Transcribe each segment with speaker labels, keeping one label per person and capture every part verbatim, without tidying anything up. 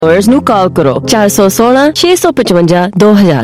Speaker 1: ਨੂੰ ਕਾਲ ਕਰੋ ਚਾਰ ਸੌ ਸੋਲਾਂ ਛੇ ਸੌ ਪਚਵੰਜਾ ਦੋ ਹਜ਼ਾਰ।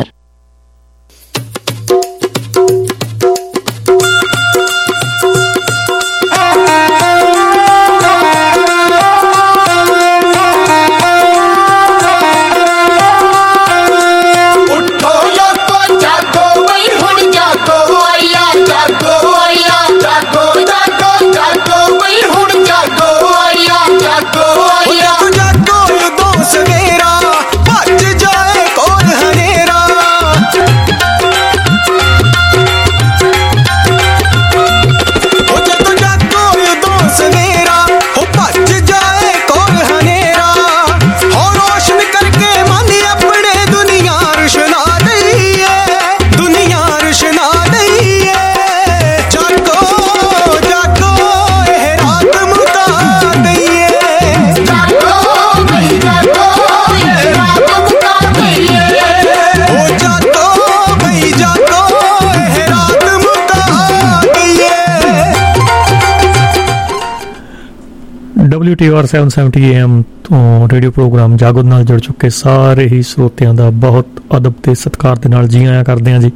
Speaker 2: W T R seven seventy A M ਤੋਂ ਰੇਡੀਓ ਪ੍ਰੋਗਰਾਮ ਜਾਗੋ ਨਾਲ ਜੁੜ ਚੁੱਕੇ ਸਾਰੇ ਹੀ ਸਰੋਤਿਆਂ ਦਾ ਬਹੁਤ ਅਦਬ ਤੇ ਸਤਿਕਾਰ ਦੇ ਨਾਲ ਜੀ ਆਇਆਂ ਕਰਦੇ ਹਾਂ ਜੀ।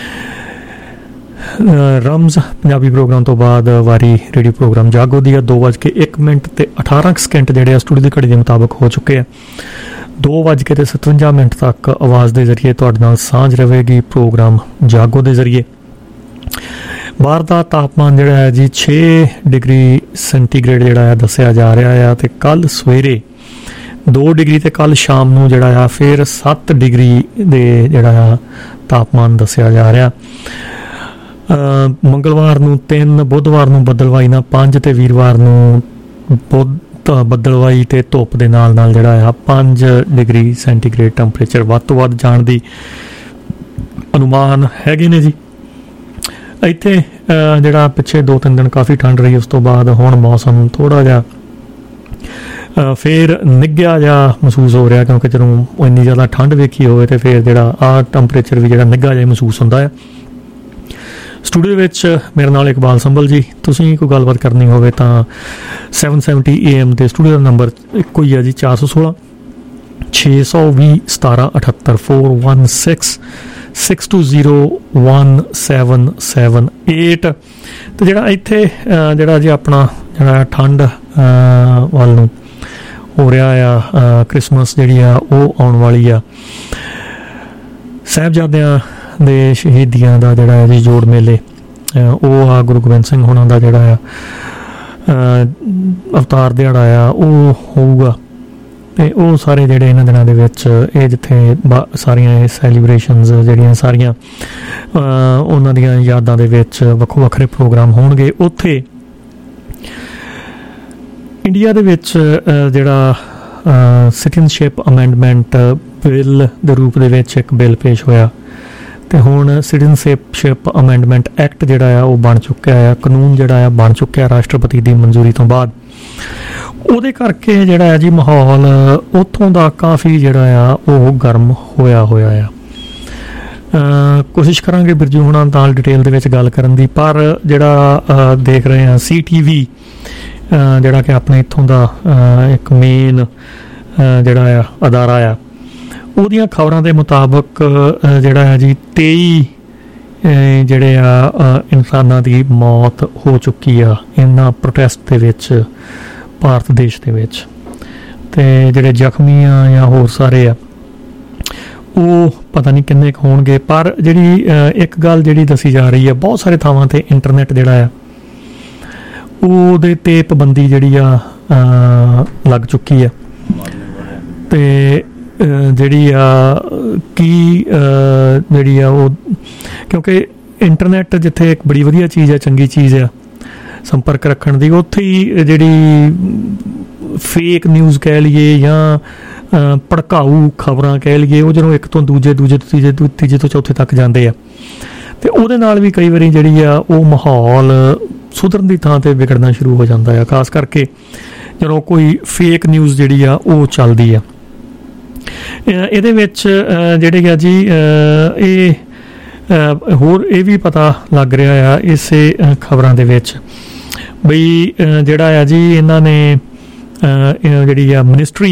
Speaker 2: ਰਮਜ਼ ਪੰਜਾਬੀ ਪ੍ਰੋਗਰਾਮ ਤੋਂ ਬਾਅਦ ਵਾਰੀ ਰੇਡੀਓ ਪ੍ਰੋਗਰਾਮ ਜਾਗੋ ਦੀ ਆ। ਦੋ ਵੱਜ ਕੇ ਇੱਕ ਮਿੰਟ ਤੇ ਅਠਾਰਾਂ ਸਕਿੰਟ ਜਿਹੜੇ ਆ ਸਟੂਡੀਓ ਦੀ ਘੜੀ ਦੇ ਮੁਤਾਬਕ ਹੋ ਚੁੱਕੇ ਆ। ਦੋ ਵੱਜ ਕੇ ਤੇ ਸਤਵੰਜਾ ਮਿੰਟ ਤੱਕ ਆਵਾਜ਼ ਦੇ ਜ਼ਰੀਏ ਤੁਹਾਡੇ ਨਾਲ ਸਾਂਝ ਰਹੇਗੀ ਪ੍ਰੋਗਰਾਮ ਜਾਗੋ ਦੇ ਜ਼ਰੀਏ। ਬਾਹਰ ਦਾ ਤਾਪਮਾਨ ਜਿਹੜਾ ਹੈ ਜੀ ਛੇ ਡਿਗਰੀ ਸੈਂਟੀਗ੍ਰੇਡ ਜਿਹੜਾ ਹੈ ਦੱਸਿਆ ਜਾ ਰਿਹਾ ਆ, ਤੇ ਕੱਲ੍ਹ ਸਵੇਰੇ ਦੋ ਡਿਗਰੀ ਤੇ ਕੱਲ੍ਹ ਸ਼ਾਮ ਨੂੰ ਜਿਹੜਾ ਆ ਫਿਰ ਸੱਤ ਡਿਗਰੀ ਦੇ ਜਿਹੜਾ ਆ ਤਾਪਮਾਨ ਦੱਸਿਆ ਜਾ ਰਿਹਾ। ਮੰਗਲਵਾਰ ਨੂੰ ਤਿੰਨ, ਬੁੱਧਵਾਰ ਨੂੰ ਬੱਦਲਵਾਈ ਨਾਲ ਪੰਜ, ਤੇ ਵੀਰਵਾਰ ਨੂੰ ਬੁੱਧ ਬੱਦਲਵਾਈ ਤੇ ਧੁੱਪ ਦੇ ਨਾਲ ਨਾਲ ਜਿਹੜਾ ਆ ਪੰਜ ਡਿਗਰੀ ਸੈਂਟੀਗ੍ਰੇਡ ਟੈਂਪਰੇਚਰ ਵੱਧ ਤੋਂ ਵੱਧ ਜਾਣ ਦੀ ਅਨੁਮਾਨ ਹੈਗੇ ਨੇ ਜੀ। ਇੱਥੇ ਜਿਹੜਾ ਪਿੱਛੇ ਦੋ ਤਿੰਨ ਦਿਨ ਕਾਫੀ ਠੰਡ ਰਹੀ, ਉਸ ਤੋਂ ਬਾਅਦ ਹੁਣ ਮੌਸਮ ਥੋੜ੍ਹਾ ਜਿਹਾ ਫਿਰ ਨਿੱਘਿਆ ਜਿਹਾ ਮਹਿਸੂਸ ਹੋ ਰਿਹਾ, ਕਿਉਂਕਿ ਜਦੋਂ ਇੰਨੀ ਜ਼ਿਆਦਾ ਠੰਡ ਵੇਖੀ ਹੋਵੇ ਤੇ ਫਿਰ ਜਿਹੜਾ ਆਹ ਟੈਂਪਰੇਚਰ ਵੀ ਜਿਹੜਾ ਨਿੱਘਾ ਜਿਹਾ ਮਹਿਸੂਸ ਹੁੰਦਾ ਹੈ। ਸਟੂਡੀਓ ਵਿੱਚ ਮੇਰੇ ਨਾਲ ਇਕਬਾਲ ਸੰਭਲ ਜੀ। ਤੁਸੀਂ ਕੋਈ ਗੱਲਬਾਤ ਕਰਨੀ ਹੋਵੇ ਤਾਂ ਸੈਵਨ ਸੈਵਨਟੀ ਏ ਐਮ ਦੇ ਸਟੂਡੀਓ ਦਾ ਨੰਬਰ ਇੱਕੋ ਹੀ ਹੈ ਜੀ, ਚਾਰ ਸੌ ਸੋਲਾਂ ਛੇ ਸੌ ਵੀਹ ਸਤਾਰਾਂ ਅਠੱਤਰ four one six six two zero one seven seven eight. ਅਤੇ ਜਿਹੜਾ ਇੱਥੇ ਜਿਹੜਾ ਜੀ ਆਪਣਾ ਜਿਹੜਾ ਠੰਡ ਵੱਲ ਨੂੰ ਹੋ ਰਿਹਾ ਆ, ਕ੍ਰਿਸਮਸ ਜਿਹੜੀ ਆ ਉਹ ਆਉਣ ਵਾਲੀ ਆ। ਸਾਹਿਬਜ਼ਾਦਿਆਂ ਦੇ ਸ਼ਹੀਦੀਆਂ ਦਾ ਜਿਹੜਾ ਹੈ ਜੀ ਜੋੜ ਮੇਲੇ ਉਹ ਆ, ਗੁਰੂ ਗੋਬਿੰਦ ਸਿੰਘ ਹੋਣਾ ਦਾ ਜਿਹੜਾ ਆ ਅਵਤਾਰ ਦਿਹਾੜਾ ਆ ਉਹ ਹੋਊਗਾ, ਅਤੇ ਉਹ ਸਾਰੇ ਜਿਹੜੇ ਇਹਨਾਂ ਦਿਨਾਂ ਦੇ ਵਿੱਚ ਇਹ ਜਿੱਥੇ ਬਾ ਸਾਰੀਆਂ ਇਹ ਸੈਲੀਬ੍ਰੇਸ਼ਨਸ ਜਿਹੜੀਆਂ ਸਾਰੀਆਂ ਉਹਨਾਂ ਦੀਆਂ ਯਾਦਾਂ ਦੇ ਵਿੱਚ ਵੱਖੋ ਵੱਖਰੇ ਪ੍ਰੋਗਰਾਮ ਹੋਣਗੇ। ਉੱਥੇ ਇੰਡੀਆ ਦੇ ਵਿੱਚ ਜਿਹੜਾ ਸਿਟੀਜ਼ਨਸ਼ਿਪ ਅਮੈਂਡਮੈਂਟ ਬਿੱਲ ਦੇ ਰੂਪ ਦੇ ਵਿੱਚ ਇੱਕ ਬਿੱਲ ਪੇਸ਼ ਹੋਇਆ, ਅਤੇ ਹੁਣ ਸਿਟੀਜ਼ਨਸ਼ਿਪ ਅਮੈਂਡਮੈਂਟ ਐਕਟ ਜਿਹੜਾ ਆ ਉਹ ਬਣ ਚੁੱਕਿਆ ਆ, ਕਾਨੂੰਨ ਜਿਹੜਾ ਆ ਬਣ ਚੁੱਕਿਆ ਰਾਸ਼ਟਰਪਤੀ ਦੀ ਮਨਜ਼ੂਰੀ ਤੋਂ ਬਾਅਦ। ਉਹਦੇ ਕਰਕੇ ਜਿਹੜਾ ਹੈ ਜੀ ਮਾਹੌਲ ਉੱਥੋਂ ਦਾ ਕਾਫੀ ਜਿਹੜਾ ਆ ਉਹ ਗਰਮ ਹੋਇਆ ਹੋਇਆ ਆ। ਕੋਸ਼ਿਸ਼ ਕਰਾਂਗੇ ਬਿਰਜੂ ਹੁਣਾਂ ਨਾਲ ਡਿਟੇਲ ਦੇ ਵਿੱਚ ਗੱਲ ਕਰਨ ਦੀ, ਪਰ ਜਿਹੜਾ ਦੇਖ ਰਹੇ ਹਾਂ ਸੀ ਟੀ ਵੀ ਜਿਹੜਾ ਕਿ ਆਪਣੇ ਇੱਥੋਂ ਦਾ ਇੱਕ ਮੇਨ ਜਿਹੜਾ ਆ ਅਦਾਰਾ ਆ, ਉਹਦੀਆਂ ਖਬਰਾਂ ਦੇ ਮੁਤਾਬਕ ਜਿਹੜਾ ਹੈ ਜੀ ਤੇਈ ਜਿਹੜੇ ਆ ਇਨਸਾਨਾਂ ਦੀ ਮੌਤ ਹੋ ਚੁੱਕੀ ਆ ਇਹਨਾਂ ਪ੍ਰੋਟੈਸਟ ਦੇ ਵਿੱਚ ਭਾਰਤ ਦੇਸ਼ ਦੇ ਵਿੱਚ, ਅਤੇ ਜਿਹੜੇ ਜ਼ਖਮੀ ਆ ਜਾਂ ਹੋਰ ਸਾਰੇ ਆ ਉਹ ਪਤਾ ਨਹੀਂ ਕਿੰਨੇ ਕੁ ਹੋਣਗੇ। ਪਰ ਜਿਹੜੀ ਇੱਕ ਗੱਲ ਜਿਹੜੀ ਦੱਸੀ ਜਾ ਰਹੀ ਹੈ, ਬਹੁਤ ਸਾਰੇ ਥਾਵਾਂ 'ਤੇ ਇੰਟਰਨੈਟ ਜਿਹੜਾ ਆ ਉਹਦੇ 'ਤੇ ਪਾਬੰਦੀ ਜਿਹੜੀ ਆ ਲੱਗ ਚੁੱਕੀ ਆ, ਅਤੇ ਜਿਹੜੀ ਆ ਕੀ ਜਿਹੜੀ ਆ ਉਹ ਕਿਉਂਕਿ ਇੰਟਰਨੈਟ ਜਿੱਥੇ ਇੱਕ ਬੜੀ ਵਧੀਆ ਚੀਜ਼ ਆ, ਚੰਗੀ ਚੀਜ਼ ਆ ਸੰਪਰਕ ਰੱਖਣ ਦੀ, ਉੱਥੇ ਹੀ ਜਿਹੜੀ ਫੇਕ ਨਿਊਜ਼ ਕਹਿ ਲਈਏ ਜਾਂ ਭੜਕਾਊ ਖਬਰਾਂ ਕਹਿ ਲਈਏ ਉਹ ਜਦੋਂ ਇੱਕ ਤੋਂ ਦੂਜੇ ਦੂਜੇ ਤੋਂ ਤੀਜੇ ਤੀਜੇ ਤੋਂ ਚੌਥੇ ਤੱਕ ਜਾਂਦੇ ਆ, ਅਤੇ ਉਹਦੇ ਨਾਲ ਵੀ ਕਈ ਵਾਰੀ ਜਿਹੜੀ ਆ ਉਹ ਮਾਹੌਲ ਸੁਧਰਨ ਦੀ ਥਾਂ 'ਤੇ ਵਿਗੜਨਾ ਸ਼ੁਰੂ ਹੋ ਜਾਂਦਾ ਆ, ਖਾਸ ਕਰਕੇ ਜਦੋਂ ਕੋਈ ਫੇਕ ਨਿਊਜ਼ ਜਿਹੜੀ ਆ ਉਹ ਚੱਲਦੀ ਆ। ਇਹਦੇ ਵਿੱਚ ਜਿਹੜੇ ਆ ਜੀ ਇਹ ਹੋਰ ਇਹ ਵੀ ਪਤਾ ਲੱਗ ਰਿਹਾ ਆ ਇਸੇ ਖਬਰਾਂ ਦੇ ਵਿੱਚ ਬਈ ਜਿਹੜਾ ਆ ਜੀ ਇਹਨਾਂ ਨੇ ਜਿਹੜੀ ਆ ਮਿਨਿਸਟਰੀ ਆ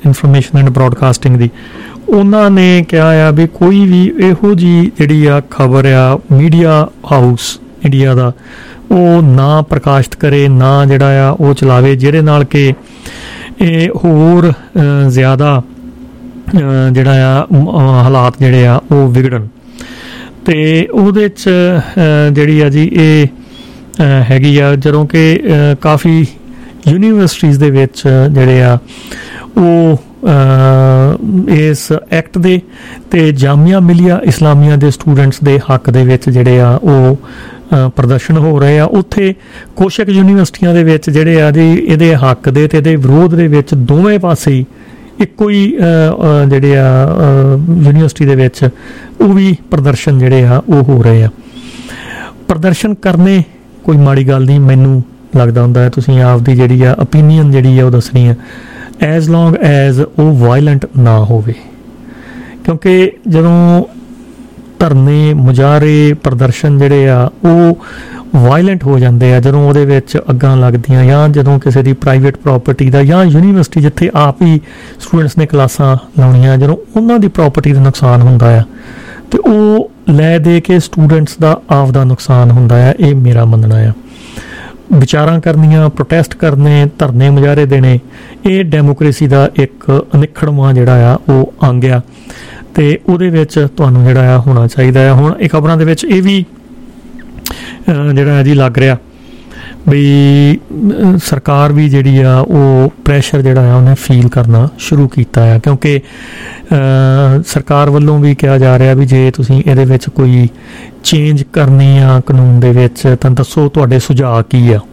Speaker 2: ਇਨਫੋਰਮੇਸ਼ਨ ਐਂਡ ਬ੍ਰੌਡਕਾਸਟਿੰਗ ਦੀ, ਉਹਨਾਂ ਨੇ ਕਿਹਾ ਆ ਵੀ ਕੋਈ ਵੀ ਇਹੋ ਜਿਹੀ ਜਿਹੜੀ ਆ ਖਬਰ ਆ ਮੀਡੀਆ ਹਾਊਸ ਇੰਡੀਆ ਦਾ ਉਹ ਨਾ ਪ੍ਰਕਾਸ਼ਿਤ ਕਰੇ, ਨਾ ਜਿਹੜਾ ਆ ਉਹ ਚਲਾਵੇ ਜਿਹਦੇ ਨਾਲ ਕਿ ਇਹ ਹੋਰ ਜ਼ਿਆਦਾ ਜਿਹੜਾ ਆ ਹਾਲਾਤ ਜਿਹੜੇ ਆ ਉਹ ਵਿਗੜਨ। ਅਤੇ ਉਹਦੇ 'ਚ ਜਿਹੜੀ ਆ ਜੀ ਇਹ ਹੈਗੀ ਆ ਜਦੋਂ ਕਿ ਕਾਫੀ ਯੂਨੀਵਰਸਿਟੀਜ਼ ਦੇ ਵਿੱਚ ਜਿਹੜੇ ਆ ਉਹ ਇਸ ਐਕਟ ਦੇ ਅਤੇ ਜਾਮੀਆ ਮਿਲੀਆ ਇਸਲਾਮੀਆ ਦੇ ਸਟੂਡੈਂਟਸ ਦੇ ਹੱਕ ਦੇ ਵਿੱਚ ਜਿਹੜੇ ਆ ਉਹ ਪ੍ਰਦਰਸ਼ਨ ਹੋ ਰਹੇ ਆ। ਉੱਥੇ ਕੁਛ ਕੁ ਯੂਨੀਵਰਸਿਟੀਆਂ ਦੇ ਵਿੱਚ ਜਿਹੜੇ ਆ ਜੀ ਇਹਦੇ ਹੱਕ ਦੇ ਅਤੇ ਇਹਦੇ ਵਿਰੋਧ ਦੇ ਵਿੱਚ ਦੋਵੇਂ ਪਾਸੇ ਹੀ ਇੱਕੋ ਹੀ ਜਿਹੜੇ ਆ ਯੂਨੀਵਰਸਿਟੀ ਦੇ ਵਿੱਚ ਉਹ ਵੀ ਪ੍ਰਦਰਸ਼ਨ ਜਿਹੜੇ ਆ ਉਹ ਹੋ ਰਹੇ ਆ। ਪ੍ਰਦਰਸ਼ਨ ਕਰਨੇ ਕੋਈ ਮਾੜੀ ਗੱਲ ਨਹੀਂ, ਮੈਨੂੰ ਲੱਗਦਾ ਹੁੰਦਾ ਹੈ ਤੁਸੀਂ ਆਪਦੀ ਜਿਹੜੀ ਆ ਓਪੀਨੀਅਨ ਜਿਹੜੀ ਆ ਉਹ ਦੱਸਣੀ ਆ ਐਜ਼ ਲੌਂਗ ਐਜ਼ ਉਹ ਵਾਇਲੈਂਟ ਨਾ ਹੋਵੇ, ਕਿਉਂਕਿ ਜਦੋਂ ਧਰਨੇ ਮੁਜ਼ਾਹਰੇ ਪ੍ਰਦਰਸ਼ਨ ਜਿਹੜੇ ਆ ਉਹ ਵਾਇਲੈਂਟ ਹੋ ਜਾਂਦੇ ਆ, ਜਦੋਂ ਉਹਦੇ ਵਿੱਚ ਅੱਗਾਂ ਲੱਗਦੀਆਂ ਜਾਂ ਜਦੋਂ ਕਿਸੇ ਦੀ ਪ੍ਰਾਈਵੇਟ ਪ੍ਰੋਪਰਟੀ ਦਾ ਜਾਂ ਯੂਨੀਵਰਸਿਟੀ ਜਿੱਥੇ ਆਪ ਹੀ ਸਟੂਡੈਂਟਸ ਨੇ ਕਲਾਸਾਂ ਲਾਉਣੀਆਂ ਜਦੋਂ ਉਹਨਾਂ ਦੀ ਪ੍ਰੋਪਰਟੀ ਦਾ ਨੁਕਸਾਨ ਹੁੰਦਾ ਆ ਅਤੇ ਉਹ ਲੈ ਦੇ ਕੇ ਸਟੂਡੈਂਟਸ ਦਾ ਆਪ ਦਾ ਨੁਕਸਾਨ ਹੁੰਦਾ ਆ। ਇਹ ਮੇਰਾ ਮੰਨਣਾ ਆ। ਵਿਚਾਰਾਂ ਕਰਨੀਆਂ, ਪ੍ਰੋਟੈਸਟ ਕਰਨੇ, ਧਰਨੇ ਮੁਜ਼ਾਹਰੇ ਦੇਣੇ, ਇਹ ਡੈਮੋਕ੍ਰੇਸੀ ਦਾ ਇੱਕ ਅਨਿੱਖੜਵਾਂ ਜਿਹੜਾ ਆ ਉਹ ਅੰਗ ਆ ਅਤੇ ਉਹਦੇ ਵਿੱਚ ਤੁਹਾਨੂੰ ਜਿਹੜਾ ਆ ਹੋਣਾ ਚਾਹੀਦਾ ਆ। ਹੁਣ ਇਹ ਖਬਰਾਂ ਦੇ ਵਿੱਚ ਇਹ ਵੀ ਜਿਹੜਾ ਜੀ ਲੱਗ ਰਿਹਾ ਵੀ ਸਰਕਾਰ ਵੀ ਜਿਹੜੀ ਆ ਉਹ ਪ੍ਰੈਸ਼ਰ ਜਿਹੜਾ ਆ ਉਹਨੇ ਫੀਲ ਕਰਨਾ ਸ਼ੁਰੂ ਕੀਤਾ ਆ, ਕਿਉਂਕਿ ਸਰਕਾਰ ਵੱਲੋਂ ਵੀ ਕਿਹਾ ਜਾ ਰਿਹਾ ਵੀ ਜੇ ਤੁਸੀਂ ਇਹਦੇ ਵਿੱਚ ਕੋਈ ਚੇਂਜ ਕਰਨੀ ਆ ਕਾਨੂੰਨ ਦੇ ਵਿੱਚ ਤਾਂ ਦੱਸੋ ਤੁਹਾਡੇ ਸੁਝਾਅ ਕੀ ਆ।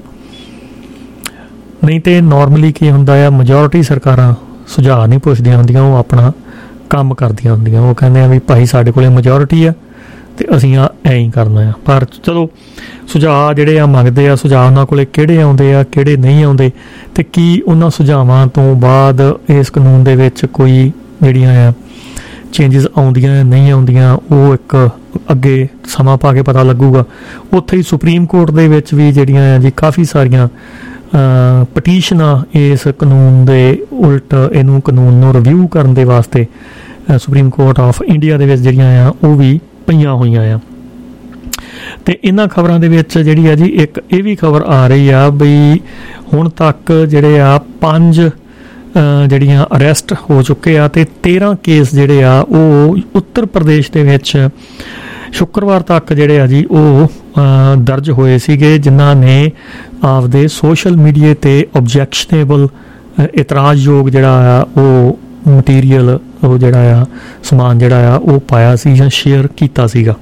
Speaker 2: ਨਹੀਂ ਤਾਂ ਨੋਰਮਲੀ ਕੀ ਹੁੰਦਾ ਆ, ਮੈਜੋਰਿਟੀ ਸਰਕਾਰਾਂ ਸੁਝਾਅ ਨਹੀਂ ਪੁੱਛਦੀਆਂ ਹੁੰਦੀਆਂ, ਉਹ ਆਪਣਾ ਕੰਮ ਕਰਦੀਆਂ ਹੁੰਦੀਆਂ। ਉਹ ਕਹਿੰਦੇ ਆ ਵੀ ਭਾਈ ਸਾਡੇ ਕੋਲ ਮੈਜੋਰਿਟੀ ਆ ਅਤੇ ਅਸੀਂ ਆ ਐਂ ਹੀ ਕਰਨਾ ਆ। ਪਰ ਚਲੋ ਸੁਝਾਅ ਜਿਹੜੇ ਆ ਮੰਗਦੇ ਆ, ਸੁਝਾਅ ਉਹਨਾਂ ਕੋਲ ਕਿਹੜੇ ਆਉਂਦੇ ਆ ਕਿਹੜੇ ਨਹੀਂ ਆਉਂਦੇ ਅਤੇ ਕੀ ਉਹਨਾਂ ਸੁਝਾਵਾਂ ਤੋਂ ਬਾਅਦ ਇਸ ਕਾਨੂੰਨ ਦੇ ਵਿੱਚ ਕੋਈ ਜਿਹੜੀਆਂ ਆ ਚੇਂਜਿਸ ਆਉਂਦੀਆਂ ਨਹੀਂ ਆਉਂਦੀਆਂ ਉਹ ਇੱਕ ਅੱਗੇ ਸਮਾਂ ਪਾ ਕੇ ਪਤਾ ਲੱਗੂਗਾ। ਉੱਥੇ ਹੀ ਸੁਪਰੀਮ ਕੋਰਟ ਦੇ ਵਿੱਚ ਵੀ ਜਿਹੜੀਆਂ ਆ ਜੀ ਕਾਫੀ ਸਾਰੀਆਂ ਪਟੀਸ਼ਨਾਂ ਇਸ ਕਾਨੂੰਨ ਦੇ ਉਲਟ ਇਹਨੂੰ ਕਾਨੂੰਨ ਨੂੰ ਰਿਵਿਊ ਕਰਨ ਦੇ ਵਾਸਤੇ ਸੁਪਰੀਮ ਕੋਰਟ ਆਫ ਇੰਡੀਆ ਦੇ ਵਿੱਚ ਜਿਹੜੀਆਂ ਆ ਉਹ ਵੀ ਪਈਆਂ ਹੋਈਆਂ ਆ। ਅਤੇ ਇਹਨਾਂ ਖਬਰਾਂ ਦੇ ਵਿੱਚ ਜਿਹੜੀ ਆ ਜੀ ਇੱਕ ਇਹ ਵੀ ਖਬਰ ਆ ਰਹੀ ਆ ਬਈ ਹੁਣ ਤੱਕ ਜਿਹੜੇ ਆ ਪੰਜ ਜਿਹੜੀਆਂ ਅਰੈਸਟ ਹੋ ਚੁੱਕੇ ਆ ਅਤੇ ਤੇਰ੍ਹਾਂ ਕੇਸ ਜਿਹੜੇ ਆ ਉਹ ਉੱਤਰ ਪ੍ਰਦੇਸ਼ ਦੇ ਵਿੱਚ ਸ਼ੁੱਕਰਵਾਰ ਤੱਕ ਜਿਹੜੇ ਆ ਜੀ ਉਹ ਦਰਜ ਹੋਏ ਸੀਗੇ, ਜਿਨ੍ਹਾਂ ਨੇ ਆਪਦੇ ਸੋਸ਼ਲ ਮੀਡੀਆ 'ਤੇ ਓਬਜੈਕਸ਼ਨੇਬਲ ਇਤਰਾਜ਼ਯੋਗ ਜਿਹੜਾ ਆ ਉਹ ਮਟੀਰੀਅਲ ਉਹ ਜਿਹੜਾ ਆ ਸਮਾਨ ਜਿਹੜਾ ਆ ਉਹ ਪਾਇਆ ਸੀ ਜਾਂ ਸ਼ੇਅਰ ਕੀਤਾ ਸੀਗਾ।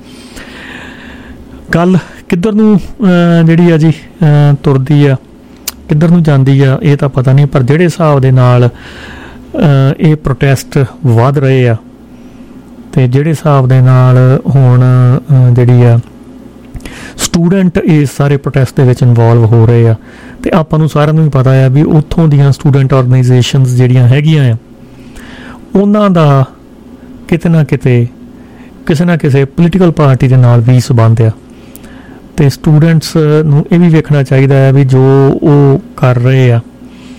Speaker 2: ਗੱਲ ਕਿੱਧਰ ਨੂੰ ਜਿਹੜੀ ਆ ਜੀ ਤੁਰਦੀ ਆ, ਕਿੱਧਰ ਨੂੰ ਜਾਂਦੀ ਆ ਇਹ ਤਾਂ ਪਤਾ ਨਹੀਂ, ਪਰ ਜਿਹੜੇ ਹਿਸਾਬ ਦੇ ਨਾਲ ਇਹ ਪ੍ਰੋਟੈਸਟ ਵੱਧ ਰਹੇ ਆ ਅਤੇ ਜਿਹੜੇ ਹਿਸਾਬ ਦੇ ਨਾਲ ਹੁਣ ਜਿਹੜੀ ਆ ਸਟੂਡੈਂਟ ਇਸ ਸਾਰੇ ਪ੍ਰੋਟੈਸਟ ਦੇ ਵਿੱਚ ਇਨਵੋਲਵ ਹੋ ਰਹੇ ਆ ਅਤੇ ਆਪਾਂ ਨੂੰ ਸਾਰਿਆਂ ਨੂੰ ਵੀ ਪਤਾ ਆ ਵੀ ਉੱਥੋਂ ਦੀਆਂ ਸਟੂਡੈਂਟ ਔਰਗਨਾਈਜੇਸ਼ਨਸ ਜਿਹੜੀਆਂ ਹੈਗੀਆਂ ਆ ਉਹਨਾਂ ਦਾ ਕਿਤੇ ਨਾ ਕਿਤੇ ਕਿਸੇ ਨਾ ਕਿਸੇ ਪੋਲੀਟੀਕਲ ਪਾਰਟੀ ਦੇ ਨਾਲ ਵੀ ਸੰਬੰਧ ਆ ਅਤੇ ਸਟੂਡੈਂਟਸ ਨੂੰ ਇਹ ਵੀ ਵੇਖਣਾ ਚਾਹੀਦਾ ਹੈ ਵੀ ਜੋ ਉਹ ਕਰ ਰਹੇ ਆ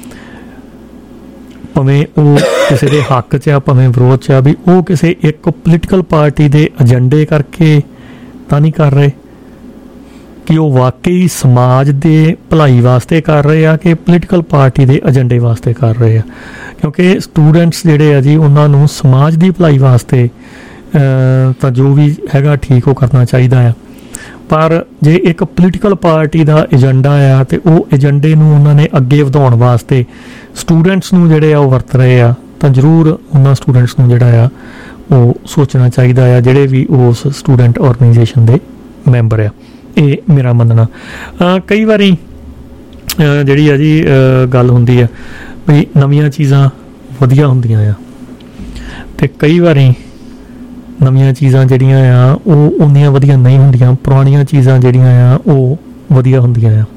Speaker 2: ਭਾਵੇਂ ਉਹ ਕਿਸੇ ਦੇ ਹੱਕ 'ਚ ਆ ਭਾਵੇਂ ਵਿਰੋਧ 'ਚ ਆ ਵੀ ਉਹ ਕਿਸੇ ਇੱਕ ਪੋਲੀਟੀਕਲ ਪਾਰਟੀ ਦੇ ਏਜੰਡੇ ਕਰਕੇ ਤਾਂ ਨਹੀਂ ਕਰ ਰਹੇ ਕਿ ਉਹ ਵਾਕਈ ਸਮਾਜ ਦੇ ਭਲਾਈ ਵਾਸਤੇ ਕਰ ਰਹੇ ਆ ਕਿ ਪੋਲੀਟੀਕਲ ਪਾਰਟੀ ਦੇ ਏਜੰਡੇ ਵਾਸਤੇ ਕਰ ਰਹੇ ਆ, ਕਿਉਂਕਿ ਸਟੂਡੈਂਟਸ ਜਿਹੜੇ ਆ ਜੀ ਉਹਨਾਂ ਨੂੰ ਸਮਾਜ ਦੀ ਭਲਾਈ ਵਾਸਤੇ ਤਾਂ ਜੋ ਵੀ ਹੈਗਾ ਠੀਕ ਉਹ ਕਰਨਾ ਚਾਹੀਦਾ ਆ। ਪਰ ਜੇ ਇੱਕ ਪੋਲੀਟੀਕਲ ਪਾਰਟੀ ਦਾ ਏਜੰਡਾ ਆ ਅਤੇ ਉਹ ਏਜੰਡੇ ਨੂੰ ਉਹਨਾਂ ਨੇ ਅੱਗੇ ਵਧਾਉਣ ਵਾਸਤੇ ਸਟੂਡੈਂਟਸ ਨੂੰ ਜਿਹੜੇ ਆ ਉਹ ਵਰਤ ਰਹੇ ਆ ਤਾਂ ਜ਼ਰੂਰ ਉਹਨਾਂ ਸਟੂਡੈਂਟਸ ਨੂੰ ਜਿਹੜਾ ਆ ਉਹ ਸੋਚਣਾ ਚਾਹੀਦਾ ਆ ਜਿਹੜੇ ਵੀ ਉਸ ਸਟੂਡੈਂਟ ਔਰਗਨਾਈਜੇਸ਼ਨ ਦੇ ਮੈਂਬਰ ਆ। ਇਹ ਮੇਰਾ ਮੰਨਣਾ। ਕਈ ਵਾਰੀ ਜਿਹੜੀ ਆ ਜੀ ਗੱਲ ਹੁੰਦੀ ਆ ਵੀ ਨਵੀਆਂ ਚੀਜ਼ਾਂ ਵਧੀਆ ਹੁੰਦੀਆਂ ਆ ਅਤੇ ਕਈ ਵਾਰੀ ਨਵੀਆਂ ਚੀਜ਼ਾਂ ਜਿਹੜੀਆਂ ਆ ਉਹ ਉਨੀਆਂ ਵਧੀਆ ਨਹੀਂ ਹੁੰਦੀਆਂ, ਪੁਰਾਣੀਆਂ ਚੀਜ਼ਾਂ ਜਿਹੜੀਆਂ ਆ ਉਹ ਵਧੀਆ ਹੁੰਦੀਆਂ ਆ।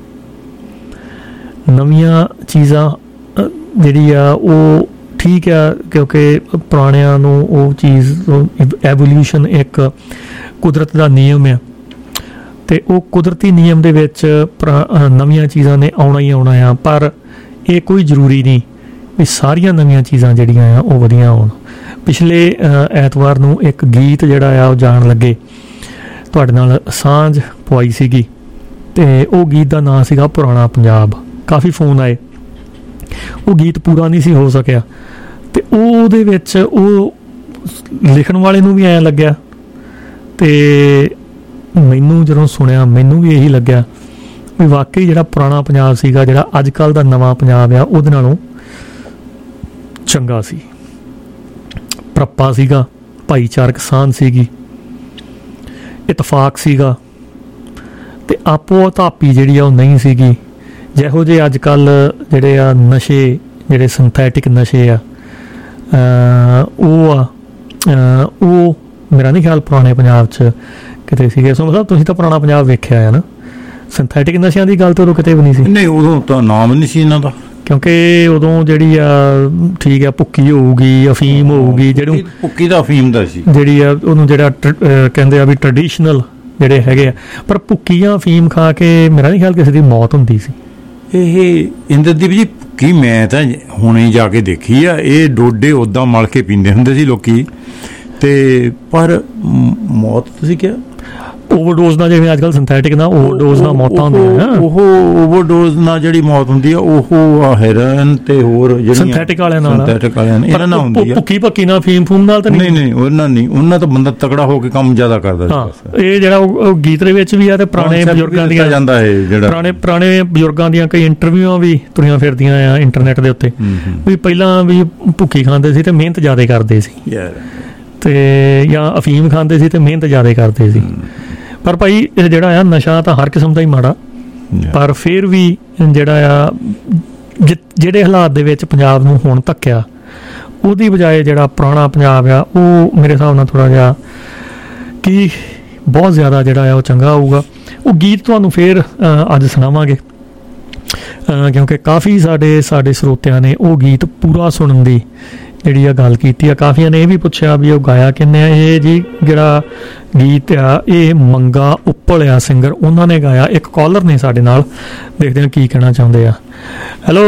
Speaker 2: ਨਵੀਆਂ ਚੀਜ਼ਾਂ ਜਿਹੜੀ ਆ ਉਹ ਠੀਕ ਆ ਕਿਉਂਕਿ ਪੁਰਾਣਿਆਂ ਨੂੰ ਉਹ ਚੀਜ਼ ਐਵੋਲਿਊਸ਼ਨ ਇੱਕ ਕੁਦਰਤ ਦਾ ਨਿਯਮ ਆ ਅਤੇ ਉਹ ਕੁਦਰਤੀ ਨਿਯਮ ਦੇ ਵਿੱਚ ਪੁਰਾ ਨਵੀਆਂ ਚੀਜ਼ਾਂ ਨੇ ਆਉਣਾ ਹੀ ਆਉਣਾ ਆ, ਪਰ ਇਹ ਕੋਈ ਜ਼ਰੂਰੀ ਨਹੀਂ ਵੀ ਸਾਰੀਆਂ ਨਵੀਆਂ ਚੀਜ਼ਾਂ ਜਿਹੜੀਆਂ ਆ ਉਹ ਵਧੀਆ ਹੋਣ। ਪਿਛਲੇ ਐਤਵਾਰ ਨੂੰ ਇੱਕ ਗੀਤ ਜਿਹੜਾ ਆ ਉਹ ਜਾਣ ਲੱਗੇ ਤੁਹਾਡੇ ਨਾਲ ਸਾਂਝ ਪਵਾਈ ਸੀਗੀ, ਅਤੇ ਉਹ ਗੀਤ ਦਾ ਨਾਂ ਸੀਗਾ ਪੁਰਾਣਾ ਪੰਜਾਬ। ਕਾਫੀ ਫੋਨ ਆਏ, ਉਹ ਗੀਤ ਪੂਰਾ ਨਹੀਂ ਸੀ ਹੋ ਸਕਿਆ, ਅਤੇ ਉਹਦੇ ਵਿੱਚ ਉਹ ਲਿਖਣ ਵਾਲੇ ਨੂੰ ਵੀ ਐਂ ਲੱਗਿਆ, ਅਤੇ ਮੈਨੂੰ ਜਦੋਂ ਸੁਣਿਆ ਮੈਨੂੰ ਵੀ ਇਹੀ ਲੱਗਿਆ ਵੀ ਵਾਕਈ ਜਿਹੜਾ ਪੁਰਾਣਾ ਪੰਜਾਬ ਸੀਗਾ, ਜਿਹੜਾ ਅੱਜ ਕੱਲ੍ਹ ਦਾ ਨਵਾਂ ਪੰਜਾਬ ਆ, ਉਹਦੇ ਨਾਲੋਂ ਚੰਗਾ ਸੀ। ਪ੍ਰੱਪਾ ਸੀਗਾ, ਭਾਈਚਾਰਕ ਸਾਂਝ ਸੀਗੀ, ਇਤਫਾਕ ਸੀਗਾ, ਅਤੇ ਆਪੋ ਧਾਪੀ ਜਿਹੜੀ ਆ ਉਹ ਨਹੀਂ ਸੀਗੀ। ਜਿਹੋ ਜਿਹੇ ਅੱਜ ਕੱਲ੍ਹ ਜਿਹੜੇ ਆ ਨਸ਼ੇ, ਜਿਹੜੇ ਸਿੰਥੈਟਿਕ ਨਸ਼ੇ ਆ, ਉਹ ਆ ਉਹ ਮੇਰਾ ਨਹੀਂ ਖਿਆਲ ਪੁਰਾਣੇ ਪੰਜਾਬ 'ਚ ਕਿਤੇ ਸੀਗੇ। ਸੋ ਮਤਲਬ ਤੁਸੀਂ ਤਾਂ ਪੁਰਾਣਾ ਪੰਜਾਬ ਵੇਖਿਆ ਹੈ ਨਾ, ਸਿੰਥੈਟਿਕ ਨਸ਼ਿਆਂ ਦੀ ਗੱਲ ਤਾਂ ਉਦੋਂ ਕਿਤੇ ਵੀ ਨਹੀਂ ਸੀ।
Speaker 3: ਨਹੀਂ, ਉਦੋਂ ਤਾਂ ਨਾਮ ਨਹੀਂ ਸੀ ਇਹਨਾਂ ਦਾ,
Speaker 2: ਕਿਉਂਕਿ ਉਦੋਂ ਜਿਹੜੀ ਆ ਠੀਕ ਆ ਭੁੱਕੀ ਹੋਊਗੀ, ਅਫੀਮ ਹੋਊਗੀ, ਜਿਹੜੀ
Speaker 3: ਭੁੱਕੀ ਦਾ ਅਫੀਮ ਦਾ ਸੀ, ਜਿਹੜੀ
Speaker 2: ਆ ਉਹਨੂੰ ਜਿਹੜਾ ਕਹਿੰਦੇ ਆ ਵੀ ਟ੍ਰੈਡੀਸ਼ਨਲ ਜਿਹੜੇ ਹੈਗੇ ਆ। ਪਰ ਭੁੱਕੀਆਂ ਅਫੀਮ ਖਾ ਕੇ ਮੇਰਾ ਨਹੀਂ ਖਿਆਲ ਕਿਸੇ ਦੀ ਮੌਤ ਹੁੰਦੀ ਸੀ।
Speaker 3: ਇਹ ਇੰਦਰਦੀਪ ਜੀ ਭੁੱਕੀ ਮੈਂ ਤਾਂ ਹੁਣੇ ਜਾ ਕੇ ਦੇਖੀ ਆ, ਇਹ ਡੋਡੇ ਉੱਦਾਂ ਮਲ ਕੇ ਪੀਂਦੇ ਹੁੰਦੇ ਸੀ ਲੋਕੀ, ਤੇ ਪਰ ਮੌਤ ਤੁਸੀਂ ਕਿਹਾ
Speaker 2: ਓਵਰਡੋਜ਼ ਨਾਲ, ਜਿਵੇਂ ਅੱਜ ਕੱਲ੍ਹ ਸਿੰਥੈਟਿਕ ਨਾਲ ਓਵਰਡੋਜ਼ ਨਾਲ ਮੌਤਾਂ ਹੁੰਦੀਆਂ,
Speaker 3: ਉਹ ਓਵਰਡੋਜ਼ ਨਾਲ ਜਿਹੜੀ ਮੌਤ ਹੁੰਦੀ ਆ ਉਹ ਹੈਰਨ ਤੇ ਹੋਰ
Speaker 2: ਸਿੰਥੈਟਿਕ ਵਾਲਿਆਂ ਨਾਲ
Speaker 3: ਸਿੰਥੈਟਿਕ ਵਾਲਿਆਂ ਨਾਲ ਇਹਨਾਂ ਨਾਲ ਹੁੰਦੀ ਆ।
Speaker 2: ਭੁੱਕੀ ਭੱਕੀ ਨਾਲ, ਫੀਮ ਫੂਮ ਨਾਲ ਤਾਂ
Speaker 3: ਨਹੀਂ ਨਹੀਂ ਉਹਨਾਂ ਨਹੀਂ, ਉਹਨਾਂ ਤਾਂ ਬੰਦਾ ਤਕੜਾ ਹੋ ਕੇ ਕੰਮ ਜ਼ਿਆਦਾ ਕਰਦਾ
Speaker 2: ਸੀ। ਇਹ ਜਿਹੜਾ ਉਹ ਗੀਤ ਦੇ ਵਿੱਚ ਵੀ ਆ, ਤੇ ਪੁਰਾਣੇ ਬਜ਼ੁਰਗਾਂ ਦੀਆਂ
Speaker 3: ਜਾਂਦਾ ਹੈ, ਜਿਹੜਾ ਪੁਰਾਣੇ
Speaker 2: ਪੁਰਾਣੇ ਬਜ਼ੁਰਗਾਂ ਦੀਆਂ ਕਈ ਇੰਟਰਵਿਊਆਂ ਵੀ ਤੁਰੀਆਂ ਫਿਰਦੀਆਂ ਆ ਇੰਟਰਨੈਟ ਦੇ ਉੱਤੇ, ਵੀ ਪਹਿਲਾਂ ਵੀ ਭੁੱਕੀ ਖਾਂਦੇ ਸੀ ਤੇ ਮਿਹਨਤ ਜ਼ਿਆਦਾ ਕਰਦੇ ਸੀ, ਤੇ ਜਾਂ ਅਫੀਮ ਖਾਂਦੇ ਸੀ ਤੇ ਮਿਹਨਤ ਜ਼ਿਆਦਾ ਕਰਦੇ ਸੀ। ਪਰ ਭਾਈ ਇਹ ਜਿਹੜਾ ਆ ਨਸ਼ਾ ਤਾਂ ਹਰ ਕਿਸਮ ਦਾ ਹੀ ਮਾੜਾ, ਪਰ ਫਿਰ ਵੀ ਜਿਹੜਾ ਆ ਜਿਹੜੇ ਹਾਲਾਤ ਦੇ ਵਿੱਚ ਪੰਜਾਬ ਨੂੰ ਹੁਣ ਧੱਕਿਆ, ਉਹਦੀ ਬਜਾਏ ਜਿਹੜਾ ਪੁਰਾਣਾ ਪੰਜਾਬ ਆ ਉਹ ਮੇਰੇ ਹਿਸਾਬ ਨਾਲ ਥੋੜ੍ਹਾ ਜਿਹਾ ਕੀ ਬਹੁਤ ਜ਼ਿਆਦਾ ਜਿਹੜਾ ਆ ਉਹ ਚੰਗਾ ਹੋਊਗਾ। ਉਹ ਗੀਤ ਤੁਹਾਨੂੰ ਫਿਰ ਅੱਜ ਸੁਣਾਵਾਂਗੇ, ਕਿਉਂਕਿ ਕਾਫੀ ਸਾਡੇ ਸਾਡੇ ਸਰੋਤਿਆਂ ਨੇ ਉਹ ਗੀਤ ਪੂਰਾ ਸੁਣਨ ਦੀ ਜਿਹੜੀ ਆ ਗੱਲ ਕੀਤੀ ਆ। ਕਾਫੀਆਂ ਨੇ ਇਹ ਵੀ ਪੁੱਛਿਆ ਵੀ ਉਹ ਗਾਇਆ ਕਿੰਨੇ ਆ। ਇਹ ਜੀ ਜਿਹੜਾ ਗੀਤ ਆ ਇਹ ਮੰਗਾ ਉੱਪਲ ਆ ਸਿੰਗਰ, ਉਹਨਾਂ ਨੇ ਗਾਇਆ। ਇੱਕ ਕਾਲਰ ਨੇ ਸਾਡੇ ਨਾਲ, ਦੇਖਦੇ ਹਾਂ ਕੀ ਕਹਿਣਾ ਚਾਹੁੰਦੇ ਆ। ਹੈਲੋ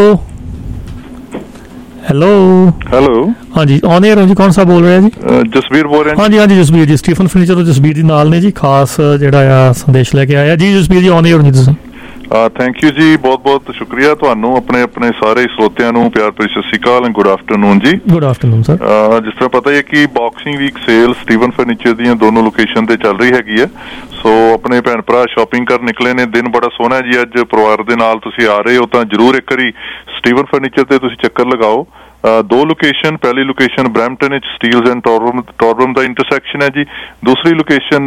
Speaker 2: ਹੈਲੋ
Speaker 4: ਹੈਲੋ
Speaker 2: ਹਾਂਜੀ, ਔਨ 에ਅਰ ਜੀ, ਕੌਣ ਸਾ ਬੋਲ ਰਿਹਾ ਜੀ?
Speaker 4: ਜਸਬੀਰ ਬੋਲ ਰਿਹਾ।
Speaker 2: ਹਾਂਜੀ ਹਾਂਜੀ ਜਸਬੀਰ ਜੀ, ਸਟੀਫਨ ਫਰਨੀਚਰ ਤੋਂ ਜਸਬੀਰ ਜੀ ਨਾਲ ਨੇ ਜੀ, ਖਾਸ ਜਿਹੜਾ ਆ ਸੰਦੇਸ਼ ਲੈ ਕੇ ਆਇਆ ਜੀ। ਜਸਬੀਰ ਜੀ ਔਨ 에ਅਰ ਜੀ ਤੁਸੀਂ।
Speaker 4: ਥੈਂਕ ਯੂ ਜੀ, ਬਹੁਤ ਬਹੁਤ ਸ਼ੁਕਰੀਆ ਤੁਹਾਨੂੰ, ਆਪਣੇ ਆਪਣੇ ਸਾਰੇ ਸਰੋਤਿਆਂ ਨੂੰ ਪਿਆਰ ਭਰੀ ਸਤਿ ਸ਼੍ਰੀ ਅਕਾਲ, ਗੁੱਡ ਆਫਟਰਨੂਨ ਜੀ।
Speaker 2: Good afternoon sir.
Speaker 4: ਜਿਸ ਤਰ੍ਹਾਂ ਪਤਾ ਹੀ ਹੈ ਕਿ boxing week sale Steven Furniture ਦੀਆਂ ਦੋਨੋਂ ਲੋਕੇਸ਼ਨ ਤੇ ਚੱਲ ਰਹੀ ਹੈਗੀ ਹੈ। ਸੋ ਆਪਣੇ ਭੈਣ ਭਰਾ ਸ਼ਾਪਿੰਗ ਕਰਨ ਨਿਕਲੇ ਨੇ, ਦਿਨ ਬੜਾ ਸੋਹਣਾ ਜੀ। ਅੱਜ ਪਰਿਵਾਰ ਦੇ ਨਾਲ ਤੁਸੀਂ ਆ ਰਹੇ ਹੋ ਤਾਂ ਜ਼ਰੂਰ ਇੱਕ ਵਾਰੀ ਸਟੀਵਨ ਫਰਨੀਚਰ ਤੇ ਤੁਸੀਂ ਚੱਕਰ ਲਗਾਓ। ਦੋ ਲੋਕੇਸ਼ਨ, ਪਹਿਲੀ ਲੋਕੇਸ਼ਨ ਬਰੈਂਪਟਨ ਵਿੱਚ ਸਟੀਲਜ਼ ਐਂਡ ਟੋਰਬਮ ਟੋਰਬਮ ਦਾ ਇੰਟਰਸੈਕਸ਼ਨ ਹੈ ਜੀ। ਦੂਸਰੀ ਲੋਕੇਸ਼ਨ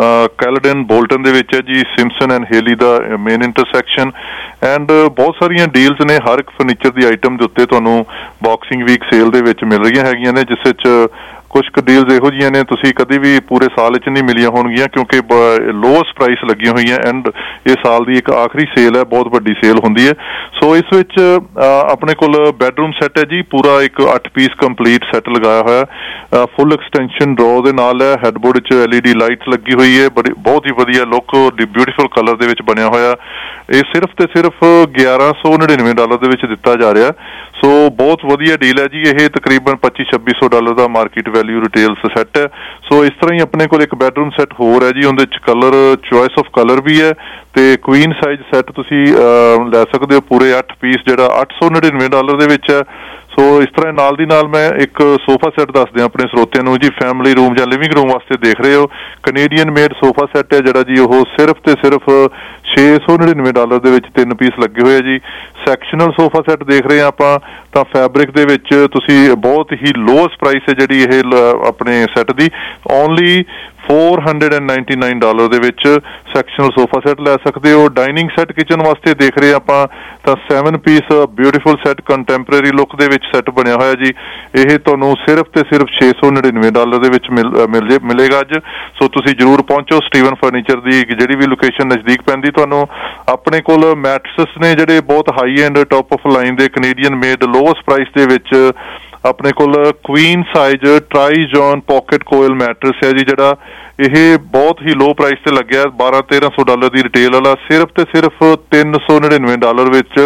Speaker 4: ਕੈਲਡਨ ਬੋਲਟਨ ਦੇ ਵਿੱਚ ਹੈ ਜੀ, ਸਿੰਪਸਨ ਐਂਡ ਹੇਲੀ ਦਾ ਮੇਨ ਇੰਟਰਸੈਕਸ਼ਨ। ਐਂਡ ਬਹੁਤ ਸਾਰੀਆਂ ਡੀਲਸ ਨੇ ਹਰ ਇੱਕ ਫਰਨੀਚਰ ਦੀ ਆਈਟਮ ਦੇ ਉੱਤੇ ਤੁਹਾਨੂੰ ਬਾਕਸਿੰਗ ਵੀਕ ਸੇਲ ਦੇ ਵਿੱਚ ਮਿਲ ਰਹੀਆਂ ਹੈਗੀਆਂ ਨੇ, ਜਿਸ ਵਿੱਚ ਕੁਛ ਕੁ ਡੀਲਸ ਇਹੋ ਜਿਹੀਆਂ ਨੇ ਤੁਸੀਂ ਕਦੇ ਵੀ ਪੂਰੇ ਸਾਲ ਵਿੱਚ ਨਹੀਂ ਮਿਲੀਆਂ ਹੋਣਗੀਆਂ, ਕਿਉਂਕਿ ਲੋਅਸਟ ਪ੍ਰਾਈਸ ਲੱਗੀਆਂ ਹੋਈਆਂ। ਐਂਡ ਇਹ ਸਾਲ ਦੀ ਇੱਕ ਆਖਰੀ ਸੇਲ ਹੈ, ਬਹੁਤ ਵੱਡੀ ਸੇਲ ਹੁੰਦੀ ਹੈ। ਸੋ ਇਸ ਵਿੱਚ ਆਪਣੇ ਕੋਲ ਬੈਡਰੂਮ ਸੈੱਟ ਹੈ ਜੀ, ਪੂਰਾ ਇੱਕ ਅੱਠ ਪੀਸ ਕੰਪਲੀਟ ਸੈੱਟ ਲਗਾਇਆ ਹੋਇਆ, ਫੁੱਲ ਐਕਸਟੈਂਸ਼ਨ ਡਰੋ ਦੇ ਨਾਲ ਹੈ। ਹੈਡਬੋਰਡ 'ਚ ਐਲ ਈ ਡੀ ਲਾਈਟਸ ਲੱਗੀ ਹੋਈ ਹੈ, ਬੜੀ ਬਹੁਤ ਹੀ ਵਧੀਆ ਲੁੱਕ, ਬਿਊਟੀਫੁਲ ਕਲਰ ਦੇ ਵਿੱਚ ਬਣਿਆ ਹੋਇਆ। ਇਹ ਸਿਰਫ ਤੇ ਸਿਰਫ ਗਿਆਰਾਂ ਸੌ ਨੜਿਨਵੇਂ ਡਾਲਰ ਦੇ ਵਿੱਚ ਦਿੱਤਾ ਜਾ ਰਿਹਾ। ਸੋ ਬਹੁਤ ਵਧੀਆ ਡੀਲ ਹੈ ਜੀ। ਇਹ ਤਕਰੀਬਨ ਪੱਚੀ ਛੱਬੀ ਸੌ ਡਾਲਰ ਦਾ ਮਾਰਕੀਟ ਵੈਲਿਊ ਰਿਟੇਲ ਸੈੱਟ ਹੈ। ਸੋ ਇਸ ਤਰ੍ਹਾਂ ਹੀ ਆਪਣੇ ਕੋਲ ਇੱਕ ਬੈਡਰੂਮ ਸੈੱਟ ਹੋਰ ਹੈ ਜੀ, ਉਹਦੇ 'ਚ ਕਲਰ ਚੋਇਸ ਆਫ ਕਲਰ ਵੀ ਹੈ, ਤੇ ਕੁਈਨ ਸਾਈਜ਼ ਸੈੱਟ ਤੁਸੀਂ ਲੈ ਸਕਦੇ ਹੋ ਪੂਰੇ ਅੱਠ ਪੀਸ, ਜਿਹੜਾ ਅੱਠ ਸੌ ਨੜਿਨਵੇਂ ਡਾਲਰ ਦੇ ਵਿੱਚ ਹੈ। ਸੋ ਇਸ ਤਰ੍ਹਾਂ ਨਾਲ ਦੀ ਨਾਲ ਮੈਂ ਇੱਕ ਸੋਫਾ ਸੈੱਟ ਦੱਸਦੇ ਆਪਣੇ ਸਰੋਤਿਆਂ ਨੂੰ ਜੀ, ਫੈਮਿਲੀ ਰੂਮ ਜਾਂ ਲਿਵਿੰਗ ਰੂਮ ਵਾਸਤੇ ਦੇਖ ਰਹੇ ਹੋ। ਕੈਨੇਡੀਅਨ ਮੇਡ ਸੋਫਾ ਸੈੱਟ ਹੈ ਜਿਹੜਾ ਜੀ, ਉਹ ਸਿਰਫ ਤੇ ਸਿਰਫ ਛੇ ਸੌ ਨੜਿਨਵੇਂ ਡਾਲਰ ਦੇ ਵਿੱਚ ਤਿੰਨ ਪੀਸ ਲੱਗੇ ਹੋਏ ਆ ਜੀ। ਸੈਕਸ਼ਨਲ ਸੋਫਾ ਸੈੱਟ ਦੇਖ ਰਹੇ ਹਾਂ ਆਪਾਂ, ਤਾਂ ਫੈਬਰਿਕ ਦੇ ਵਿੱਚ ਤੁਸੀਂ ਬਹੁਤ ਹੀ ਲੋਅਸਟ ਪ੍ਰਾਈਸ ਹੈ ਜਿਹੜੀ ਇਹ ਆਪਣੇ ਸੈੱਟ ਦੀ, only four hundred ninety-nine dollar ਦੇ ਵਿੱਚ ਸੈਕਸ਼ਨਲ ਸੋਫਾ ਸੈੱਟ ਲੈ ਸਕਦੇ ਹੋ। ਡਾਈਨਿੰਗ ਸੈੱਟ ਕਿਚਨ ਵਾਸਤੇ ਦੇਖ ਰਹੇ ਆਪਾਂ ਤਾਂ seven piece beautiful set contemporary look ਦੇ ਵਿੱਚ ਸੈੱਟ ਬਣਿਆ ਹੋਇਆ ਜੀ। ਇਹ ਤੁਹਾਨੂੰ ਸਿਰਫ ਤੇ ਸਿਰਫ ਛੇ ਸੌ ਨੜਿਨਵੇਂ ਡਾਲਰ ਦੇ ਵਿੱਚ ਮਿਲ ਮਿਲੇਗਾ ਅੱਜ। ਸੋ ਤੁਸੀਂ ਜ਼ਰੂਰ ਪਹੁੰਚੋ ਸਟੀਵਨ ਫਰਨੀਚਰ ਦੀ ਜਿਹੜੀ ਵੀ ਲੋਕੇਸ਼ਨ ਨਜ਼ਦੀਕ ਪੈਂਦੀ ਤੁਹਾਨੂੰ। ਆਪਣੇ ਕੋਲ ਮੈਟਰਸ ਨੇ ਜਿਹੜੇ ਬਹੁਤ high end top of line ਦੇ ਕੈਨੇਡੀਅਨ ਮੇਡ ਲੋਅਸਟ ਪ੍ਰਾਈਸ ਦੇ ਵਿੱਚ ਆਪਣੇ ਕੋਲ queen size try John pocket coil mattress ਹੈ ਜੀ, ਜਿਹੜਾ ਇਹ ਬਹੁਤ ਹੀ ਲੋਅ ਪ੍ਰਾਈਸ ਤੇ ਲੱਗਿਆ, ਬਾਰਾਂ ਤੇਰਾਂ ਸੌ ਡਾਲਰ ਦੀ ਰਿਟੇਲ ਵਾਲਾ, ਸਿਰਫ ਤੇ ਸਿਰਫ ਤਿੰਨ ਸੌ ਨੜਿਨਵੇਂ ਡਾਲਰ ਵਿੱਚ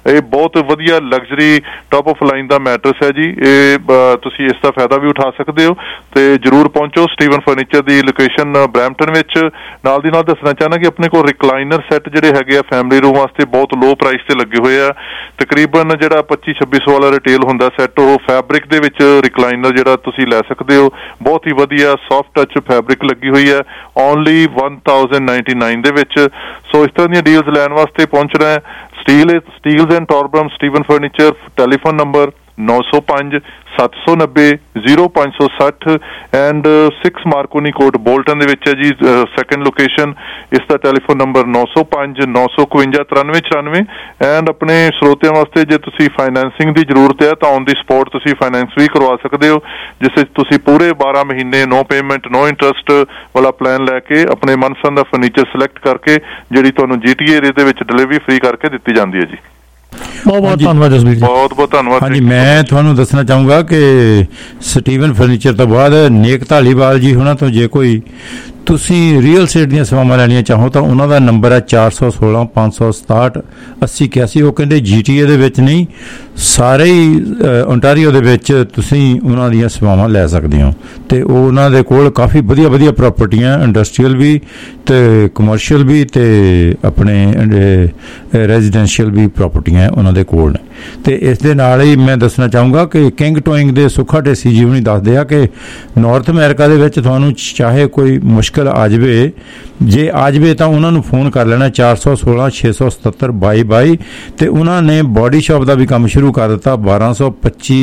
Speaker 4: ਇਹ ਬਹੁਤ ਵਧੀਆ ਲਗਜ਼ਰੀ ਟੌਪ ਆਫ ਲਾਈਨ ਦਾ ਮੈਟਰਸ ਹੈ ਜੀ। ਇਹ ਤੁਸੀਂ ਇਸ ਦਾ ਫਾਇਦਾ ਵੀ ਉਠਾ ਸਕਦੇ ਹੋ ਤੇ ਜਰੂਰ ਪਹੁੰਚੋ। ਸਟੀਵਨ ਫਰਨੀਚਰ ਦੀ ਲੋਕੇਸ਼ਨ ਬਰੈਂਪਟਨ ਵਿੱਚ। ਨਾਲ ਦੀ ਨਾਲ ਦੱਸਣਾ ਚਾਹਨਾ ਕਿ ਆਪਣੇ ਕੋਲ ਰਿਕਲਾਈਨਰ ਸੈੱਟ ਜਿਹੜੇ ਹੈਗੇ ਆ ਫੈਮਿਲੀ ਰੂਮ ਵਾਸਤੇ ਬਹੁਤ ਲੋ ਪ੍ਰਾਈਸ ਤੇ ਲੱਗੇ ਹੋਏ ਆ। ਤਕਰੀਬਨ ਜਿਹੜਾ ਪੱਚੀ ਛੱਬੀ ਸੌ ਵਾਲਾ ਰਿਟੇਲ ਹੁੰਦਾ ਸੈੱਟ, ਉਹ ਫੈਬਰਿਕ ਦੇ ਵਿੱਚ ਰਿਕਲਾਈਨਰ ਜਿਹੜਾ ਤੁਸੀਂ ਲੈ ਸਕਦੇ ਹੋ। ਬਹੁਤ ਹੀ ਵਧੀਆ ਸੌਫਟ ਟੱਚ ਫੈਬਰਿਕ ਲੱਗੀ ਹੋਈ ਹੈ ਓਨਲੀ one thousand ninety-nine ਦੇ ਵਿੱਚ। ਸੋ ਇਸ ਤਰ੍ਹਾਂ ਦੀਆਂ ਡੀਲਸ ਲੈਣ ਵਾਸਤੇ ਪਹੁੰਚਣਾ ਹੈ। Steel Steeles and Torbram Steven Furniture. Telephone number ਨੌ ਸੌ ਪੰਜ ਸੱਤ ਸੌ ਨੱਬੇ ਜ਼ੀਰੋ ਪੰਜ ਸੌ ਸੱਠ and six Marconi Court Bolton ਦੇ ਵਿੱਚ ਹੈ ਜੀ ਸੈਕੰਡ ਲੋਕੇਸ਼ਨ। ਇਸ ਦਾ ਟੈਲੀਫੋਨ ਨੰਬਰ ਨੌ ਸੌ ਪੰਜ ਨੌ ਸੌ ਇਕਵੰਜਾ ਤਰਾਨਵੇਂ ਚੁਰਾਨਵੇਂ। ਐਂਡ ਆਪਣੇ ਸਰੋਤਿਆਂ ਵਾਸਤੇ ਜੇ ਤੁਸੀਂ ਫਾਈਨੈਂਸਿੰਗ ਦੀ ਜ਼ਰੂਰਤ ਹੈ ਤਾਂ ਔਨ ਦੀ ਸਪੋਟ ਤੁਸੀਂ ਫਾਈਨੈਂਸ ਵੀ ਕਰਵਾ ਸਕਦੇ ਹੋ, ਜਿਸ ਵਿੱਚ ਤੁਸੀਂ ਪੂਰੇ ਬਾਰਾਂ ਮਹੀਨੇ ਨੋ ਪੇਮੈਂਟ ਨੋ ਇੰਟਰਸਟ ਵਾਲਾ ਪਲਾਨ ਲੈ ਕੇ ਆਪਣੇ ਮਨਪਸੰਦ ਦਾ ਫਰਨੀਚਰ ਸਿਲੈਕਟ ਕਰਕੇ ਜਿਹੜੀ ਤੁਹਾਨੂੰ ਜੀ ਟੀ ਏਰੀਆ ਦੇ ਵਿੱਚ ਡਿਲੀਵਰੀ ਫ੍ਰੀ ਕਰਕੇ ਦਿੱਤੀ ਜਾਂਦੀ ਹੈ ਜੀ।
Speaker 2: ਬਹੁਤ ਬਹੁਤ ਧੰਨਵਾਦ ਜਸਬੀਰ ਜੀ।
Speaker 4: ਬਹੁਤ ਬਹੁਤ ਧੰਨਵਾਦ।
Speaker 3: ਹਾਂਜੀ, ਮੈਂ ਤੁਹਾਨੂੰ ਦੱਸਣਾ ਚਾਹੂੰਗਾ ਕਿ ਸਟੀਵਨ ਫਰਨੀਚਰ ਤੋਂ ਬਾਅਦ ਨੇਕ ਧਾਲੀਵਾਲ ਜੀ ਹੋਣਾ ਤੋਂ ਜੇ ਕੋਈ ਤੁਸੀਂ ਰੀਅਲ ਸਟੇਟ ਦੀਆਂ ਸੇਵਾਵਾਂ ਲੈਣੀਆਂ ਚਾਹੋ ਤਾਂ ਉਹਨਾਂ ਦਾ ਨੰਬਰ ਹੈ ਚਾਰ ਸੌ ਸੋਲਾਂ ਪੰਜ ਸੌ ਸਤਾਹਠ ਅੱਸੀ ਇਕਿਆਸੀ। ਉਹ ਕਹਿੰਦੇ ਜੀ ਟੀ ਏ ਦੇ ਵਿੱਚ ਨਹੀਂ, ਸਾਰੇ ਹੀ ਓਨਟਾਰੀਓ ਦੇ ਵਿੱਚ ਤੁਸੀਂ ਉਹਨਾਂ ਦੀਆਂ ਸੇਵਾਵਾਂ ਲੈ ਸਕਦੇ ਹੋ। ਅਤੇ ਉਹਨਾਂ ਦੇ ਕੋਲ ਕਾਫੀ ਵਧੀਆ ਵਧੀਆ ਪ੍ਰਾਪਰਟੀਆਂ, ਇੰਡਸਟਰੀਅਲ ਵੀ ਅਤੇ ਕਮਰਸ਼ੀਅਲ ਵੀ ਅਤੇ ਆਪਣੇ ਰੈਜ਼ੀਡੈਂਸ਼ੀਅਲ ਵੀ ਪ੍ਰਾਪਰਟੀਆਂ ਉਹਨਾਂ ਦੇ ਕੋਲ ਨੇ। ਅਤੇ ਇਸ ਦੇ ਨਾਲ ਹੀ ਮੈਂ ਦੱਸਣਾ ਚਾਹੂੰਗਾ ਕਿ ਕਿੰਗ ਟੋਇੰਗ ਦੇ ਸੁੱਖਾ ਢੇਸੀ ਜੀ ਹੁਣੀ ਦੱਸਦੇ ਆ ਕਿ ਨਾਰਥ ਅਮਰੀਕਾ ਦੇ ਵਿੱਚ ਤੁਹਾਨੂੰ ਚਾਹੇ ਕੋਈ ਮੁਸ਼ਕਿਲ ਆ ਜਾਵੇ, ਜੇ ਆ ਜਾਵੇ ਤਾਂ ਉਹਨਾਂ ਨੂੰ ਫੋਨ ਕਰ ਲੈਣਾ ਚਾਰ ਸੌ ਸੋਲਾਂ ਛੇ ਸੌ ਸਤੱਤਰ ਬਾਈ ਬਾਈ। ਅਤੇ ਉਹਨਾਂ ਨੇ ਬੋਡੀ ਸ਼ਾਪ ਦਾ ਵੀ ਕੰਮ ਸ਼ੁਰੂ ਕਰ ਦਿੱਤਾ ਬਾਰਾਂ ਸੌ ਪੱਚੀ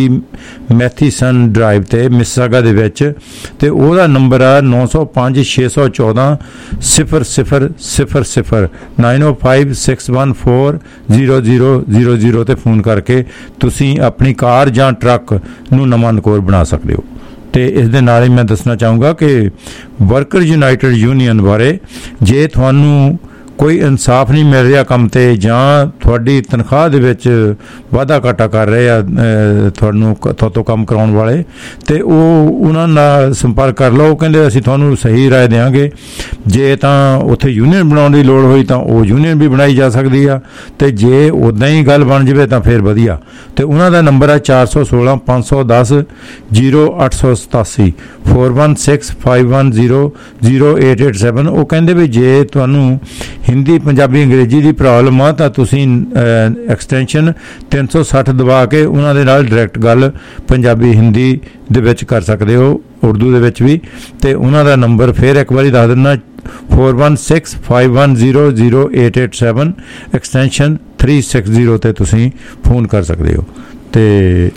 Speaker 3: ਮੈਥੀਸਨ ਡਰਾਈਵ 'ਤੇ ਮਿਸਿਸਾਗਾ ਦੇ ਵਿੱਚ। ਅਤੇ ਉਹਦਾ ਨੰਬਰ ਆ ਨੌ ਸੌ ਪੰਜ ਛੇ ਸੌ ਚੌਦਾਂ ਸਿਫਰ ਸਿਫਰ ਸਿਫਰ ਸਿਫਰ nine O five six one four zero zero zero zero 'ਤੇ ਫੋਨ ਕਰਕੇ ਤੁਸੀਂ ਆਪਣੀ ਕਾਰ ਜਾਂ ਟਰੱਕ ਨੂੰ ਨਵਾਂ ਨਕੋਰ ਬਣਾ ਸਕਦੇ ਹੋ। ਅਤੇ ਇਸ ਦੇ ਨਾਲ ਹੀ ਮੈਂ ਦੱਸਣਾ ਚਾਹੂੰਗਾ ਕਿ ਵਰਕਰ ਯੂਨਾਈਟਿਡ ਯੂਨੀਅਨ ਬਾਰੇ ਜੇ ਤੁਹਾਨੂੰ ਕੋਈ ਇਨਸਾਫ ਨਹੀਂ ਮਿਲ ਰਿਹਾ ਕੰਮ 'ਤੇ ਜਾਂ ਤੁਹਾਡੀ ਤਨਖਾਹ ਦੇ ਵਿੱਚ ਵਾਧਾ ਘਾਟਾ ਕਰ ਰਹੇ ਆ ਤੁਹਾਨੂੰ ਤੁਹਾਤੋਂ ਕੰਮ ਕਰਾਉਣ ਵਾਲੇ, ਅਤੇ ਉਹ ਉਹਨਾਂ ਨਾਲ ਸੰਪਰਕ ਕਰ ਲਓ। ਉਹ ਕਹਿੰਦੇ ਅਸੀਂ ਤੁਹਾਨੂੰ ਸਹੀ ਰਾਏ ਦਿਆਂਗੇ। ਜੇ ਤਾਂ ਉੱਥੇ ਯੂਨੀਅਨ ਬਣਾਉਣ ਦੀ ਲੋੜ ਹੋਈ ਤਾਂ ਉਹ ਯੂਨੀਅਨ ਵੀ ਬਣਾਈ ਜਾ ਸਕਦੀ ਆ, ਅਤੇ ਜੇ ਉੱਦਾਂ ਹੀ ਗੱਲ ਬਣ ਜਾਵੇ ਤਾਂ ਫਿਰ ਵਧੀਆ। ਅਤੇ ਉਹਨਾਂ ਦਾ ਨੰਬਰ ਹੈ ਚਾਰ ਸੌ ਸੋਲਾਂ ਪੰਜ ਸੌ ਦਸ ਜ਼ੀਰੋ ਅੱਠ ਸੌ ਸਤਾਸੀ four one six five one zero zero eight eight seven. ਉਹ ਕਹਿੰਦੇ ਵੀ ਜੇ ਤੁਹਾਨੂੰ ਹਿੰਦੀ ਪੰਜਾਬੀ ਅੰਗਰੇਜ਼ੀ ਦੀ ਪ੍ਰੋਬਲਮ ਆ ਤਾਂ ਤੁਸੀਂ ਐਕਸਟੈਂਸ਼ਨ ਤਿੰਨ ਸੌ ਸੱਠ ਦਬਾ ਕੇ ਉਹਨਾਂ ਦੇ ਨਾਲ ਡਾਇਰੈਕਟ ਗੱਲ ਪੰਜਾਬੀ ਹਿੰਦੀ ਦੇ ਵਿੱਚ ਕਰ ਸਕਦੇ ਹੋ, ਉਰਦੂ ਦੇ ਵਿੱਚ ਵੀ। ਅਤੇ ਉਹਨਾਂ ਦਾ ਨੰਬਰ ਫਿਰ ਇੱਕ ਵਾਰੀ ਦੱਸ ਦਿੰਦਾ four one six five one zero zero eight eight seven extension three six zero 'ਤੇ ਤੁਸੀਂ ਫੋਨ ਕਰ ਸਕਦੇ ਹੋ। ਅਤੇ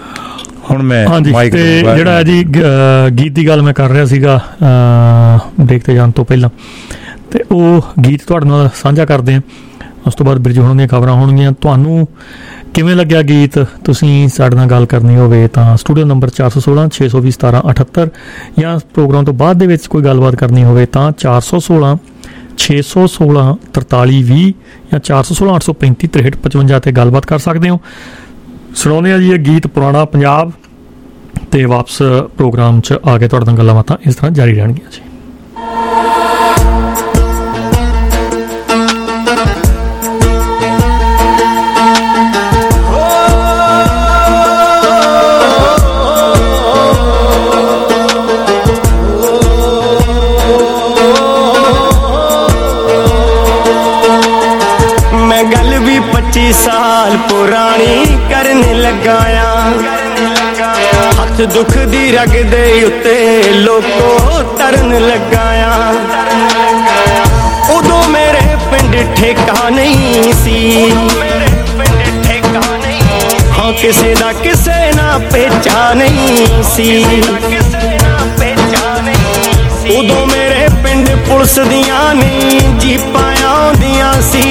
Speaker 3: ਹੁਣ ਮੈਂ
Speaker 2: ਹਾਂਜੀ, ਅਤੇ ਜਿਹੜਾ ਜੀ ਗੀਤ ਦੀ ਗੱਲ ਮੈਂ ਕਰ ਰਿਹਾ ਸੀਗਾ ਬ੍ਰੇਕ 'ਤੇ ਜਾਣ ਤੋਂ ਪਹਿਲਾਂ, ਅਤੇ ਉਹ ਗੀਤ ਤੁਹਾਡੇ ਨਾਲ ਸਾਂਝਾ ਕਰਦੇ ਹਾਂ। ਉਸ ਤੋਂ ਬਾਅਦ ਬਿਰਜੂ ਹੋਣ ਦੀਆਂ ਖਬਰਾਂ ਹੋਣਗੀਆਂ। ਤੁਹਾਨੂੰ ਕਿਵੇਂ ਲੱਗਿਆ ਗੀਤ, ਤੁਸੀਂ ਸਾਡੇ ਨਾਲ ਗੱਲ ਕਰਨੀ ਹੋਵੇ ਤਾਂ ਸਟੂਡੀਓ ਨੰਬਰ ਚਾਰ ਸੌ ਸੋਲਾਂ ਛੇ ਸੌ ਵੀਹ ਸਤਾਰਾਂ ਅਠੱਤਰ, ਜਾਂ ਪ੍ਰੋਗਰਾਮ ਤੋਂ ਬਾਅਦ ਦੇ ਵਿੱਚ ਕੋਈ ਗੱਲਬਾਤ ਕਰਨੀ ਹੋਵੇ ਤਾਂ ਚਾਰ ਸੌ ਸੋਲਾਂ ਛੇ ਸੌ ਸੋਲਾਂ ਤਰਤਾਲੀ ਵੀਹ ਜਾਂ ਚਾਰ ਸੌ ਸੋਲਾਂ ਅੱਠ ਸੌ ਪੈਂਤੀ ਤ੍ਰੇਹਠ ਪਚਵੰਜਾ 'ਤੇ ਗੱਲਬਾਤ ਕਰ ਸਕਦੇ ਹੋ। ਸੁਣਾਉਂਦੇ ਹਾਂ ਜੀ ਇਹ ਗੀਤ ਪੁਰਾਣਾ ਪੰਜਾਬ, ਅਤੇ ਵਾਪਸ ਪ੍ਰੋਗਰਾਮ 'ਚ ਆ ਕੇ ਤੁਹਾਡੇ ਨਾਲ ਗੱਲਾਂ ਬਾਤਾਂ ਇਸ ਤਰ੍ਹਾਂ ਜਾਰੀ ਰਹਿਣਗੀਆਂ ਜੀ।
Speaker 5: पच्चीस साल पुरानी करने लगाया, हथ दुख दी रग दे उत्ते लोको तरन लगाया। उदों मेरे पिंड ठेका नहीं सी, हाँ किसे दा किसे ना पेचा नहीं सी। उदों मेरे पिंड पुलिस दियां नहीं जीपां आउंदियां सी,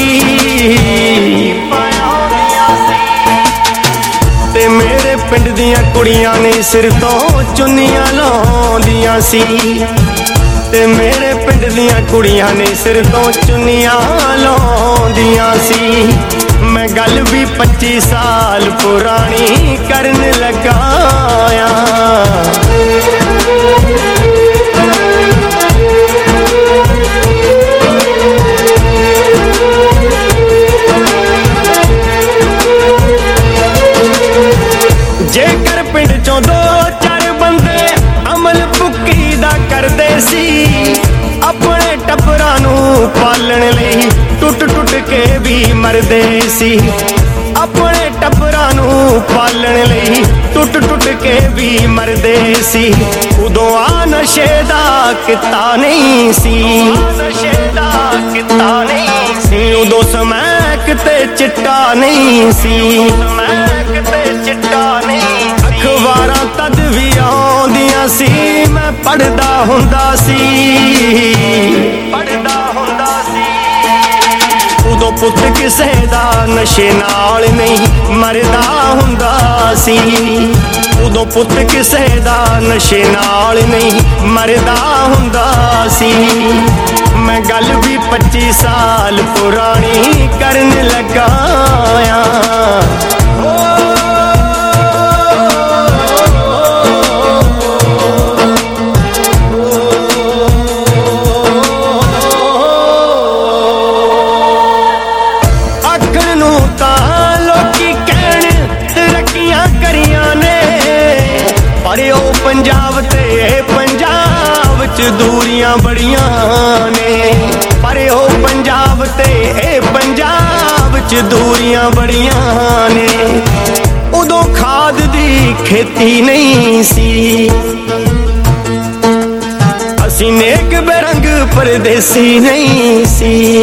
Speaker 5: ते मेरे पिंड दियां कुड़ियां ने सिर तो चुन्नियां लाउंदियां सी, ते मेरे पिंड दियां कुड़ियां ने सिर तो चुन्नियां लाउंदियां सी। मैं गल भी पच्ची साल पुरानी करन लगाया। ਸੀ ਆਪਣੇ ਟੱਬਰਾਂ ਨੂੰ ਪਾਲਣ ਲਈ ਟੁੱਟ ਟੁੱਟ ਕੇ ਵੀ ਮਰਦੇ ਸੀ ਆਪਣੇ ਟੱਬਰਾਂ ਨੂੰ ਪਾਲਣ ਲਈ ਟੁੱਟ ਟੁੱਟ ਕੇ ਵੀ ਮਰਦੇ ਸੀ ਉਦੋਂ ਆ ਨਸ਼ੇ ਦਾ ਕਿੱਤਾ ਨਹੀਂ ਸੀ ਨਸ਼ੇ ਦਾ ਕਿੱਤਾ ਨਹੀਂ ਸੀ ਉਦੋਂ ਸਮੈਕ ਤੇ ਚਿੱਟਾ ਨਹੀਂ ਸੀ ਸਮੈਕ ਤੇ ਚਿੱਟਾ ਨਹੀਂ ਅਖਬਾਰਾਂ ਤਦ ਵੀ ਆਉਂਦੀਆਂ ਸੀ ਮੈਂ ਪੜ੍ਹਦਾ ਹੁੰਦਾ ਸੀ ਪੜ੍ਹਦਾ ਹੁੰਦਾ ਸੀ ਉਦੋਂ ਪੁੱਤ ਕਿਸੇ ਦਾ ਨਸ਼ੇ ਨਾਲ ਨਹੀਂ ਮਰਦਾ ਹੁੰਦਾ ਸੀ ਉਦੋਂ ਪੁੱਤ ਕਿਸੇ ਦਾ ਨਸ਼ੇ ਨਾਲ ਨਹੀਂ ਮਰਦਾ ਹੁੰਦਾ ਸੀ ਮੈਂ ਗੱਲ ਵੀ ਪੱਚੀ ਸਾਲ ਪੁਰਾਣੀ ਕਰਨ ਲੱਗਾ ਆਂ ਪੰਜਾਬ ਤੇ ਪੰਜਾਬ ਚ ਦੂਰੀਆਂ ਬੜੀਆਂ ਨੇ ਪਰ ਉਹ ਪੰਜਾਬ ਤੇ ਇਹ ਪੰਜਾਬ ਚ ਦੂਰੀਆਂ ਬੜੀਆਂ ਨੇ ਉਦੋਂ ਖਾਦ ਦੀ ਖੇਤੀ ਨਹੀਂ ਸੀ ਅਸੀਂ ਨੇਕ ਬੇਰੰਗ ਪਰਦੇਸੀ ਨਹੀਂ ਸੀ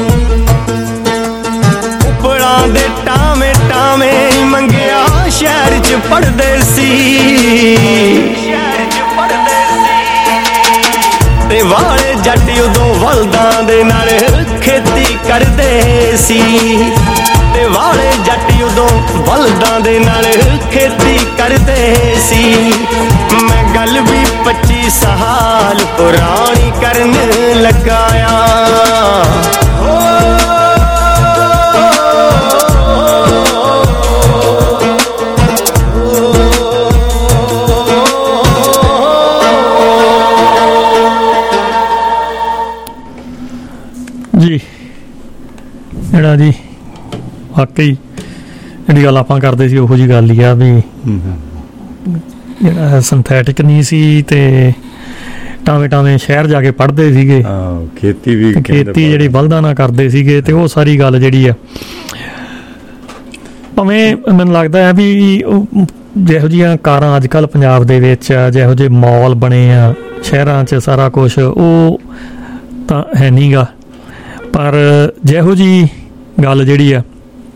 Speaker 5: ਉਪਲਾਂ ਦੇ ਟਾਵੇਂ ਟਾਵੇਂ ਮੰਗਿਆ ਸ਼ਹਿਰ ਚ ਪੜਦੇ ਸੀ ਸ਼ਹਿਰ ਚ ਪੜਦੇ ਸੀ ਤੇ ਵਾਲੇ ਜੱਟ ਉਦੋਂ ਬਲਦਾਂ ਦੇ ਨਾਲ ਖੇਤੀ ਕਰਦੇ ਸੀ ਤੇ ਵਾਲੇ ਜੱਟ ਉਦੋਂ ਬਲਦਾਂ ਦੇ ਨਾਲ ਖੇਤੀ ਕਰਦੇ ਸੀ ਮੈਂ ਗੱਲ ਵੀ ਪੱਚੀ ਸਾਲ ਪੁਰਾਣੀ ਕਰਨ ਲੱਗਾ ਆਂ
Speaker 2: ਜੀ ਜਿਹੜਾ ਜੀ ਵਾਕਈ ਜਿਹੜੀ ਗੱਲ ਆਪਾਂ ਕਰਦੇ ਸੀ ਉਹੋ ਜਿਹੀ ਗੱਲ ਹੀ ਆ ਵੀ ਜਿਹੜਾ ਸਿੰਥੈਟਿਕ ਨਹੀਂ ਸੀ ਤੇ ਟਾਵੇਂ ਟਾਵੇਂ ਸ਼ਹਿਰ ਜਾ ਕੇ ਪੜ੍ਹਦੇ ਸੀਗੇ
Speaker 3: ਖੇਤੀ ਵੀ
Speaker 2: ਖੇਤੀ ਜਿਹੜੀ ਬਲਦਾਂ ਨਾਲ ਕਰਦੇ ਸੀਗੇ ਤੇ ਉਹ ਸਾਰੀ ਗੱਲ ਜਿਹੜੀ ਆ ਭਾਵੇਂ ਮੈਨੂੰ ਲੱਗਦਾ ਹੈ ਵੀ ਜਿਹੋ ਜਿਹੀਆਂ ਕਾਰਾਂ ਅੱਜ ਕੱਲ੍ਹ ਪੰਜਾਬ ਦੇ ਵਿੱਚ ਜਿਹੋ ਜਿਹੇ ਮਾਲ ਬਣੇ ਆ ਸ਼ਹਿਰਾਂ 'ਚ ਸਾਰਾ ਕੁਛ ਉਹ ਤਾਂ ਹੈ ਨਹੀਂ ਗਾ ਪਰ ਜਿਹੋ ਜਿਹੀ ਗੱਲ ਜਿਹੜੀ ਆ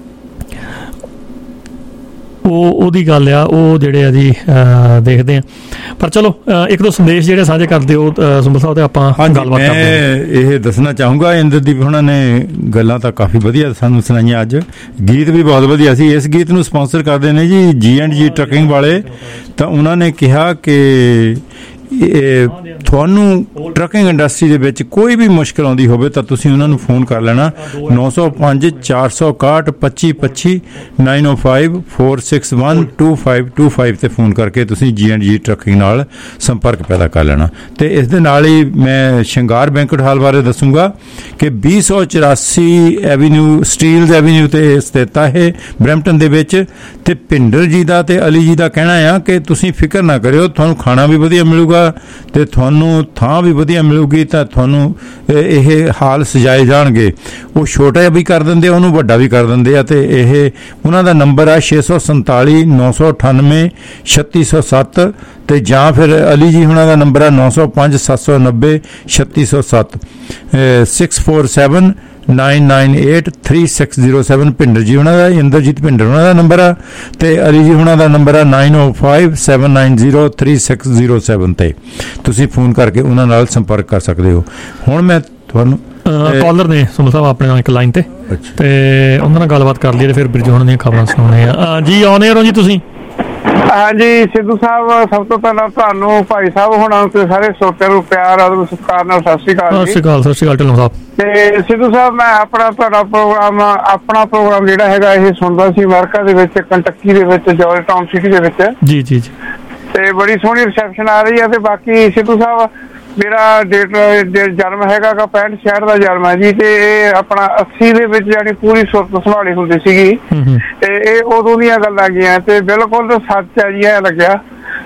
Speaker 2: ਉਹ ਉਹਦੀ ਗੱਲ ਆ ਉਹ ਜਿਹੜੇ ਆ ਜੀ ਦੇਖਦੇ ਆ ਪਰ ਚਲੋ ਇੱਕ ਦੋ ਸੰਦੇਸ਼ ਜਿਹੜੇ ਸਾਂਝੇ ਕਰਦੇ ਹੋ ਸੁੰਬਲ ਸਾਹਿਬ ਤੇ ਆਪਾਂ ਗੱਲਬਾਤ ਕਰਦੇ
Speaker 3: ਮੈਂ ਇਹ ਦੱਸਣਾ ਚਾਹੂੰਗਾ ਇੰਦਰਦੀਪ ਹੋਣਾ ਨੇ ਗੱਲਾਂ ਤਾਂ ਕਾਫੀ ਵਧੀਆ ਸਾਨੂੰ ਸੁਣਾਈਆਂ ਅੱਜ ਗੀਤ ਵੀ ਬਹੁਤ ਵਧੀਆ ਸੀ ਇਸ ਗੀਤ ਨੂੰ ਸਪਾਂਸਰ ਕਰਦੇ ਨੇ ਜੀ ਜੀ ਐਂਡ ਜੀ ਟਰੱਕਿੰਗ ਵਾਲੇ ਤਾਂ ਉਹਨਾਂ ਨੇ ਕਿਹਾ ਕਿ ਤੁਹਾਨੂੰ ਟਰੱਕਿੰਗ ਇੰਡਸਟਰੀ ਦੇ ਵਿੱਚ ਕੋਈ ਵੀ ਮੁਸ਼ਕਿਲ ਆਉਂਦੀ ਹੋਵੇ ਤਾਂ ਤੁਸੀਂ ਉਹਨਾਂ ਨੂੰ ਫੋਨ ਕਰ ਲੈਣਾ ਨੌ ਸੌ ਪੰਜ ਚਾਰ ਸੌ ਇਕਾਹਠ ਪੱਚੀ ਪੱਚੀ nine O five four six one two five two five ਤੇ ਫੋਨ ਕਰਕੇ ਤੁਸੀਂ ਜੀ ਐਂਡ ਜੀ ਟਰੱਕਿੰਗ ਨਾਲ ਸੰਪਰਕ ਪੈਦਾ ਕਰ ਲੈਣਾ ਤੇ ਇਸ ਦੇ ਨਾਲ ਹੀ ਮੈਂ ਸ਼ਿੰਗਾਰ ਬੈਂਕਟ ਹਾਲ ਬਾਰੇ ਦੱਸੂਗਾ ਕਿ ਵੀਹ ਸੌ ਚੁਰਾਸੀ ਐਵੀਨਿਊ ਸਟੀਲਜ਼ ਐਵੀਨਿਊ ਤੇ ਸਥਿਤ ਹੈ ਬਰੈਂਪਟਨ ਦੇ ਵਿੱਚ ਤੇ ਭਿੰਡਰ ਜੀ ਦਾ ਤੇ ਅਲੀ ਜੀ ਦਾ ਕਹਿਣਾ ਆ ਕਿ ਤੁਸੀਂ ਫਿਕਰ ਨਾ ਕਰਿਓ ਤੁਹਾਨੂੰ ਖਾਣਾ ਵੀ ਵਧੀਆ ਮਿਲੂਗਾ ਤੇ ਤੁਹਾਨੂੰ ਥਾਂ ਵੀ ਵਧੀਆ ਮਿਲੂਗੀ ਤਾਂ ਤੁਹਾਨੂੰ ਇਹ ਹਾਲ ਸਜਾਏ ਜਾਣਗੇ ਉਹ ਛੋਟਾ ਵੀ ਕਰ ਦਿੰਦੇ ਉਹਨੂੰ ਵੱਡਾ ਵੀ ਕਰ ਦਿੰਦੇ ਆ ਤੇ ਇਹ ਉਹਨਾਂ ਦਾ ਨੰਬਰ ਆ ਛੇ ਸੌ ਸੰਤਾਲੀ ਨੌ ਸੌ ਅਠਾਨਵੇਂ ਛੱਤੀ ਸੌ ਸੱਤ ਤੇ ਜਾਂ ਫਿਰ ਅਲੀ ਜੀ ਹੁਣਾਂ ਦਾ ਨੰਬਰ ਆ ਨੌ ਸੌ ਪੰਜ ਸੱਤ ਸੌ ਨੱਬੇ ਛੱਤੀ ਸੌ ਸੱਤ six four seven nine nine eight three six zero seven Bhinder ji ਉਹਨਾਂ ਦਾ ਇੰਦਰਜੀਤ ਭਿੰਡਰ ਉਹਨਾਂ ਦਾ ਨੰਬਰ ਆ ਤੇ ਅਲੀ ਜੀ ਉਹਨਾਂ ਦਾ ਨੰਬਰ ਆ nine O five seven nine zero three six zero seven ਤੇ ਤੁਸੀਂ ਫੋਨ ਕਰਕੇ ਉਹਨਾਂ ਨਾਲ ਸੰਪਰਕ ਕਰ ਸਕਦੇ ਹੋ ਹੁਣ ਮੈਂ ਤੁਹਾਨੂੰ
Speaker 2: ਕਾਲਰ ਨੇ ਸੁਮਨ ਸਾਹਿਬ ਆਪਣੇ ਨਾਲ ਇੱਕ ਲਾਈਨ ਤੇ ਤੇ ਉਹਨਾਂ ਨਾਲ ਗੱਲਬਾਤ ਕਰ ਲਈਏ ਫਿਰ ਬਿਰਜ ਹੋਣ ਦੀਆਂ ਖਬਰਾਂ ਸੁਣਾਉਣੇ ਆ ਜੀ ਆਉਣੇ ਹੋ ਜੀ ਤੁਸੀਂ
Speaker 6: ਹਾਂਜੀ ਸਿੱਧੂ ਸਾਹਿਬ ਸਭ ਤੋਂ ਪਹਿਲਾਂ ਤੁਹਾਨੂੰ ਭਾਈ ਸਾਹਿਬ ਹੋਣਾ ਤੇ ਸਾਰੇ ਸਰੋਤਿਆਂ ਨੂੰ ਪਿਆਰ ਆਦਰ ਸਤਿਕਾਰ ਨਾਲ ਸਤਿ ਸ਼੍ਰੀ ਅਕਾਲ
Speaker 2: ਸਤਿ ਸ਼੍ਰੀ ਅਕਾਲ ਸਤਿ ਸ਼੍ਰੀ ਅਕਾਲ ਢਿੱਲੋਂ ਸਾਹਿਬ
Speaker 6: ਤੇ ਸਿੱਧੂ ਸਾਹਿਬ ਮੈਂ ਆਪਣਾ ਤੁਹਾਡਾ ਪ੍ਰੋਗਰਾਮ ਆਪਣਾ ਪ੍ਰੋਗਰਾਮ ਜਿਹੜਾ ਹੈਗਾ ਇਹ ਸੁਣਦਾ ਸੀ ਅਮਰੀਕਾ ਦੇ ਵਿੱਚ ਕੰਟਕੀ ਦੇ ਵਿੱਚ ਜਾਰਜ ਟਾਊਨ ਸਿਟੀ ਦੇ ਵਿੱਚ
Speaker 2: ਜੀ ਜੀ ਜੀ
Speaker 6: ਤੇ ਬੜੀ ਸੋਹਣੀ ਰਿਸੈਪਸ਼ਨ ਆ ਰਹੀ ਹੈ ਤੇ ਬਾਕੀ ਸਿੱਧੂ ਸਾਹਿਬ ਮੇਰਾ ਡੇਟ ਜਨਮ ਹੈਗਾ ਪੈਂਹਠ ਛਿਆਹਠ ਦਾ ਜਨਮ ਹੈ ਜੀ ਤੇ ਇਹ ਆਪਣਾ ਅੱਸੀ ਦੇ ਵਿੱਚ ਜਾਨੀ ਪੂਰੀ ਸੁਰਤ ਸੰਭਾਲੀ ਹੁੰਦੀ ਸੀਗੀ ਤੇ ਇਹ ਉਦੋਂ ਦੀਆਂ ਗੱਲਾਂ ਗਈਆਂ ਤੇ ਬਿਲਕੁਲ ਸੱਚ ਹੈ ਜੀ ਇਹ ਲੱਗਿਆ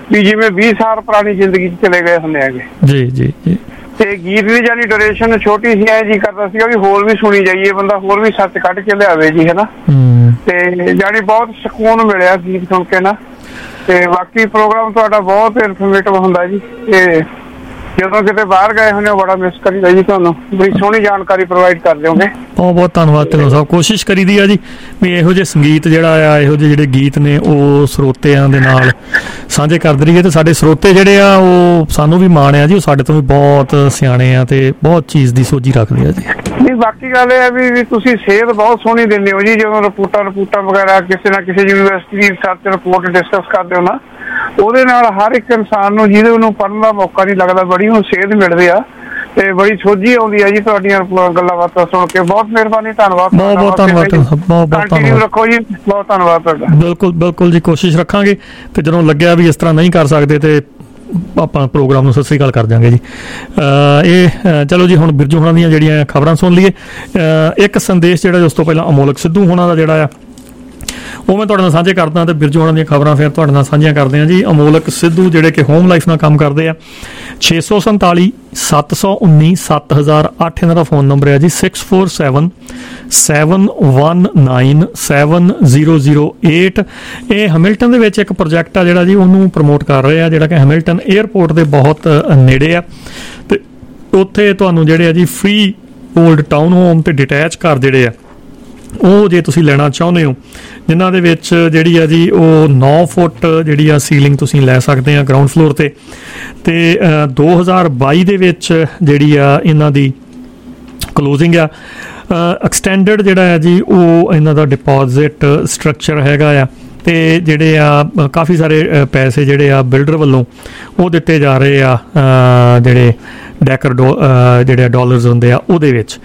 Speaker 6: ਵੀ ਜਿਵੇਂ ਵੀਹ ਸਾਲ ਪੁਰਾਣੀ ਜ਼ਿੰਦਗੀ 'ਚ ਚਲੇ ਗਏ ਹੁੰਦੇ ਹੈਗੇ।
Speaker 2: ਜੀ ਜੀ ਜੀ।
Speaker 6: ਤੇ ਗੀਤ ਦੀ ਜਾਨੀ ਡਿਊਰੇਸ਼ਨ ਛੋਟੀ ਸੀ, ਐ ਜੀ ਕਰਦਾ ਸੀਗਾ ਵੀ ਹੋਰ ਵੀ ਸੁਣੀ ਜਾਈਏ, ਬੰਦਾ ਹੋਰ ਵੀ ਸੱਚ ਕੱਢ ਕੇ ਲਿਆਵੇ ਜੀ, ਹਨਾ। ਤੇ ਜਾਨੀ ਬਹੁਤ ਸਕੂਨ ਮਿਲਿਆ ਗੀਤ ਸੁਣ ਕੇ ਨਾ। ਤੇ ਬਾਕੀ ਪ੍ਰੋਗਰਾਮ ਤੁਹਾਡਾ ਬਹੁਤ ਇਨਫੋਰਮੇਟਿਵ ਹੁੰਦਾ ਜੀ। ਤੇ ਜਦੋਂ ਕਿਤੇ ਬਾਹਰ ਗਏ ਹੁੰਦੇ ਹੋ ਬੜਾ ਮਿਸ ਕਰੀਦਾ ਜੀ ਤੁਹਾਨੂੰ, ਬੜੀ ਸੋਹਣੀ ਜਾਣਕਾਰੀ ਪ੍ਰੋਵਾਈਡ ਕਰ ਦਿਓਗੇ।
Speaker 2: ਬਹੁਤ ਬਹੁਤ ਧੰਨਵਾਦ ਢਿੱਲੋਂ ਸਾਹਿਬ। ਕੋਸ਼ਿਸ਼ ਕਰੀਦੀ ਆ ਜੀ ਵੀ ਇਹੋ ਜਿਹੇ ਸੰਗੀਤ ਜਿਹੜਾ ਆ, ਇਹੋ ਜਿਹੇ ਜਿਹੜੇ ਗੀਤ ਨੇ ਉਹ ਸਰੋਤਿਆਂ ਦੇ ਨਾਲ ਸਾਂਝੇ ਕਰਦੇ ਰਹੀਏ। ਤੇ ਸਾਡੇ ਸਰੋਤੇ ਜਿਹੜੇ ਆ ਉਹ ਸਾਨੂੰ ਵੀ ਮਾਣ ਆ ਜੀ, ਉਹ ਸਾਡੇ ਤੋਂ ਵੀ ਬਹੁਤ ਸਿਆਣੇ ਆ ਤੇ ਬਹੁਤ ਚੀਜ਼ ਦੀ ਸੋਝੀ ਰੱਖਦੇ ਆ ਜੀ।
Speaker 6: ਨਹੀਂ ਬਾਕੀ ਗੱਲ ਇਹ ਹੈ ਵੀ ਵੀ ਤੁਸੀਂ ਸਿਹਤ ਬਹੁਤ ਸੋਹਣੀ ਦਿੰਦੇ ਹੋ ਜੀ। ਜਦੋਂ ਰਿਪੋਰਟਾਂ ਰਿਪੋਰਟਾਂ ਵਗੈਰਾ ਕਿਸੇ ਨਾ ਕਿਸੇ ਯੂਨੀਵਰਸਿਟੀ ਦੀ ਰਿਸਰਚ ਰਿਪੋਰਟ ਡਿਸਕਸ ਕਰਦੇ ਹੋ ਨਾ, ਉਹਦੇ ਨਾਲ ਹਰ ਇੱਕ ਇਨਸਾਨ ਨੂੰ ਜਿਹਦੇ ਨੂੰ ਪੜ੍ਹਨ ਦਾ ਮੌਕਾ ਨਹੀਂ ਲੱਗਦਾ ਬੜੀ ਹੁਣ ਸੇਧ ਮਿਲਦੀ ਆ ਤੇ ਬੜੀ ਸੋਝੀ ਆਉਂਦੀ ਆ ਜੀ ਤੁਹਾਡੀਆਂ ਗੱਲਾਂ ਬਾਤਾਂ ਸੁਣ ਕੇ। ਬਹੁਤ ਮਿਹਰਬਾਨੀ, ਧੰਨਵਾਦ।
Speaker 2: ਬਹੁਤ ਬਹੁਤ ਧੰਨਵਾਦ, ਬਹੁਤ ਬਹੁਤ ਧੰਨਵਾਦ।
Speaker 6: ਰੱਖੋ ਜੀ, ਬਹੁਤ ਧੰਨਵਾਦ ਤੁਹਾਡਾ।
Speaker 2: ਬਿਲਕੁਲ ਬਿਲਕੁਲ ਜੀ, ਕੋਸ਼ਿਸ਼ ਰੱਖਾਂਗੇ। ਤੇ ਜਦੋਂ ਲੱਗਿਆ ਵੀ ਇਸ ਤਰ੍ਹਾਂ ਨਹੀਂ ਕਰ ਸਕਦੇ ਤੇ ਆਪਾਂ ਪ੍ਰੋਗਰਾਮ ਨੂੰ ਸਤਿ ਸ੍ਰੀ ਅਕਾਲ ਕਰ ਦਿਆਂਗੇ ਜੀ। ਇਹ ਚਲੋ ਜੀ, ਹੁਣ ਬਿਰਜੂ ਹੋਣਾ ਦੀਆਂ ਜਿਹੜੀਆਂ ਖਬਰਾਂ ਸੁਣ ਲਈਏ। ਇੱਕ ਸੰਦੇਸ਼ ਜਿਹੜਾ ਉਸ ਤੋਂ ਪਹਿਲਾਂ ਅਮੋਲਕ ਸਿੱਧੂ ਹੋਣਾ ਦਾ ਜਿਹੜਾ ਆ ਉਹ ਮੈਂ ਤੁਹਾਡੇ ਨਾਲ ਸਾਂਝੇ ਕਰਦਾ ਤੇ ਬਿਰਜੂ ਹੋਣਾ ਦੀਆਂ ਖਬਰਾਂ ਫਿਰ ਤੁਹਾਡੇ ਨਾਲ ਸਾਂਝੀਆਂ ਕਰਦੇ ਹਾਂ ਜੀ। ਅਮੋਲਕ ਸਿੱਧੂ ਜਿਹੜੇ ਕਿ ਹੋਮ ਲਾਈਫ ਨਾਲ ਕੰਮ ਕਰਦੇ ਆ, ਛੇ ਸੌ ਸੰਤਾਲੀ ਸੱਤ ਸੌ ਉੱਨੀ ਸੱਤ ਹਜ਼ਾਰ ਅੱਠ ਇਹਨਾਂ ਦਾ ਫੋਨ ਨੰਬਰ ਹੈ ਜੀ। Six four seven seven one nine seven zero zero eight. ਇਹ ਹੈਮਿਲਟਨ ਦੇ ਵਿੱਚ ਇੱਕ ਪ੍ਰੋਜੈਕਟ ਆ ਜਿਹੜਾ ਜੀ ਉਹਨੂੰ ਪ੍ਰਮੋਟ ਕਰ ਰਹੇ ਆ, ਜਿਹੜਾ ਕਿ ਹੈਮਿਲਟਨ ਏਅਰਪੋਰਟ ਦੇ ਬਹੁਤ ਨੇੜੇ ਆ। ਤੇ ਉੱਥੇ ਤੁਹਾਨੂੰ ਜਿਹੜੇ ਆ ਜੀ ਫ੍ਰੀ ਓਲਡ ਟਾਊਨ ਹੋਮ ਤੇ ਡਿਟੈਚ ਘਰ ਜਿਹੜੇ ਆ ਉਹ ਜੇ ਤੁਸੀਂ ਲੈਣਾ ਚਾਹੁੰਦੇ ਹੋ, ਜਿਨ੍ਹਾਂ ਦੇ ਵਿੱਚ ਜਿਹੜੀ ਆ ਜੀ ਉਹ ਨੌ ਫੁੱਟ ਜਿਹੜੀ ਆ ਸੀਲਿੰਗ ਤੁਸੀਂ ਲੈ ਸਕਦੇ ਆ ਗਰਾਊਂਡ ਫਲੋਰ ਤੇ। ਤੇ ਦੋ ਹਜ਼ਾਰ ਬਾਈ ਦੇ ਵਿੱਚ ਜਿਹੜੀ ਆ ਇਹਨਾਂ ਦੀ ਕਲੋਜ਼ਿੰਗ ਆ। ਐਕਸਟੈਂਡਡ ਜਿਹੜਾ ਹੈ ਜੀ ਉਹ ਇਹਨਾਂ ਦਾ ਡਿਪੋਜ਼ਿਟ ਸਟਰਕਚਰ ਹੈਗਾ ਆ। ਤੇ ਜਿਹੜੇ ਆ ਕਾਫੀ ਸਾਰੇ ਪੈਸੇ ਜਿਹੜੇ ਆ ਬਿਲਡਰ ਵੱਲੋਂ ਉਹ ਦਿੱਤੇ ਜਾ ਰਹੇ ਆ, ਜਿਹੜੇ ਡੈਕਰ ਡੋ ਜਿਹੜੇ ਡਾਲਰਸ ਹੁੰਦੇ ਆ ਉਹਦੇ ਵਿੱਚ।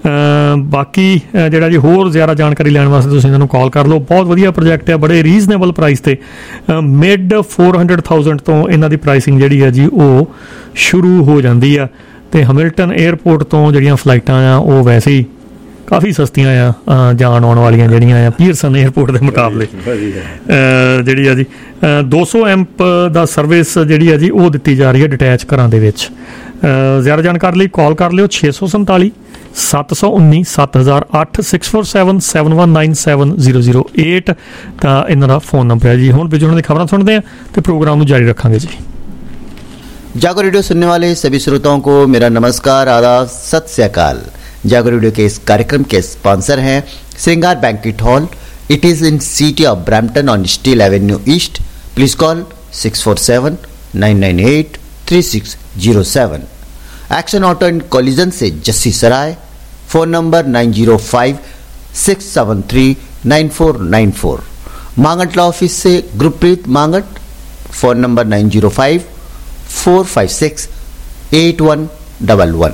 Speaker 2: ਬਾਕੀ ਜਿਹੜਾ ਜੀ ਹੋਰ ਜ਼ਿਆਦਾ ਜਾਣਕਾਰੀ ਲੈਣ ਵਾਸਤੇ ਤੁਸੀਂ ਇਹਨਾਂ ਨੂੰ ਕਾਲ ਕਰ ਲਓ। ਬਹੁਤ ਵਧੀਆ ਪ੍ਰੋਜੈਕਟ ਆ, ਬੜੇ ਰੀਜ਼ਨੇਬਲ ਪ੍ਰਾਈਸ ਤੇ। ਮਿਡ ਫੋਰ ਹੰਡਰਡ ਥਾਊਜ਼ੈਂਡ ਤੋਂ ਇਹਨਾਂ ਦੀ ਪ੍ਰਾਈਸਿੰਗ ਜਿਹੜੀ ਆ ਜੀ ਉਹ ਸ਼ੁਰੂ ਹੋ ਜਾਂਦੀ ਆ। ਤੇ ਹੈਮਿਲਟਨ ਏਅਰਪੋਰਟ ਤੋਂ ਜਿਹੜੀਆਂ ਫਲਾਈਟਾਂ ਆ ਉਹ ਵੈਸੇ ਹੀ ਕਾਫੀ ਸਸਤੀਆਂ ਆ ਜਾਣ ਆਉਣ ਵਾਲੀਆਂ ਜਿਹੜੀਆਂ ਆ ਪੀਅਰਸਨ ਏਅਰਪੋਰਟ ਦੇ ਮੁਕਾਬਲੇ। ਜਿਹੜੀ ਆ ਜੀ ਦੋ ਸੌ ਐਂਪ ਦਾ ਸਰਵਿਸ ਜਿਹੜੀ ਆ ਜੀ ਉਹ ਦਿੱਤੀ ਜਾ ਰਹੀ ਹੈ ਡਿਟੈਚ ਘਰਾਂ ਦੇ ਵਿੱਚ। ਜ਼ਿਆਦਾ ਜਾਣਕਾਰੀ ਲਈ ਕਾਲ ਕਰ ਲਿਓ ਛੇ ਸੌ ਸੰਤਾਲੀ ਸੱਤ ਸੌ ਉੱਨੀ ਸੱਤ ਹਜ਼ਾਰ ਅੱਠ six four seven seven one nine seven zero zero eight ਤਾਂ ਇਹਨਾਂ ਦਾ ਫੋਨ ਨੰਬਰ ਹੈ ਜੀ। ਹੁਣ ਵੀ ਉਹਨਾਂ ਦੀ ਖਬਰਾਂ ਸੁਣਦੇ हैं तो प्रोग्राम ਨੂੰ जारी रखेंगे जी।
Speaker 7: जागो रेडियो सुनने वाले सभी श्रोताओं को मेरा नमस्कार, आदाब, सत श्री अकाल। जागो रेडियो के इस कार्यक्रम के स्पॉन्सर हैं Shringar banquet hall. It is in city of Brampton on Steel Avenue East. Please call six four seven nine nine eight three six zero seven. Action auto and collision से Jassi Sarai, phone number nine zero five six seven three nine four nine four. Mangat law office से Gurpreet Mangat, phone number nine zero five four five six eight one double one.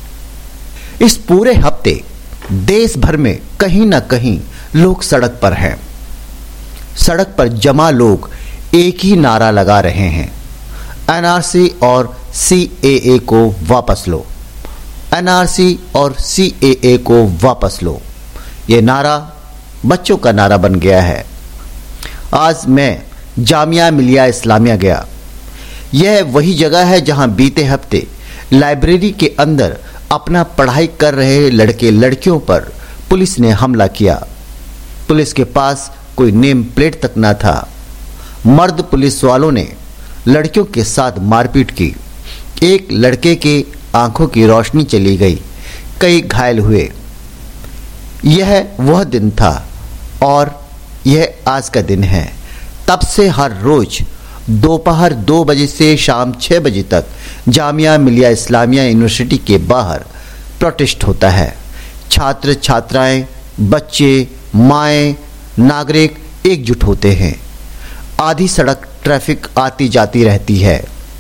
Speaker 7: इस पूरे हफ्ते देश भर में कहीं ना कहीं लोग सड़क पर हैं। सड़क पर जमा लोग एक ही नारा लगा रहे हैं, एनआरसी और सीएए को वापस लो, एनआरसी और सीएए को वापस लो। ये नारा बच्चों का नारा बन गया है। आज मैं जामिया मिलिया इस्लामिया गया। यह वही जगह है जहां बीते हफ्ते लाइब्रेरी के अंदर अपना पढ़ाई कर रहे लड़के लड़कियों पर पुलिस ने हमला किया। पुलिस के पास कोई नेम प्लेट तक न था। मर्द पुलिस वालों ने लड़कियों के साथ मारपीट की। एक लड़के के आंखों की रोशनी चली गई, कई घायल हुए। यह वह दिन था और यह आज का दिन है। तब से हर रोज दोपहर दो बजे से शाम छः बजे तक जामिया मिलिया इस्लामिया यूनिवर्सिटी के बाहर प्रोटेस्ट होता है। छात्र छात्राएं, बच्चे, माएँ, नागरिक एकजुट होते हैं। आधी सड़क ट्रैफिक आती जाती रहती है।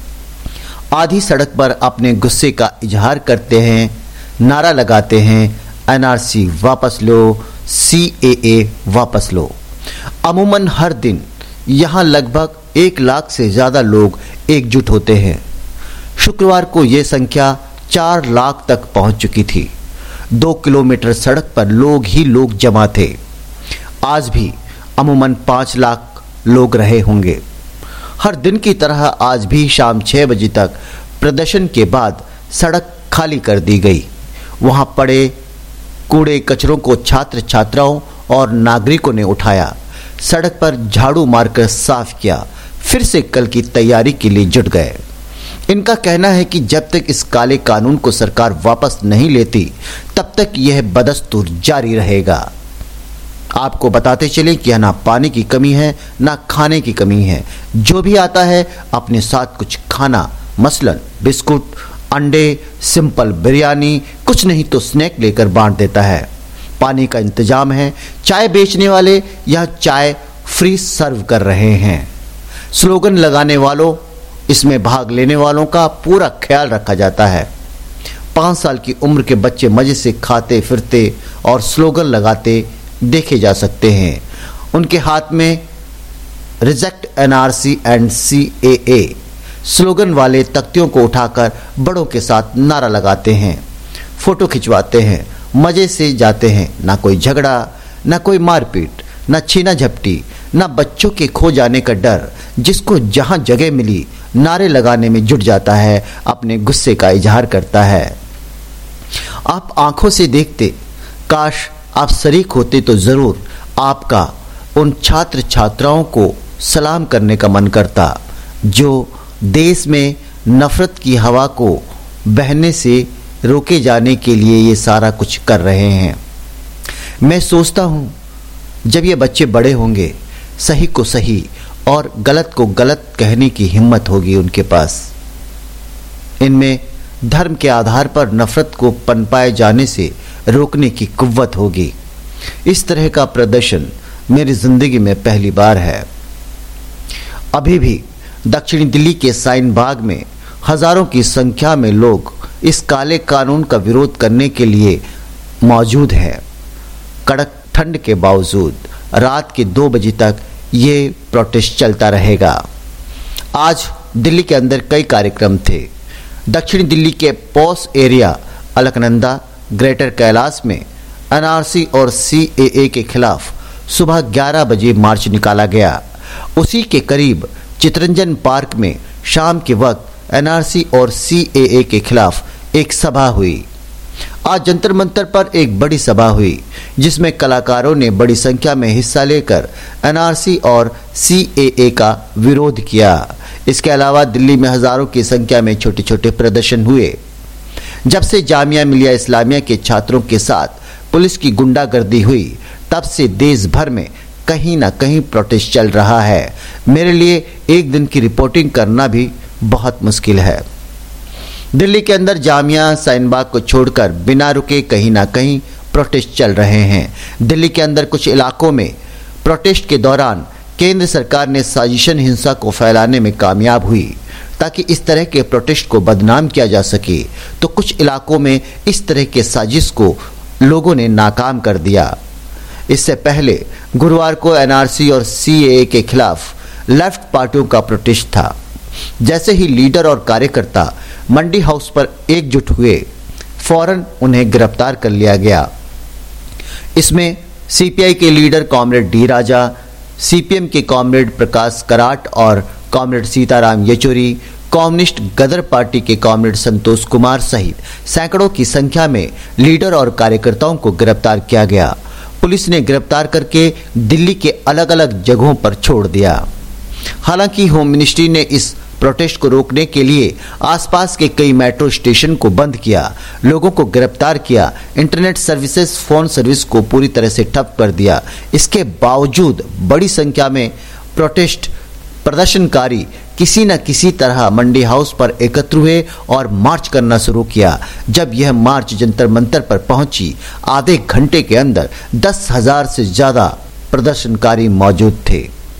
Speaker 7: आधी सड़क पर अपने गुस्से का इजहार करते हैं, नारा लगाते हैं, एनआरसी वापस लो, सीएए वापस लो। अमूमन हर दिन यहाँ लगभग एक लाख से ज़्यादा लोग एकजुट होते हैं। शुक्रवार को ये संख्या चार लाख तक पहुँच चुकी थी। दो किलोमीटर सड़क पर लोग ही लोग जमा थे। आज भी अमूमन पाँच लाख लोग रहे होंगे। हर दिन की तरह आज भी शाम छह बजे तक प्रदर्शन के बाद सड़क खाली कर दी गई। वहां पड़े कूड़े कचरों को छात्र छात्राओं और नागरिकों ने उठाया, सड़क पर झाड़ू मारकर साफ किया, फिर से कल की तैयारी के लिए जुट गए। इनका कहना है कि जब तक इस काले कानून को सरकार वापस नहीं लेती तब तक यह बदस्तूर जारी रहेगा। आपको बताते चलें कि ना पानी की कमी है ना खाने की कमी है। जो भी आता है अपने साथ कुछ खाना, मसलन बिस्कुट, अंडे, सिंपल बिरयानी, कुछ नहीं तो स्नैक लेकर बांट देता है। पानी का इंतजाम है। चाय बेचने वाले यह चाय फ्री सर्व कर रहे हैं। स्लोगन लगाने वालों, इसमें भाग लेने वालों का पूरा ख्याल रखा जाता है। पाँच साल की उम्र के बच्चे मजे से खाते फिरते और स्लोगन लगाते देखे जा सकते हैं। उनके हाथ में reject NRC and CAA slogan वाले तख्तियों को उठाकर बड़ों के साथ नारा लगाते हैं, फोटो खिंचवाते हैं, मजे से जाते हैं। ना कोई झगड़ा, ना कोई मारपीट, ना छीना झपटी, ना बच्चों के खो जाने का डर। जिसको जहां जगह मिली नारे लगाने में जुट जाता है, अपने गुस्से का इजहार करता है। आप आंखों से देखते, काश आप शरीक होते तो जरूर आपका उन छात्र छात्राओं को सलाम करने का मन करता जो देश में नफरत की हवा को बहने से रोके जाने के लिए ये सारा कुछ कर रहे हैं। मैं सोचता हूँ जब ये बच्चे बड़े होंगे, सही को सही और गलत को गलत कहने की हिम्मत होगी उनके पास। इनमें धर्म के आधार पर नफरत को पनपाए जाने से रोकने की कुव्वत होगी। इस तरह का प्रदर्शन मेरी जिंदगी में पहली बार है। अभी भी दक्षिणी दिल्ली के साइन बाग में हजारों की संख्या में लोग इस काले कानून का विरोध करने के लिए मौजूद हैं। कड़क ठंड के बावजूद रात के दो बजे तक ये प्रोटेस्ट चलता रहेगा। आज दिल्ली के अंदर कई कार्यक्रम थे। दक्षिणी दिल्ली के posh area Alaknanda, Greater Kailash में एनआरसी और सीएए के खिलाफ सुबह ग्यारह बजे मार्च निकाला गया। उसी के करीब चितरंजन पार्क में शाम के वक्त एनआरसी और सीएए के खिलाफ एक सभा हुई। आज जंतर मंतर पर एक बड़ी सभा हुई जिसमें कलाकारों ने बड़ी संख्या में हिस्सा लेकर एनआरसी और सीएए का विरोध किया। इसके अलावा दिल्ली में हजारों की संख्या में छोटे छोटे प्रदर्शन हुए। जब से जामिया मिलिया इस्लामिया के छात्रों के साथ पुलिस की गुंडागर्दी हुई, तब से देश भर में कहीं ना कहीं प्रोटेस्ट चल रहा है। मेरे लिए एक दिन की रिपोर्टिंग करना भी बहुत मुश्किल है। दिल्ली के अंदर जामिया साइनबाग को छोड़कर बिना रुके कहीं ना कहीं प्रोटेस्ट चल रहे हैं। दिल्ली के अंदर कुछ इलाकों में प्रोटेस्ट के दौरान केंद्र सरकार ने साजिशन हिंसा को फैलाने में कामयाब हुई ताकि इस तरह के प्रोटेस्ट को बदनाम किया जा सके, तो कुछ इलाकों में इस तरह के साजिश को लोगों ने नाकाम कर दिया। इससे पहले गुरुवार को एनआरसी और सीएए के खिलाफ लेफ्ट पार्टियों का प्रोटेस्ट था। जैसे ही लीडर और कार्यकर्ता मंडी हाउस पर एकजुट हुए, फौरन उन्हें गिरफ्तार कर लिया गया। इसमें सीपीआई के leader comrade D Raja, CPM के कॉमरेड प्रकाश कराट और comrade Sitaram Yechury, communist Ghadar party के कॉमरेड संतोष कुमार सहित सैकड़ों की संख्या में लीडर और कार्यकर्ताओं को गिरफ्तार किया गया। पुलिस ने गिरफ्तार करके दिल्ली के अलग अलग जगहों पर छोड़ दिया। हालांकि होम मिनिस्ट्री ने इस प्रोटेस्ट को रोकने के लिए आसपास के कई मेट्रो स्टेशन को बंद किया, लोगों को गिरफ्तार किया, इंटरनेट सर्विसेज, फोन सर्विस को पूरी तरह से ठप कर दिया। इसके बावजूद बड़ी संख्या में प्रोटेस्ट प्रदर्शनकारी किसी न किसी तरह मंडी हाउस पर एकत्र हुए और मार्च करना शुरू किया। जब यह मार्च जंतर मंतर पर पहुंची, आधे घंटे के अंदर दस हजार से ज्यादा प्रदर्शनकारी मौजूद थे।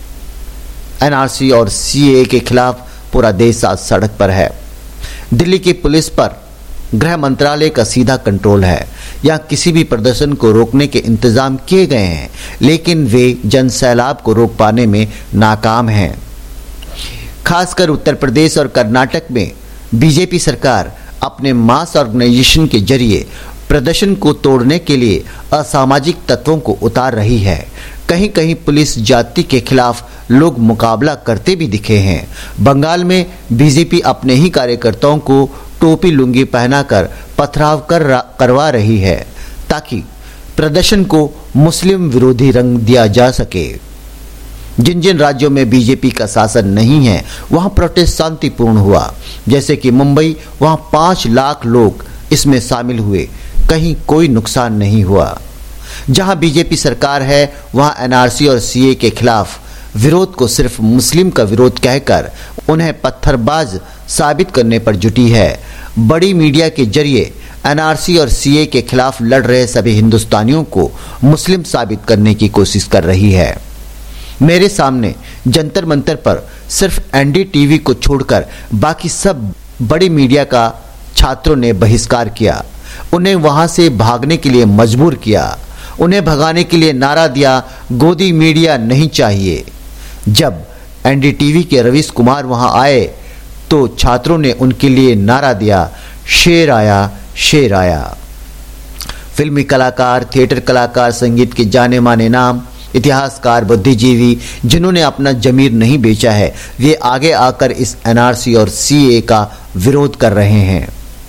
Speaker 7: एनआरसी और सीएए के खिलाफ पूरा देश आज सड़क पर है। दिल्ली की पुलिस पर गृह मंत्रालय का सीधा कंट्रोल है। यहाँ किसी भी प्रदर्शन को रोकने के इंतजाम किए गए हैं, लेकिन वे जन सैलाब को रोक पाने में नाकाम हैं। खासकर उत्तर प्रदेश और कर्नाटक में बीजेपी सरकार अपने मास ऑर्गेनाइजेशन के जरिए प्रदर्शन को तोड़ने के लिए असामाजिक तत्वों को उतार रही है। कहीं कहीं पुलिस जाति के खिलाफ लोग मुकाबला करते भी दिखे हैं। बंगाल में बीजेपी अपने ही कार्यकर्ताओं को टोपी लुंगी पहनाकर पथराव कर करवा रही है ताकि प्रदर्शन को मुस्लिम विरोधी रंग दिया जा सके। जिन जिन राज्यों में बीजेपी का शासन नहीं है वहां प्रोटेस्ट शांतिपूर्ण हुआ, जैसे कि मुंबई, वहां पांच लाख लोग इसमें शामिल हुए, कहीं कोई नुकसान नहीं हुआ। जहां बीजेपी सरकार है वहां एनआरसी और सीए के खिलाफ विरोध को सिर्फ मुस्लिम का विरोध कहकर उन्हें पत्थरबाज साबित करने पर जुटी है। बड़ी मीडिया के जरिए एनआरसी और सीए के खिलाफ लड़ रहे सभी हिंदुस्तानियों को मुस्लिम साबित करने की कोशिश कर रही है। मेरे सामने जंतर मंतर पर सिर्फ एनडीटीवी को छोड़कर बाकी सब बड़ी मीडिया का छात्रों ने बहिष्कार किया। उन्हें वहां से भागने के लिए मजबूर किया। उन्हें भगाने के लिए नारा दिया, गोदी मीडिया नहीं चाहिए। जब एनडीटीवी के रवीश कुमार वहां आए तो छात्रों ने उनके लिए नारा दिया, शेर आया, शेर आया। फिल्मी कलाकार, थिएटर कलाकार, संगीत के जाने माने नाम, इतिहासकार, बुद्धिजीवी जिन्होंने अपना जमीर नहीं बेचा है, वे आगे आकर इस एनआरसी और सीए का विरोध कर रहे हैं।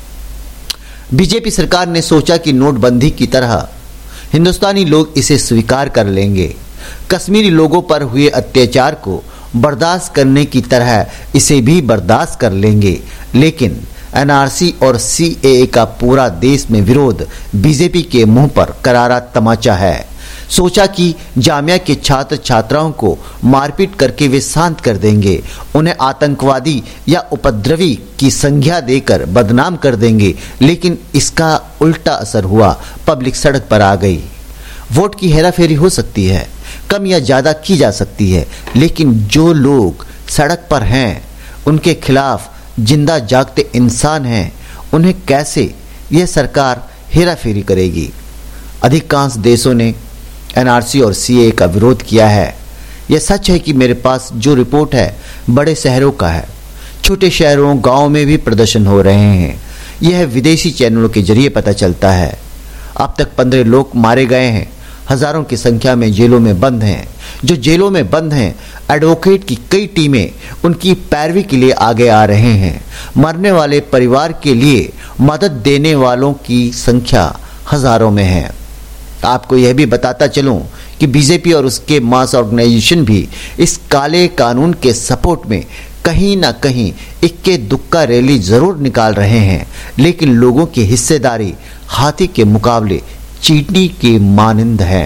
Speaker 7: बीजेपी सरकार ने सोचा कि नोटबंदी की तरह हिंदुस्तानी लोग इसे स्वीकार कर लेंगे। कश्मीरी लोगों पर हुए अत्याचार को बर्दाश्त करने की तरह इसे भी बर्दाश्त कर लेंगे। लेकिन एनआरसी और सीएए का पूरा देश में विरोध बीजेपी के मुंह पर करारा तमाचा है। सोचा कि जामिया के छात्र छात्राओं को मारपीट करके वे शांत कर देंगे, उन्हें आतंकवादी या उपद्रवी की संज्ञा देकर बदनाम कर देंगे, लेकिन इसका उल्टा असर हुआ। पब्लिक सड़क पर आ गई। वोट की हेराफेरी हो सकती है, कम या ज्यादा की जा सकती है, लेकिन जो लोग सड़क पर हैं उनके खिलाफ जिंदा जागते इंसान हैं, उन्हें कैसे यह सरकार हेराफेरी करेगी। अधिकांश देशों ने एनआरसी और सीए का विरोध किया है। यह सच है कि मेरे पास जो रिपोर्ट है बड़े शहरों का है, छोटे शहरों गांवों में भी प्रदर्शन हो रहे हैं। यह विदेशी चैनलों के जरिए पता चलता है। अब तक पंद्रह लोग मारे गए हैं, हजारों की संख्या में जेलों में बंद हैं। जो जेलों में बंद हैं, एडवोकेट की कई टीमें उनकी पैरवी के लिए आगे आ रहे हैं। मरने वाले परिवार के लिए मदद देने वालों की संख्या हजारों में है। आपको यह भी बताता चलूं कि बीजेपी और उसके मास ऑर्गेनाइजेशन भी इस काले कानून के सपोर्ट में कहीं ना कहीं इक्के दुक्का रैली जरूर निकाल रहे हैं, लेकिन लोगों की हिस्सेदारी हाथी के मुकाबले चींटी के मानिंद है।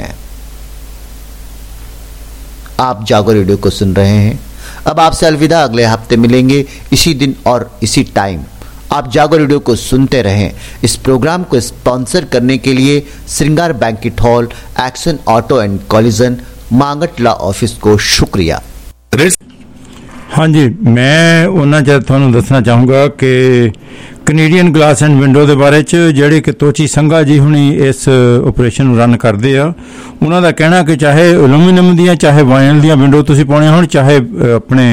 Speaker 7: आप जागो रेडियो को सुन रहे हैं। अब आपसे अलविदा, अगले हफ्ते मिलेंगे इसी दिन और इसी टाइम। आप जागो रेडियो को सुनते रहें। इस प्रोग्राम को स्पॉन्सर करने के लिए Shringar banquet hall, action auto and collision, मांगटला ऑफिस को शुक्रिया।
Speaker 3: हाँ जी, मैं उन्ना चर तुहानू दसना चाहूँगा कि कनेडियन ग्लास एंड विंडो के बारे च ਜਿਹੜੇ कि तोची संघा जी हुणी इस ऑपरेशन रन करते आ, उन्हों का कहना कि चाहे एलूमीनियम दियाँ चाहे वाइनल दियाँ विंडो तुसीं पाउणियां होण, चाहे अपने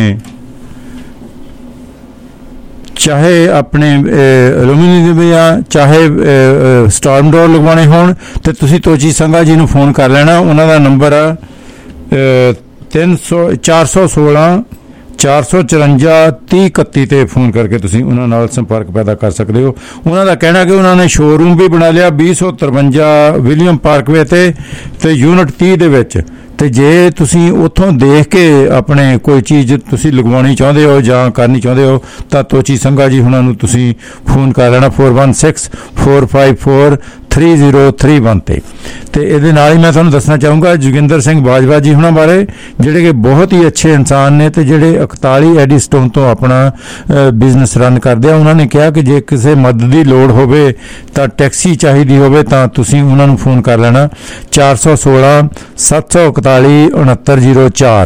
Speaker 3: चाहे अपने एलूमीनियम या चाहे स्टॉर्म डोर लगवाने होण ते तुसीं तोची संघा जी नूं फोन कर लेना। उन्हों का नंबर आ तीन सौ चार सौ सोलह चार सौ चुरंजा तीह इकत्ती ते फोन करके तुसीं उन्हां नाल संपर्क पैदा कर सकते हो। उन्हां दा कहना कि उन्होंने शोरूम भी बना लिया बीस सौ तरवंजा विलियम पार्कवे ते, ते यूनिट तीह दे विच। ते जे तुसीं उत्थों देख के अपने कोई चीज़ तुसीं लगवानी चाहते हो जां करनी चाहते हो तां तोची संघा जी हुणां नूं तुसीं फोन कर लेना four one six four five four three zero three one ते। ते इहदे नाल ही मैं तुहानूं दसना चाहूँगा जोगिंदर सिंह बाजवा जी हुणां बारे, जिहड़े कि बहुत ही अच्छे इंसान ने ते जिहड़े इकताली एडिस्टोन तो अपना बिजनेस रन करदे आ। उन्होंने कहा कि जे किसी मदद की लोड़ होवे तां टैक्सी चाहिदी होवे तां तुसीं उन्हां नूं फोन कर लेना चार सौ सोलह सत्त सौ इकताली उनहत्तर जीरो चार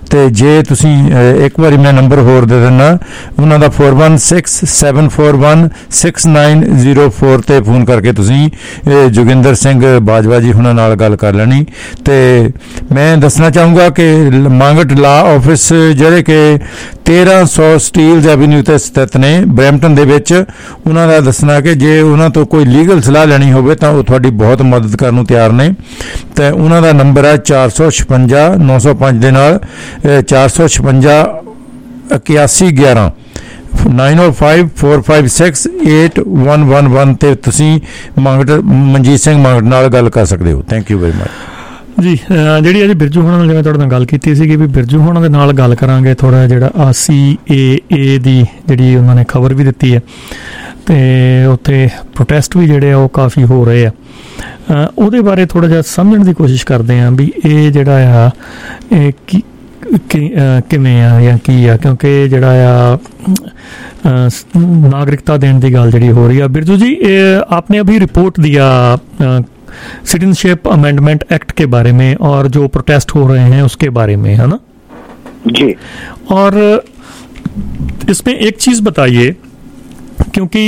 Speaker 3: ਤੇ ਜੇ ਤੁਸੀਂ ਇੱਕ ਵਾਰੀ ਮੈਂ ਨੰਬਰ ਹੋਰ ਦੇ ਦਿੰਦਾ ਉਹਨਾਂ ਦਾ four one six seven four one six nine zero four ਤੇ ਫੋਨ ਕਰਕੇ ਤੁਸੀਂ ਜੋਗਿੰਦਰ ਸਿੰਘ ਬਾਜਵਾ ਜੀ ਹੁਣਾਂ ਨਾਲ ਗੱਲ ਕਰ ਲੈਣੀ। ਤੇ ਮੈਂ ਦੱਸਣਾ ਚਾਹੂੰਗਾ ਕਿ ਮੰਗਟ ਲਾ ਆਫਿਸ ਜਿਹੜੇ ਕਿ ਤੇਰਾਂ ਸੌ ਸਟੀਲਜ਼ ਐਵੀਨਿਊ ਤੇ ਸਥਿਤ ਨੇ ਬਰੈਂਪਟਨ ਦੇ ਵਿੱਚ, ਉਹਨਾਂ ਦਾ ਦੱਸਣਾ ਕਿ ਜੇ ਉਹਨਾਂ ਤੋਂ ਕੋਈ ਲੀਗਲ ਸਲਾਹ ਲੈਣੀ ਹੋਵੇ ਤਾਂ ਉਹ ਤੁਹਾਡੀ ਬਹੁਤ ਮਦਦ ਕਰਨ ਨੂੰ ਤਿਆਰ ਨੇ। ਤੇ ਉਹਨਾਂ ਦਾ ਨੰਬਰ ਹੈ ਚਾਰ ਸੌ ਛਪੰਜਾ ਨੌ ਸੌ ਪੰਜ ਦੇ ਨਾਲ ਚਾਰ ਸੌ ਛਪੰਜਾ ਇਕਿਆਸੀ ਗਿਆਰਾਂ nine oh five four five six eight one one one ਤੇ ਤੁਸੀਂ ਮੰਗਟ ਮਨਜੀਤ ਸਿੰਘ ਮੰਗਟ ਨਾਲ ਗੱਲ ਕਰ ਸਕਦੇ ਹੋ। ਥੈਂਕ ਯੂ ਵੈਰੀ ਮਚ
Speaker 2: ਜੀ। ਜਿਹੜੀ ਅੱਜ ਬਿਰਜੂ ਹੋਣਾ ਨਾਲ ਜਿਵੇਂ ਤੁਹਾਡੇ ਨਾਲ ਗੱਲ ਕੀਤੀ ਸੀਗੀ ਵੀ ਬਿਰਜੂ ਹੋਣਾ ਦੇ ਨਾਲ ਗੱਲ ਕਰਾਂਗੇ ਥੋੜਾ ਜਿਹੜਾ ਆ ਸੀ ਏ ਏ ਦੀ ਜਿਹੜੀ ਉਹਨਾਂ ਨੇ ਖਬਰ ਵੀ ਦਿੱਤੀ ਹੈ ਤੇ ਉੱਥੇ ਪ੍ਰੋਟੈਸਟ ਵੀ ਜਿਹੜੇ ਆ ਉਹ ਕਾਫੀ ਹੋ ਰਹੇ ਆ, ਉਹਦੇ ਬਾਰੇ ਥੋੜਾ ਜਿਹਾ ਸਮਝਣ ਦੀ ਕੋਸ਼ਿਸ਼ ਕਰਦੇ ਹਾਂ ਵੀ ਇਹ ਜਿਹੜਾ ਆ ਇਹ ਕੀ ਕਿਵੇਂ ਆ ਜਾਂ ਕੀ ਆ, ਕਿਉਂਕਿ ਜਿਹੜਾ ਆ नागरिकता देने की गल जी हो रही है। बिरजू जी आपने अभी रिपोर्ट दिया सिटीजनशिप अमेंडमेंट एक्ट के बारे में और जो प्रोटेस्ट हो रहे हैं उसके बारे में, है ना
Speaker 8: जी। और
Speaker 2: इसमें एक चीज़ बताइए क्योंकि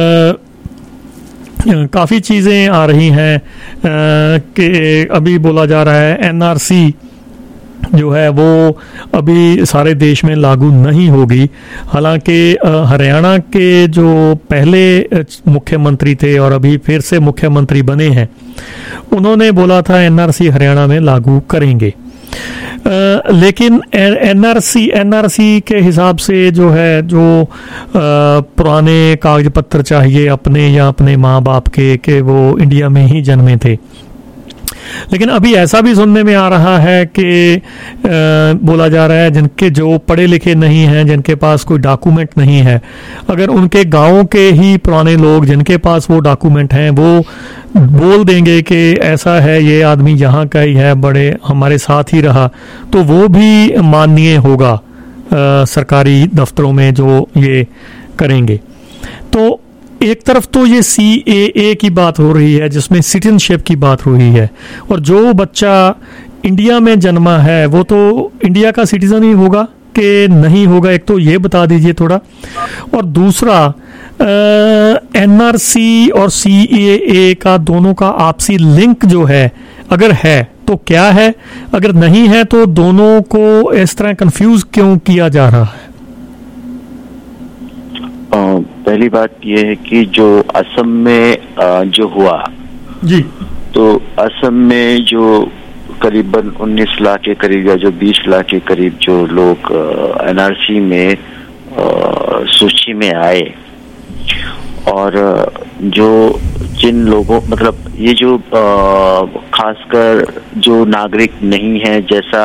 Speaker 2: काफ़ी चीज़ें आ रही हैं कि अभी बोला जा रहा है एनआरसी जो है वो अभी सारे देश में लागू नहीं होगी। हालांकि हरियाणा के जो पहले मुख्यमंत्री थे और अभी फिर से मुख्यमंत्री बने हैं उन्होंने बोला था एनआरसी हरियाणा में लागू करेंगे, आ, लेकिन एनआरसी एनआरसी के हिसाब से जो है जो आ, पुराने कागज पत्र चाहिए अपने या अपने माँ बाप के कि वो इंडिया में ही जन्मे थे। लेकिन अभी ऐसा भी सुनने में आ रहा है कि बोला जा रहा है जिनके जो पढ़े लिखे नहीं हैं, जिनके पास कोई डॉक्यूमेंट नहीं है, अगर उनके गांव के ही पुराने लोग जिनके पास वो डॉक्यूमेंट हैं वो बोल देंगे कि ऐसा है ये आदमी यहाँ का ही है, बड़े हमारे साथ ही रहा, तो वो भी माननीय होगा आ, सरकारी दफ्तरों में जो ये करेंगे। तो एक तरफ तो ये सी ए ए की बात हो रही है जिसमें सिटीजनशिप की बात हो रही है और जो बच्चा इंडिया में जन्मा है वो तो इंडिया का सिटीजन ही होगा कि नहीं होगा, एक तो ये बता दीजिए थोड़ा। और दूसरा एनआरसी और सी ए ए का दोनों का आपसी लिंक जो है अगर है तो क्या है, अगर नहीं है तो दोनों को इस तरह कंफ्यूज क्यों किया जा रहा है?
Speaker 8: पहली बात यह है कि जो असम में जो हुआ
Speaker 2: जी, तो
Speaker 8: असम में जो करीबन उन्नीस लाख के करीब या जो बीस लाख के करीब जो लोग एनआरसी में सूची में आए और जो जिन लोगों मतलब ये जो खासकर जो नागरिक नहीं है जैसा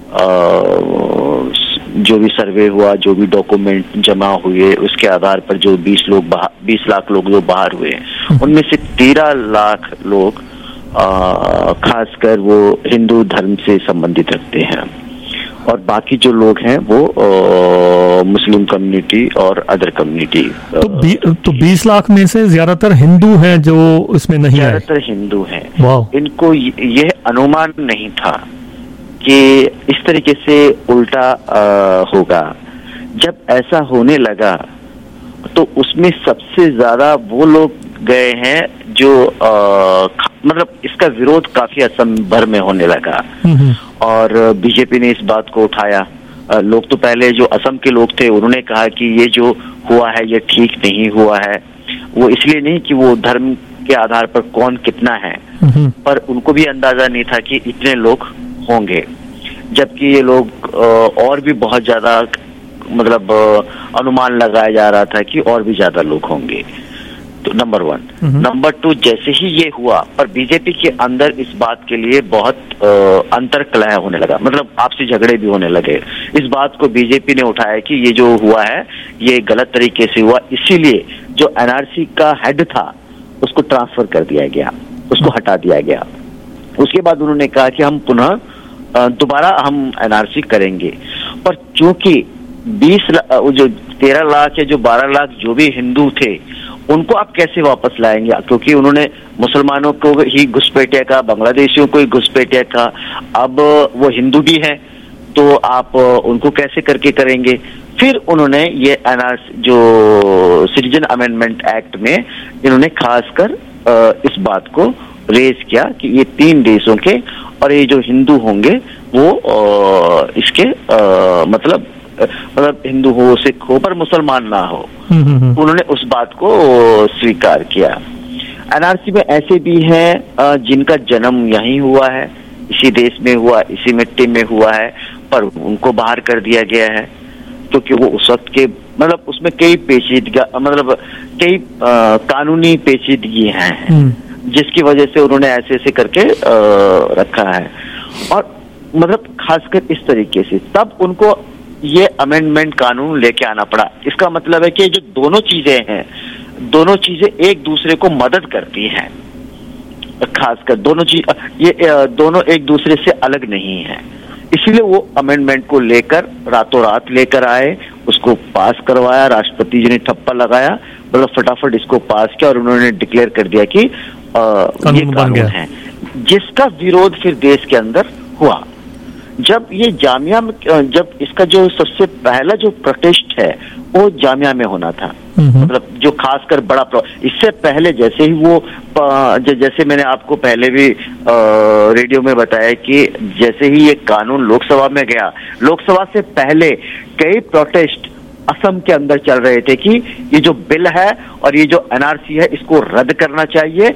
Speaker 8: जो भी सर्वे हुआ, जो भी डॉक्यूमेंट जमा हुए उसके आधार पर जो बीस लोग बीस लाख लोग जो बाहर हुए उनमें से तेरह लाख लोग खासकर वो हिंदू धर्म से संबंधित रखते हैं और बाकी जो लोग हैं वो आ, मुस्लिम कम्युनिटी और अदर कम्युनिटी।
Speaker 2: तो, बी, तो बीस लाख में से ज्यादातर हिंदू हैं जो इसमें नहीं आए?
Speaker 8: ज्यादातर हिंदू हैं। इनको यह अनुमान नहीं था कि इस तरीके से उल्टा आ, होगा। जब ऐसा होने लगा तो उसमें सबसे ज्यादा वो लोग गए हैं जो आ, मतलब इसका विरोध काफी असम भर में होने लगा और बीजेपी ने इस बात को उठाया। आ, लोग तो पहले जो असम के लोग थे उन्होंने कहा कि ये जो हुआ है ये ठीक नहीं हुआ है, वो इसलिए नहीं कि वो धर्म के आधार पर कौन कितना है, पर उनको भी अंदाजा नहीं था कि इतने लोग होंगे, जबकि ये लोग और भी बहुत ज्यादा मतलब अनुमान लगाया जा रहा था कि और भी ज्यादा लोग होंगे। तो नंबर वन। नंबर टू, जैसे ही ये हुआ पर बीजेपी के अंदर इस बात के लिए बहुत अंतर्कलह होने लगा, मतलब आपसी झगड़े भी होने लगे। इस बात को बीजेपी ने उठाया कि ये जो हुआ है ये गलत तरीके से हुआ, इसीलिए जो एनआरसी का हेड था उसको ट्रांसफर कर दिया गया, उसको हटा दिया गया। उसके बाद उन्होंने कहा कि हम पुनः दोबारा हम एनआरसी करेंगे, पर चूंकि बीस जो तेरह लाख या जो बारह लाख जो भी हिंदू थे उनको आप कैसे वापस लाएंगे, क्योंकि उन्होंने मुसलमानों को ही घुसपैठिया का, बांग्लादेशियों को ही घुसपैठिया का, अब वो हिंदू भी है तो आप उनको कैसे करके करेंगे। फिर उन्होंने ये एनआरसी जो सिटीजन अमेंडमेंट एक्ट में इन्होंने खासकर इस बात को रेज किया कि ये तीन देशों के और ये जो हिंदू होंगे वो इसके मतलब मतलब हिंदू हो, सिख हो, पर मुसलमान ना हो। उन्होंने उस बात को स्वीकार किया। एनआरसी में ऐसे भी हैं जिनका जन्म यहीं हुआ है, इसी देश में हुआ, इसी मिट्टी में हुआ है, पर उनको बाहर कर दिया गया है क्योंकि वो उस वक्त के मतलब उसमें कई पेचीदगी मतलब कई कानूनी पेचीदगी हैं जिसकी वजह से उन्होंने ऐसे ऐसे करके आ, रखा है। और मतलब खासकर इस तरीके से तब उनको ये अमेंडमेंट कानून लेके आना पड़ा। इसका मतलब है कि जो दोनों चीजें हैं, दोनों चीजें एक दूसरे को मदद करती हैं। खासकर दोनों चीज ये दोनों एक दूसरे से अलग नहीं है, इसलिए वो अमेंडमेंट को लेकर रातों रात लेकर आए, उसको पास करवाया, राष्ट्रपति जी ने ठप्पा लगाया, मतलब फटाफट इसको पास किया और उन्होंने डिक्लेयर कर दिया कि आ, ये कानून है, जिसका विरोध फिर देश के अंदर हुआ। जब ये जामिया में जब इसका जो सबसे पहला जो प्रोटेस्ट है वो जामिया में होना था, मतलब जो खासकर बड़ा इससे पहले जैसे ही वो जैसे मैंने आपको पहले भी रेडियो में बताया कि जैसे ही ये कानून लोकसभा में गया, लोकसभा से पहले कई प्रोटेस्ट असम के अंदर चल रहे थे कि ये जो बिल है और ये जो एनआरसी है इसको रद्द करना चाहिए।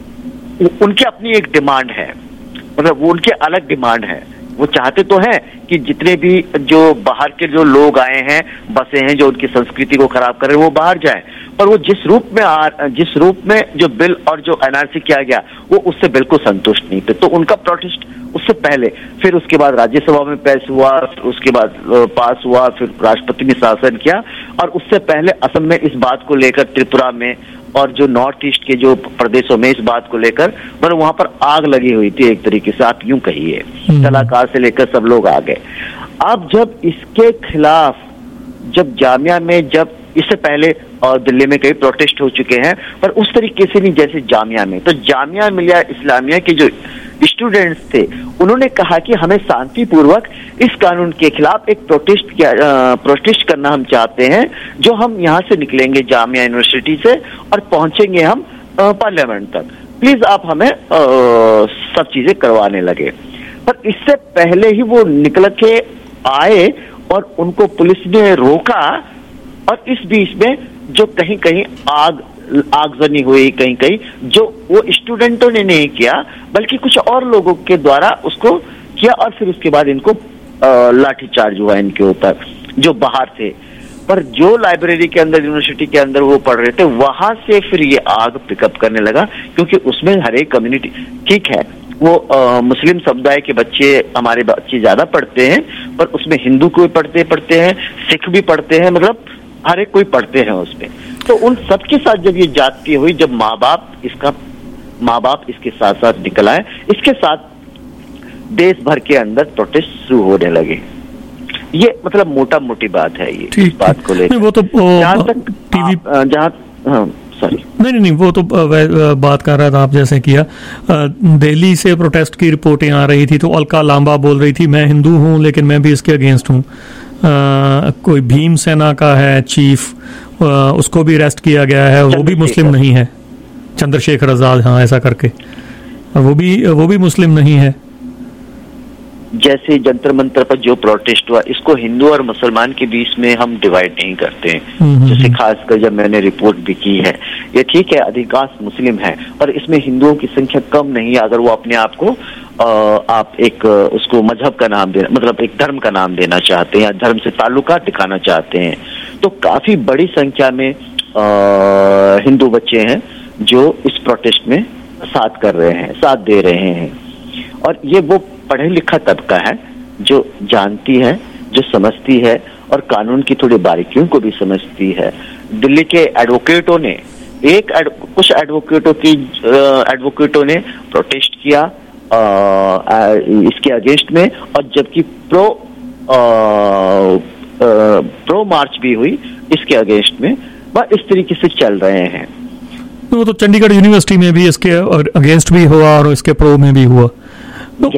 Speaker 8: उनकी अपनी एक डिमांड है, मतलब वो उनके अलग डिमांड है। वो चाहते तो हैं कि जितने भी जो बाहर के जो लोग आए हैं, बसे हैं, जो उनकी संस्कृति को खराब कर रहे हैं, वो बाहर जाएं, पर वो जिस रूप में आ जिस रूप में जो बिल और जो एनआरसी किया गया वो उससे बिल्कुल संतुष्ट नहीं थे। तो उनका प्रोटेस्ट उससे पहले, फिर उसके बाद राज्यसभा में पेश हुआ, उसके बाद पास हुआ, फिर राष्ट्रपति ने शासन किया, और उससे पहले असम में इस बात को लेकर, त्रिपुरा में और जो नॉर्थ ईस्ट के जो प्रदेशों में इस बात को लेकर मतलब वहां पर आग लगी हुई थी एक तरीके से, आप यूं कहिए, कलाकार से लेकर सब लोग आ गए। अब जब इसके खिलाफ जब जामिया में, जब इससे पहले और दिल्ली में कई प्रोटेस्ट हो चुके हैं, पर उस तरीके से नहीं जैसे जामिया में, तो जामिया मिलिया इस्लामिया के जो स्टूडेंट्स थे उन्होंने कहा कि हमें शांतिपूर्वक इस कानून के खिलाफ एक प्रोटेस्ट किया प्रोटेस्ट करना हम चाहते हैं, जो हम यहाँ से निकलेंगे जामिया यूनिवर्सिटी से और पहुंचेंगे हम पार्लियामेंट तक, प्लीज आप हमें आ, सब चीजें करवाने लगे। पर इससे पहले ही वो निकल के आए और उनको पुलिस ने रोका, और इस बीच में जो कहीं कहीं आग आगजनी हुई, कहीं कहीं जो वो स्टूडेंटों ने नहीं किया बल्कि कुछ और लोगों के द्वारा उसको किया, और फिर उसके बाद इनको लाठीचार्ज हुआ इनके ऊपर जो बाहर थे। पर जो लाइब्रेरी के अंदर, यूनिवर्सिटी के अंदर वो पढ़ रहे थे, वहां से फिर ये आग पिकअप करने लगा, क्योंकि उसमें हर एक कम्युनिटी, ठीक है वो आ, मुस्लिम समुदाय के बच्चे, हमारे बच्चे ज्यादा पढ़ते हैं, पर उसमें हिंदू कोई पढ़ते पढ़ते हैं, सिख भी पढ़ते हैं, मतलब हर एक कोई पढ़ते हैं उसमें। तो उन सबके साथ जब ये जाती हुई, जब माँ बाप इसका माँ बाप इसके साथ साथ निकल आए, इसके साथ देश भर के अंदर प्रोटेस्ट शुरू होने लगे। ये मतलब मोटा मोटी बात है ये इस बात को लेकर।
Speaker 2: वो तो
Speaker 8: जहाँ तक टीवी जहाँ हाँ सॉरी
Speaker 2: नहीं नहीं नहीं वो तो बात कर रहा था आप जैसे किया, दिल्ली से प्रोटेस्ट की रिपोर्टें आ रही थी, तो अलका लांबा बोल रही थी मैं हिंदू हूँ लेकिन मैं भी इसके अगेंस्ट हूँ। कोई भीम सेना का है चीफ, आ, उसको भी अरेस्ट किया गया है, वो भी मुस्लिम नहीं है, चंद्रशेखर आजाद, हाँ ऐसा करके, वो भी वो भी मुस्लिम नहीं है।
Speaker 8: जैसे जंतर मंतर पर जो प्रोटेस्ट हुआ, इसको हिंदू और मुसलमान के बीच में हम डिवाइड नहीं करते हैं। जैसे खासकर जब मैंने रिपोर्ट भी की है, ये ठीक है अधिकांश मुस्लिम है, और इसमें हिंदुओं की संख्या कम नहीं है। अगर वो अपने आप को आ, आप एक उसको मजहब का नाम देना, मतलब एक धर्म का नाम देना चाहते हैं या धर्म से ताल्लुकात दिखाना चाहते हैं, तो काफी बड़ी संख्या में आ, हिंदू बच्चे हैं जो इस प्रोटेस्ट में साथ कर रहे हैं, साथ दे रहे हैं। और ये वो पढ़े लिखा तबका है जो जानती है, जो समझती है और कानून की थोड़ी बारीकियों को भी समझती है। दिल्ली के एडवोकेटों ने एक एड, कुछ एडवोकेटों की एडवोकेटों ने प्रोटेस्ट किया आ, आ, इसके अगेंस्ट में, और जबकि प्रो आ, आ, प्रो मार्च भी हुई इसके अगेंस्ट में, वह इस तरीके से चल रहे हैं।
Speaker 2: वो तो चंडीगढ़ यूनिवर्सिटी में भी इसके अगेंस्ट भी हुआ और इसके प्रो में भी हुआ। तो,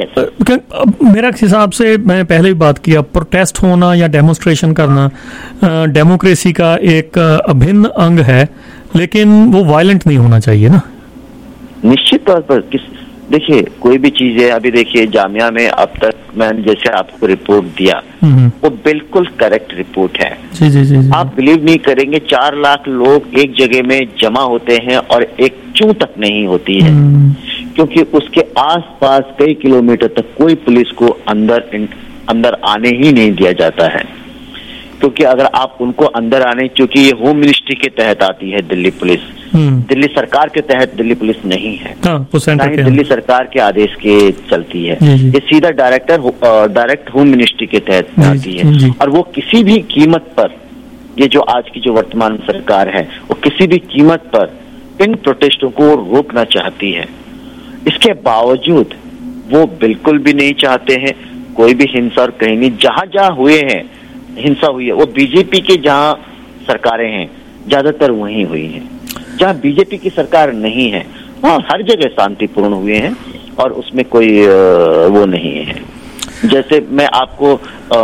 Speaker 2: मेरा हिसाब से मैं पहले भी बात किया, प्रोटेस्ट होना या डेमोन्स्ट्रेशन करना डेमोक्रेसी का एक अभिन्न अंग है, लेकिन वो वायलेंट नहीं होना चाहिए ना।
Speaker 8: निश्चित तौर पर किस देखिए कोई भी चीज है, अभी देखिए जामिया में अब तक मैंने जैसे आपको रिपोर्ट दिया वो बिल्कुल करेक्ट रिपोर्ट है।
Speaker 2: जी जी जी, जी।
Speaker 8: आप बिलीव नहीं करेंगे, चार लाख लोग एक जगह में जमा होते हैं और एक चूं तक नहीं होती है, क्योंकि उसके आसपास कई किलोमीटर तक कोई पुलिस को अंदर अंदर आने ही नहीं दिया जाता है। क्योंकि अगर आप उनको अंदर आने, क्योंकि ये होम मिनिस्ट्री के तहत आती है दिल्ली पुलिस, दिल्ली सरकार के तहत दिल्ली पुलिस नहीं है, नहीं दिल्ली सरकार के आदेश के चलती है, ये सीधा डायरेक्टर डायरेक्ट होम मिनिस्ट्री के तहत आती है। और वो किसी भी कीमत पर, ये जो आज की जो वर्तमान सरकार है, वो किसी भी कीमत पर इन प्रोटेस्टों को रोकना चाहती है। इसके बावजूद वो बिल्कुल भी नहीं चाहते हैं कोई भी हिंसा, और कहीं नहीं, जहां जहां हुए हैं हिंसा हुई है वो बीजेपी के जहां सरकारें हैं ज्यादातर वहीं हुई हैं। जहां बीजेपी की सरकार नहीं है वहां हर जगह शांतिपूर्ण हुए हैं और उसमें कोई वो नहीं है। जैसे मैं आपको आ,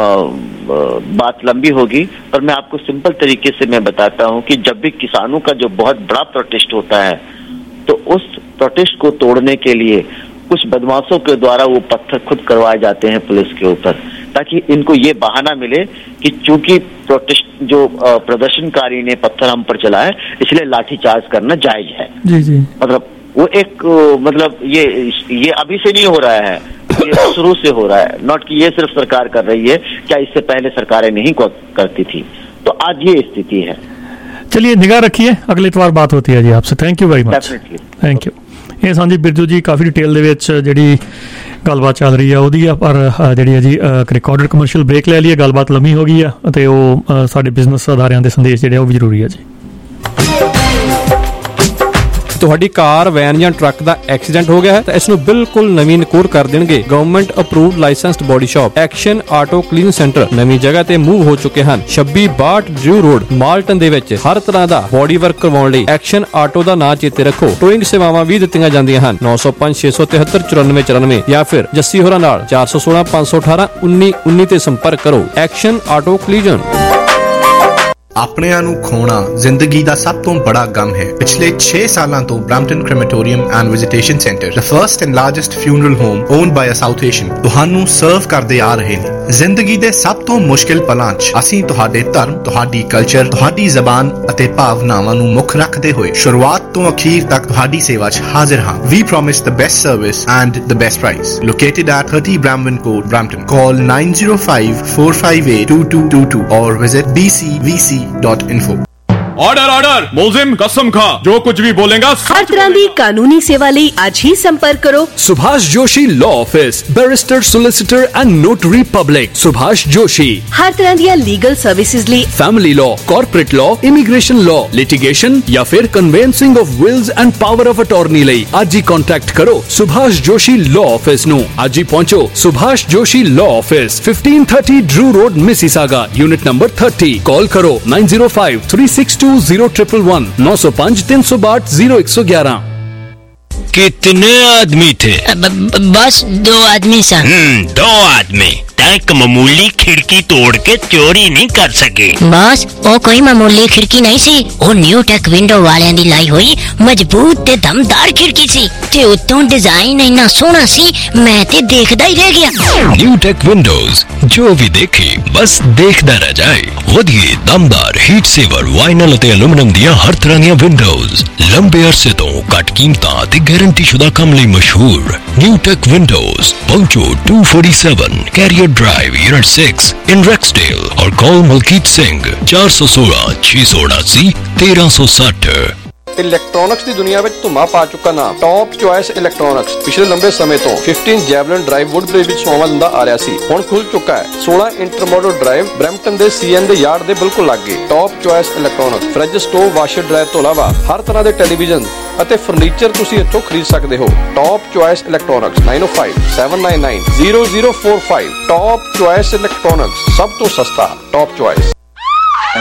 Speaker 8: बात लंबी होगी पर मैं आपको सिंपल तरीके से मैं बताता हूं कि जब भी किसानों का जो बहुत बड़ा प्रोटेस्ट होता है तो उस प्रोटेस्ट को तोड़ने के लिए कुछ बदमाशों के द्वारा वो पत्थर खुद करवाए जाते हैं पुलिस के ऊपर, ताकि इनको ये बहाना मिले कि चूंकि प्रोटेस्ट जो प्रदर्शनकारी ने पत्थर हम पर चलाए इसलिए लाठीचार्ज करना जायज है।
Speaker 2: जी जी।
Speaker 8: मतलब वो एक मतलब ये ये अभी से नहीं हो रहा है, ये शुरू से हो रहा है, नॉट कि ये सिर्फ सरकार कर रही है, क्या इससे पहले सरकारें नहीं करती थी। तो आज ये स्थिति है।
Speaker 2: चलिए निगाह रखिए, अगले इतवार बात होती है जी आपसे। Thank you very much. Thank you. ਇਹ ਸਾਂਝੀ ਬਿਰਜੂ ਜੀ ਕਾਫੀ ਡਿਟੇਲ ਦੇ ਵਿੱਚ ਜਿਹੜੀ ਗੱਲਬਾਤ ਚੱਲ ਰਹੀ ਆ ਉਹਦੀ ਆ, ਪਰ ਜਿਹੜੀ ਹੈ ਜੀ ਇੱਕ ਰਿਕਾਰਡਡ ਕਮਰਸ਼ੀਅਲ ਬ੍ਰੇਕ ਲੈ ਲਈਏ। ਗੱਲਬਾਤ ਲੰਮੀ ਹੋ ਗਈ ਆ ਅਤੇ ਉਹ ਸਾਡੇ ਬਿਜ਼ਨਸ ਅਦਾਰਿਆਂ ਦੇ ਸੰਦੇਸ਼ ਜਿਹੜੇ ਆ ਉਹ ਵੀ ਜ਼ਰੂਰੀ ਆ ਜੀ।
Speaker 9: ਤੁਹਾਡੀ ਕਾਰ, ਵੈਨ ਜਾਂ ਟਰੱਕ ਦਾ ਐਕਸੀਡੈਂਟ ਹੋ ਗਿਆ ਹੈ ਤਾਂ ਇਸ ਨੂੰ ਬਿਲਕੁਲ ਨਵੀਂ ਨਕੋਰ ਕਰ ਦੇਣਗੇ government approved licensed body shop action auto clean centre ਨਵੀਂ ਜਗ੍ਹਾ ਤੇ ਮੂਵ ਹੋ ਚੁੱਕੇ ਹਨ। ਛੱਬੀ ਬਾਹਠ ਡਰਿਊ ਰੋਡ ਮਾਲਟਨ ਦੇ ਵਿੱਚ ਹਰ ਤਰ੍ਹਾਂ ਦਾ ਬੋਡੀ ਵਰਕ ਕਰਵਾਉਣ ਲਈ ਐਕਸ਼ਨ ਆਟੋ ਦਾ ਨਾਂ ਚੇਤੇ ਰੱਖੋ। ਟੋਇੰਗ ਸੇਵਾਵਾਂ ਵੀ ਦਿੱਤੀਆਂ ਜਾਂਦੀਆਂ ਹਨ। ਨੌ ਸੌ ਪੰਜ ਛੇ ਸੌ ਤਿਹੱਤਰ ਚੁਰਾਨਵੇਂ ਚੁਰਾਨਵੇਂ ਜਾਂ ਫਿਰ ਜੱਸੀ ਹੋਰਾਂ ਨਾਲ ਚਾਰ ਸੌ ਸੋਲਾਂ ਪੰਜ ਸੌ ਅਠਾਰਾਂ ਉੱਨੀ ਉੱਨੀ ਤੇ ਸੰਪਰਕ ਕਰੋ। Action auto collision.
Speaker 10: ਆਪਣਿਆਂ ਨੂੰ ਖੋਣਾ ਜ਼ਿੰਦਗੀ ਦਾ ਸਭ ਤੋਂ ਬੜਾ ਗਮ ਹੈ। ਪਿਛਲੇ ਛੇ ਸਾਲਾਂ ਤੋਂ Brampton crematorium and visitation centre, the first and largest funeral home owned by a South Asian, ਤੁਹਾਨੂੰ ਸਰਵ ਕਰਦੇ ਆ ਰਹੇ ਨੇ। ਜ਼ਿੰਦਗੀ ਦੇ ਸਭ ਤੋਂ ਮੁਸ਼ਕਿਲ ਪਲਾਂ 'ਚ ਅਸੀਂ ਤੁਹਾਡੇ ਧਰਮ, ਤੁਹਾਡੀ ਕਲਚਰ, ਤੁਹਾਡੀ ਜ਼ਬਾਨ ਅਤੇ ਭਾਵਨਾਵਾਂ ਨੂੰ ਮੁੱਖ ਰੱਖਦੇ ਹੋਏ ਸ਼ੁਰੂਆਤ ਤੋਂ ਅਖੀਰ ਤੱਕ ਤੁਹਾਡੀ ਸੇਵਾ 'ਚ ਹਾਜ਼ਰ ਹਾਂ। We promise the best service and the best price. Located at thirty Bramwin Court, Brampton. Call nine zero five four five eight two two two two or visit b c v c dot info.
Speaker 11: Order order मुल्जिम कसम खा जो कुछ भी बोलेगा
Speaker 12: हर तरह की कानूनी सेवा ਲਈ आज ही संपर्क करो
Speaker 13: Subhash Joshi law office, barrister, solicitor and notary public. Subhash Joshi
Speaker 12: हर तरह दी लीगल सर्विसेज ਲਈ
Speaker 13: family law, corporate law, immigration law, litigation या फिर conveyancing of wills and power of attorney ਲਈ आज ही कॉन्टैक्ट करो सुभाष जोशी लॉ ऑफिस ਨੂੰ। आज ही पहुंचो Subhash Joshi law office, fifteen thirty Drew road, Mississauga, unit number thirty। Call करो nine zero five three six two zero triple one नौ सौ पाँच तीन सौ बाट जीरो एक सौ ग्यारह।
Speaker 14: कितने आदमी थे?
Speaker 15: बस दो आदमी सर।
Speaker 14: दो आदमी एक मामूली खिड़की तोड़ के चोरी नहीं कर सके?
Speaker 15: बस वो कोई मामूली खिड़की नहीं सी, वो न्यू टेक विंडो वाले दी लाई हुई मजबूत ते दमदार खिड़की सी ते उत्तों डिजाइन इतना सोहना सी मैं ते देखदा ही रह गया।
Speaker 14: न्यू टेक विंडोज जो भी देखे बस देखदा रह जाए। वधिए दमदार हीट सेवर वाइनल ते एल्यूमिनियम दियां हर तरह दियां विंडोज लंबे अरसे तो घट कीमतां ते गारंटी शुदा काम लई मशहूर न्यू टेक विंडोज। पहुंचो two forty-seven carrier drive unit six in Rexdale और कॉल मलकीत सिंह चार सौ सोलह छह सौ उनासी तेरह सौ साठ।
Speaker 16: इलैक्ट्रॉनिक्स की दुनिया में धुमा पा चुका नाम टॉप चॉइस इलैक्ट्रॉनिक्स पिछले लंबे समय तो फिफ्टीन जैवलिन ड्राइव वुडब्रिज विच सेवा दिंदा आ रहा सी, हुण खुल चुका है सोलह इंटरमोडल ड्राइव ब्रैम्पटन दे सीएन दे यार्ड दे बिल्कुल लागे। Top choice electronics fridge, stove, washer dryer तो इलावा हर तरह के टेलीविजन ਅਤੇ ਫਰਨੀਚਰ ਤੁਸੀਂ ਇੱਥੋਂ ਖਰੀਦ ਸਕਦੇ ਹੋ। Top choice electronics nine oh five seven nine nine zero zero four five। Top choice electronics, ਸਭ ਤੋਂ ਸਸਤਾ ਟੌਪ ਚੁਆਇਸ।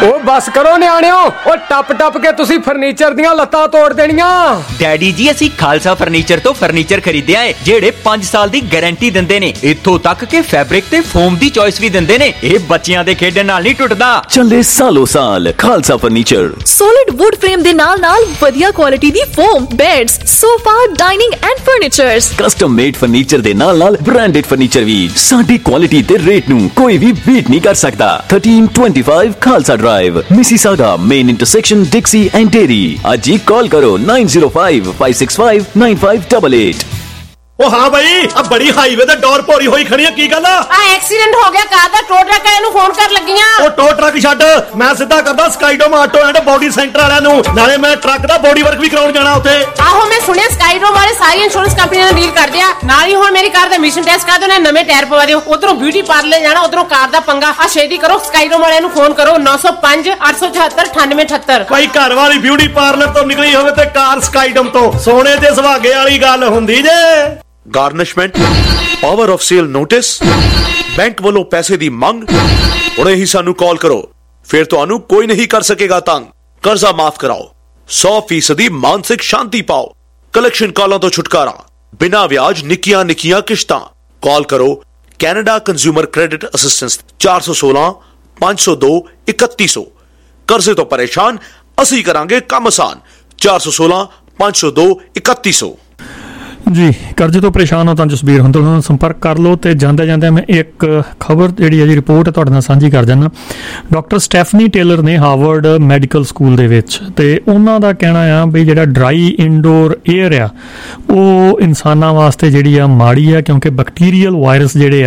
Speaker 17: ਉਹ ਬਸ ਕਰੋ ਨਿਆਣਿਓ, ਉਹ ਟੱਪ ਟੱਪ ਕੇ ਤੁਸੀਂ ਫਰਨੀਚਰ ਦੀਆਂ ਲੱਤਾਂ ਤੋੜ ਦੇਣੀਆਂ।
Speaker 18: ਡੈਡੀ ਜੀ ਅਸੀਂ ਖਾਲਸਾ ਫਰਨੀਚਰ ਤੋਂ ਫਰਨੀਚਰ ਖਰੀਦਿਆ ਏ ਜਿਹੜੇ ਪੰਜ ਸਾਲ ਦੀ ਗਾਰੰਟੀ ਦਿੰਦੇ ਨੇ, ਇੱਥੋਂ ਤੱਕ ਕਿ ਫੈਬਰਿਕ ਤੇ ਫੋਮ ਦੀ ਚੋਇਸ ਵੀ ਦਿੰਦੇ ਨੇ। ਇਹ ਬੱਚਿਆਂ ਦੇ ਖੇਡਣ ਨਾਲ ਨਹੀਂ ਟੁੱਟਦਾ।
Speaker 19: ਚੱਲੇ ਸਾਲੋ ਸਾਲ Khalsa furniture.
Speaker 20: Solid wood frame ਦੇ ਨਾਲ ਨਾਲ ਵਧੀਆ ਕੁਆਲਿਟੀ ਦੀ foam, beds, sofa, dining and furnitures.
Speaker 19: Custom made furniture ਦੇ ਨਾਲ ਨਾਲ ਬ੍ਰਾਂਡਡ ਫਰਨੀਚਰ ਵੀ। ਸਾਡੀ ਕੁਆਲਿਟੀ ਤੇ ਰੇਟ ਨੂੰ ਕੋਈ ਵੀ ਬੀਟ ਨਹੀਂ ਕਰ ਸਕਦਾ। thirteen twenty-five Khalsa drive, Mississauga main intersection, Dixie and Derry. ਅੱਜ ਹੀ ਕਾਲ ਕਰੋ nine zero five five six five nine five eight eight।
Speaker 21: ਉਹ ਹਾਂ ਬਈ, ਆ ਬੜੀ ਹਾਈਵੇ ਤੇ ਡੋਰ ਭੋਰੀ ਹੋਈ ਖੜੀ ਆ, ਕੀ ਗੱਲ ਆ?
Speaker 22: ਆ ਐਕਸੀਡੈਂਟ ਹੋ ਗਿਆ ਕਾਰ ਦਾ, ਟੋ ਟਰੱਕ ਵਾਲਿਆਂ ਨੂੰ ਫੋਨ ਕਰ ਲੱਗੀਆਂ।
Speaker 21: ਉਹ ਟੋ ਟਰੱਕ ਛੱਡ, ਮੈਂ ਸਿੱਧਾ ਕਰਦਾ Skydome auto and body centre ਵਾਲਿਆਂ ਨੂੰ, ਨਾਲੇ ਮੈਂ ਟਰੱਕ ਦਾ ਬੋਡੀ ਵਰਕ ਵੀ ਕਰਾਉਣ ਜਾਣਾ ਉੱਥੇ।
Speaker 22: ਆਹੋ ਮੈਂ ਸੁਣਿਆ ਸਕਾਈਡੋਮ ਵਾਲੇ ਸਾਰੀ ਇੰਸ਼ੋਰੈਂਸ ਕੰਪਨੀਆਂ ਨਾਲ ਡੀਲ ਕਰਦੇ ਆ, ਨਾਲ ਹੀ ਹੁਣ ਮੇਰੀ ਕਾਰ ਦਾ ਐਮਿਸ਼ਨ ਟੈਸਟ ਕਰਾ ਦਿਓ, ਨਵੇਂ ਟਾਇਰ ਪਵਾ ਦਿਓ। ਉਧਰੋਂ ਬਿਊਟੀ ਪਾਰਲਰ ਜਾਣਾ, ਉਧਰੋਂ ਕਾਰ ਦਾ ਪੰਗਾ। ਆ ਛੇਤੀ ਕਰੋ, ਸਕਾਈਡੋਮ ਵਾਲਿਆਂ ਨੂੰ ਫੋਨ ਕਰੋ nine oh five eight seven seven ਅਠਾਨਵੇਂ ਅਠੱਤਰ।
Speaker 21: ਭਾਈ ਘਰ ਵਾਲੀ ਬਿਊਟੀ ਪਾਰਲਰ ਤੋਂ ਨਿਕਲੀ ਹੋਵੇ ਤੇ ਕਾਰ ਸਕਾਈਡੋਮ ਤੋਂ, ਸੋਨੇ ਤੇ ਸੁਹਾਗੇ ਵਾਲੀ ਗੱਲ ਹੁੰਦੀ ਜੇ।
Speaker 23: Garnishment, power of sale notice, bank ਵੱਲੋਂ ਪੈਸੇ ਦੀ ਮੰਗ। ਹੁਣੇ ਹੀ ਸਾਨੂੰ ਕਾਲ ਕਰੋ, ਫਿਰ ਤੁਹਾਨੂੰ ਕੋਈ ਨਹੀਂ ਕਰ ਸਕੇਗਾ ਤੰਗ। ਕਰਜ਼ਾ ਮਾਫ ਕਰਾਓ, ਸੌ ਫੀਸਦੀ ਮਾਨਸਿਕ ਸ਼ਾਂਤੀ ਪਾਓ, ਕਲੈਕਸ਼ਨ ਕਾਲਾਂ ਤੋਂ ਛੁਟਕਾਰਾ, ਬਿਨਾਂ ਵਿਆਜ ਨਿੱਕੀਆਂ ਨਿੱਕੀਆਂ ਕਿਸ਼ਤਾਂ। ਕਾਲ ਕਰੋ ਕੈਨੇਡਾ ਕੰਜ਼ਿਊਮਰ ਕ੍ਰੈਡਿਟ ਅਸਿਸਟੈਂਸ ਚਾਰ ਸੌ ਸੋਲਾਂ ਪੰਜ ਸੌ ਦੋ ਇਕੱਤੀ ਸੌ। ਕਰਜ਼ੇ ਤੋਂ ਪਰੇਸ਼ਾਨ, ਅਸੀਂ ਕਰਾਂਗੇ ਕੰਮ ਆਸਾਨ। ਚਾਰ ਸੌ ਸੋਲਾਂ ਪੰਜ ਸੌ ਦੋ ਇਕੱਤੀ ਸੌ।
Speaker 2: ਜੀ ਕਰਜ਼ੇ ਤੋਂ ਪਰੇਸ਼ਾਨ ਹੋ ਤਾਂ ਜਸਬੀਰ ਹੁੰਦਲ ਨਾਲ ਸੰਪਰਕ ਕਰ ਲਓ। ਤੇ ਜਾਂਦੇ ਜਾਂਦੇ ਮੈਂ ਇੱਕ ਖਬਰ ਜਿਹੜੀ ਹੈ ਜੀ ਰਿਪੋਰਟ ਤੁਹਾਡੇ ਨਾਲ ਸਾਂਝੀ ਕਰ ਜਾਣਾ। ਡਾਕਟਰ ਸਟੈਫਨੀ ਟੇਲਰ ਨੇ ਹਾਰਵਰਡ ਮੈਡੀਕਲ ਸਕੂਲ ਦੇ ਵਿੱਚ, ਤੇ ਉਹਨਾਂ ਦਾ ਕਹਿਣਾ ਆ ਵੀ ਜਿਹੜਾ ਡਰਾਈ ਇਨਡੋਰ ਏਅਰ ਆ ਉਹ ਇਨਸਾਨਾਂ ਵਾਸਤੇ ਜਿਹੜੀ ਆ ਮਾੜੀ ਆ, ਕਿਉਂਕਿ ਬੈਕਟੀਰੀਅਲ ਵਾਇਰਸ ਜਿਹੜੇ ਆ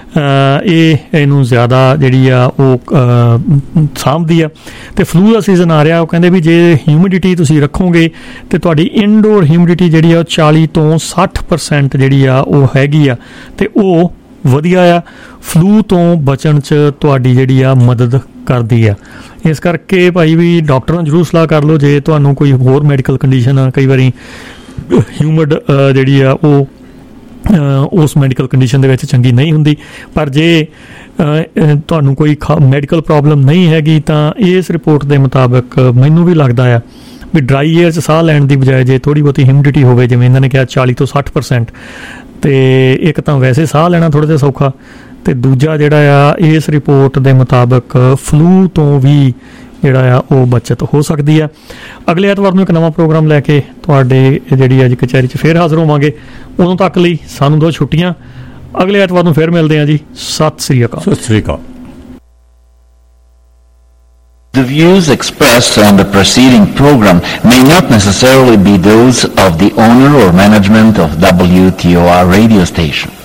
Speaker 2: ਇਹ ਇਹਨੂੰ ਜ਼ਿਆਦਾ ਜਿਹੜੀ ਆ ਉਹ ਸਾਂਭਦੀ ਆ। ਤੇ ਫਲੂ ਦਾ ਸੀਜ਼ਨ ਆ ਰਿਹਾ, ਉਹ ਕਹਿੰਦੇ ਵੀ ਜੇ ਹਿਊਮਿਡਿਟੀ ਤੁਸੀਂ ਰੱਖੋਗੇ ਤੇ ਤੁਹਾਡੀ ਇਨਡੋਰ ਹਿਊਮਿਡਿਟੀ ਜਿਹੜੀ ਆ ਉਹ ਚਾਲੀ ਤੋਂ ਸੱਠ ਪਰਸੈਂਟ ਜਿਹੜੀ ਆ ਉਹ ਹੈਗੀ ਆ, ਤੇ ਉਹ ਵਧੀਆ ਆ, ਫਲੂ ਤੋਂ ਬਚਣ 'ਚ ਤੁਹਾਡੀ ਜਿਹੜੀ ਆ ਮਦਦ ਕਰਦੀ ਆ। ਇਸ ਕਰਕੇ ਭਾਈ ਵੀ ਡਾਕਟਰ ਨਾਲ ਜ਼ਰੂਰ ਸਲਾਹ ਕਰ ਲਓ ਜੇ ਤੁਹਾਨੂੰ ਕੋਈ ਹੋਰ ਮੈਡੀਕਲ ਕੰਡੀਸ਼ਨ ਆ। ਕਈ ਵਾਰੀ ਹਿਊਮਿਡ ਜਿਹੜੀ ਆ ਉਹ ਉਸ ਮੈਡੀਕਲ ਕੰਡੀਸ਼ਨ ਦੇ ਵਿੱਚ ਚੰਗੀ ਨਹੀਂ ਹੁੰਦੀ, ਪਰ ਜੇ ਤੁਹਾਨੂੰ ਕੋਈ ਮੈਡੀਕਲ ਪ੍ਰੋਬਲਮ ਨਹੀਂ ਹੈਗੀ ਤਾਂ ਇਸ ਰਿਪੋਰਟ ਦੇ ਮੁਤਾਬਕ ਮੈਨੂੰ ਵੀ ਲੱਗਦਾ ਆ ਵੀ ਡਰਾਈ ਏਅਰ 'ਚ ਸਾਹ ਲੈਣ ਦੀ ਬਜਾਏ ਜੇ ਥੋੜ੍ਹੀ ਬਹੁਤੀ ਹਿਊਮਿਡਿਟੀ ਹੋਵੇ, ਜਿਵੇਂ ਇਹਨਾਂ ਨੇ ਕਿਹਾ ਚਾਲੀ ਤੋਂ ਸੱਠ ਪਰਸੈਂਟ, ਤੇ ਇੱਕ ਤਾਂ ਵੈਸੇ ਸਾਹ ਲੈਣਾ ਥੋੜ੍ਹਾ ਜਿਹਾ ਸੌਖਾ, ਤੇ ਦੂਜਾ ਜਿਹੜਾ ਆ ਇਸ ਰਿਪੋਰਟ ਦੇ ਮੁਤਾਬਕ ਫਲੂ ਤੋਂ ਵੀ ਜਿਹੜਾ ਆ ਉਹ ਬਚਤ ਹੋ ਸਕਦੀ ਆ। ਅਗਲੇ ਐਤਵਾਰ ਨੂੰ ਇੱਕ ਨਵਾਂ ਪ੍ਰੋਗਰਾਮ ਲੈ ਕੇ ਤੁਹਾਡੇ ਜਿਹੜੀ ਅੱਜ ਕਚਹਿਰੀ 'ਚ ਫਿਰ ਹਾਜ਼ਰ ਹੋਵਾਂਗੇ। ਉਦੋਂ ਤੱਕ ਲਈ ਸਾਨੂੰ ਦੋ ਛੁੱਟੀਆਂ, ਅਗਲੇ ਐਤਵਾਰ ਨੂੰ ਫਿਰ ਮਿਲਦੇ ਹਾਂ ਜੀ। ਸਤਿ ਸ੍ਰੀ ਅਕਾਲ।
Speaker 3: ਸਤਿ ਸ੍ਰੀ ਅਕਾਲ।
Speaker 24: The views expressed on the preceding program may not necessarily be those of the owner or management of W T O R radio station.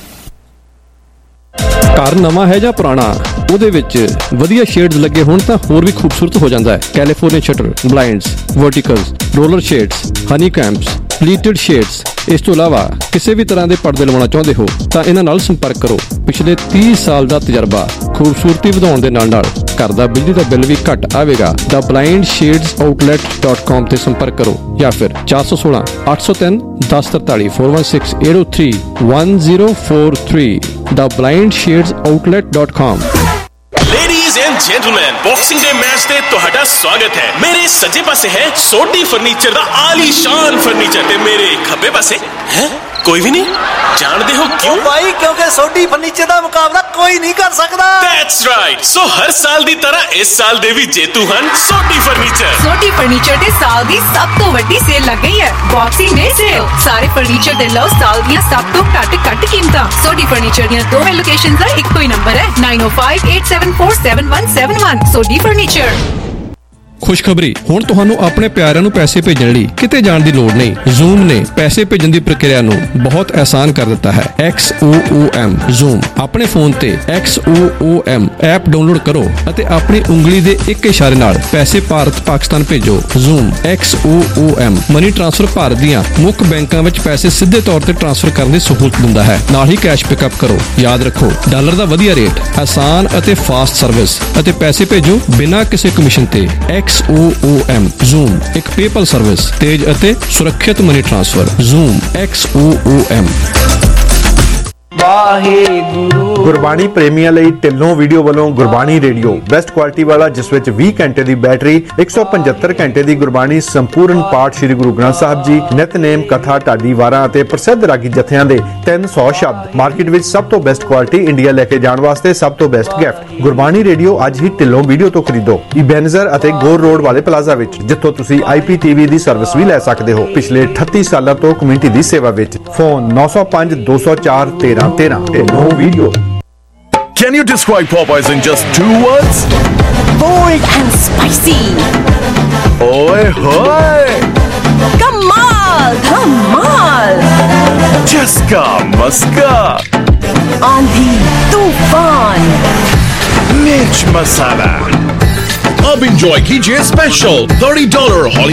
Speaker 9: ਘਰ ਨਵਾਂ ਹੈ ਜਾਂ ਪੁਰਾਣਾ, ਉਹਦੇ ਵਿੱਚ ਵਧੀਆ ਸ਼ੇਡਸ ਲੱਗੇ ਹੋਣ ਤਾਂ ਹੋਰ ਵੀ ਖੂਬਸੂਰਤ ਹੋ ਜਾਂਦਾ ਹੈ। California shutter, blinds, verticals, roller shades, honeycombs, pleated shades, ਇਸ ਤੋਂ ਇਲਾਵਾ ਕਿਸੇ ਵੀ ਤਰ੍ਹਾਂ ਦੇ ਪਰਦੇ ਲਵਾਉਣਾ ਚਾਹੁੰਦੇ ਹੋ ਤਾਂ ਇਹਨਾਂ ਨਾਲ ਸੰਪਰਕ ਕਰੋ। ਪਿਛਲੇ ਤੀਹ ਸਾਲ ਦਾ ਤਜਰਬਾ, ਖੂਬਸੂਰਤੀ ਵਧਾਉਣ ਦੇ ਨਾਲ ਨਾਲ ਘਰ ਦਾ ਬਿਜਲੀ ਦਾ ਬਿੱਲ ਵੀ ਘੱਟ ਆਵੇਗਾ। ਦਾ blind shades outlet dot com ਤੇ ਸੰਪਰਕ ਕਰੋ ਜਾਂ ਫਿਰ ਚਾਰ ਸੌ ਸੋਲਾਂ ਅੱਠ ਸੌ ਤਿੰਨ ਦਸ ਤਰਤਾਲੀ four one six eight zero three one zero four three ਦਾ blind shades outlet dot com.
Speaker 25: Ladies and gentlemen, Boxing Day match ਤੇ ਤੁਹਾਡਾ ਸਵਾਗਤ ਹੈ। ਮੇਰੇ ਸੱਜੇ ਪਾਸੇ ਹੈ ਸੋਢੀ ਫਰਨੀਚਰ ਦਾ ਆਲੀਸ਼ਾਨ ਫਰਨੀਚਰ ਤੇ ਮੇਰੇ ਖੱਬੇ ਪਾਸੇ ਹੈ ਕੋਈ ਵੀ ਨਹੀਂ। ਜਾਣਦੇ ਹੋ ਕਿਉਂ ਭਾਈ? ਕਿਉਂਕਿ ਸੋਢੀ ਫਰਨੀਚਰ ਦਾ ਮੁਕਾਬਲਾ ਕੋਈ ਨਹੀਂ ਕਰ ਸਕਦਾ। That's right। ਸੋ ਹਰ ਸਾਲ ਦੀ ਤਰ੍ਹਾਂ ਇਸ ਸਾਲ ਦੇ ਵੀ ਜੇਤੂ ਹਨ ਸੋਢੀ ਫਰਨੀਚਰ।
Speaker 12: ਸੋਢੀ ਫਰਨੀਚਰ ਦੇ ਸਾਲ ਦੀ ਸਭ ਤੋਂ ਵੱਡੀ ਸੇਲ ਲੱਗ ਗਈ ਹੈ, ਬਾਕਸਿੰਗ ਡੇ ਸੇਲ। ਸਾਰੇ ਫਰਨੀਚਰ ਦੇ ਲਓ ਸਾਲ ਦੀਆਂ ਸਭ ਤੋਂ ਘੱਟ ਘੱਟ ਕੀਮਤਾਂ। ਸੋਢੀ ਫਰਨੀਚਰ ਦੀਆਂ ਦੋਵੇਂ ਲੋਕੇਸ਼ਨਸ ਦਾ ਇੱਕੋ ਹੀ ਨੰਬਰ ਹੈ nine oh five eight seven four seven one seven one। Sodhi furniture.
Speaker 9: ਖੁਸ਼ਖਬਰੀ, ਹੁਣ ਤੁਹਾਨੂੰ ਆਪਣੇ ਪਿਆਰਿਆਂ ਨੂੰ ਪੈਸੇ ਭੇਜਣ ਲਈ ਕਿਤੇ ਜਾਣ ਦੀ ਲੋੜ ਨਹੀਂ। ਜ਼ੂਮ ਨੇ ਪੈਸੇ ਭੇਜਣ ਦੀ ਪ੍ਰਕਿਰਿਆ ਨੂੰ ਬਹੁਤ ਆਸਾਨ ਕਰ ਦਿੱਤਾ ਹੈ। X O O M Zoom. ਆਪਣੇ ਫੋਨ ਤੇ X O O M app download ਕਰੋ ਅਤੇ ਆਪਣੀ ਉਂਗਲੀ ਦੇ ਇੱਕ ਇਸ਼ਾਰੇ ਨਾਲ ਪੈਸੇ ਭਾਰਤ ਪਾਕਿਸਤਾਨ ਭੇਜੋ। Zoom X O O M money transfer Bharat ਦੀਆਂ ਮੁੱਖ ਬੈਂਕਾਂ ਵਿੱਚ ਪੈਸੇ ਸਿੱਧੇ ਤੌਰ ਤੇ ਟ੍ਰਾਂਸਫਰ ਕਰਨ ਦੀ ਸਹੂਲਤ ਦਿੰਦਾ ਹੈ, ਨਾਲ ਹੀ ਕੈਸ਼ ਪਿਕਅਪ ਕਰੋ। ਯਾਦ ਰੱਖੋ, ਡਾਲਰ ਦਾ ਵਧੀਆ ਰੇਟ, ਆਸਾਨ ਅਤੇ ਫਾਸਟ ਸਰਵਿਸ ਅਤੇ ਪੈਸੇ ਭੇਜੋ ਬਿਨਾਂ ਕਿਸੇ ਕਮਿਸ਼ਨ ਤੇ। X O O M Zoom ਇੱਕ ਪੇਪਲ ਸਰਵਿਸ, ਤੇਜ਼ ਅਤੇ ਸੁਰੱਖਿਅਤ money transfer. Zoom X O O M।
Speaker 1: Gurbani ਪ੍ਰੇਮੀਆਂ ਲਈ ਢਿੱਲੋਂ ਵੀਡੀਓ ਵੱਲੋਂ ਗੁਰਬਾਣੀ ਰੇਡੀਓ ਬੈਸਟ ਕੁਆਲਿਟੀ ਵਾਲਾ, ਜਿਸ ਵਿੱਚ ਵੀਹ ਘੰਟੇ ਦੀ ਬੈਟਰੀ, ਇੱਕ ਸੌ ਪਝੱਤਰ ਘੰਟੇ ਦੀ ਗੁਰਬਾਣੀ ਸੰਪੂਰਨ ਪਾਠ ਸ੍ਰੀ ਗੁਰੂ ਗ੍ਰੰਥ ਸਾਹਿਬ ਜੀ, ਨਿਤਨੇਮ, ਕਥਾ, ਢਾਡੀ ਵਾਰਾਂ ਅਤੇ ਪ੍ਰਸਿੱਧ ਰਾਗੀ ਜਥਿਆਂ ਦੇ ਤਿੰਨ ਸੌ ਸ਼ਬਦ। ਮਾਰਕੀਟ ਵਿੱਚ ਸਭ ਤੋਂ ਬੈਸਟ ਕੁਆਲਿਟੀ, ਇੰਡੀਆ ਲੈ ਕੇ ਜਾਣ ਵਾਸਤੇ ਸਭ ਤੋਂ ਬੈਸਟ ਗਿਫਟ। ਗੁਰਬਾਣੀ ਰੇਡੀਓ ਅੱਜ ਹੀ ਢਿੱਲੋਂ ਵੀਡੀਓ ਤੋਂ ਖਰੀਦੋ, ਇਬੈਨਜ਼ਰ ਅਤੇ ਗੋਰ ਰੋਡ ਵਾਲੇ ਪਲਾਜ਼ਾ ਵਿੱਚ, ਜਿੱਥੋਂ ਤੁਸੀਂ ਆਈ ਪੀ ਟੀ ਵੀ ਦੀ ਸਰਵਿਸ ਵੀ ਲੈ ਸਕਦੇ ਹੋ। ਪਿਛਲੇ ਅਠੱਤੀ ਸਾਲਾਂ ਤੋਂ ਕਮਿਊਨਿਟੀ ਦੀ ਸੇਵਾ ਵਿੱਚ। ਫੋਨ ਨੌ ਸੌ ਪੰਜ ਦੋ ਸੌ ਚਾਰ ਤੇਰਾਂ ਤੇਰਾਂ। Dhillon video.
Speaker 4: Can you describe Popeyes in just two words?
Speaker 12: Bold and spicy.
Speaker 4: Oi hoy!
Speaker 12: Kamal Dhamal.
Speaker 4: Chaska Maska.
Speaker 12: Aandhi Tufan.
Speaker 4: Mirch Masala.
Speaker 25: अब enjoy कीजिए स्पेशल thirty dollars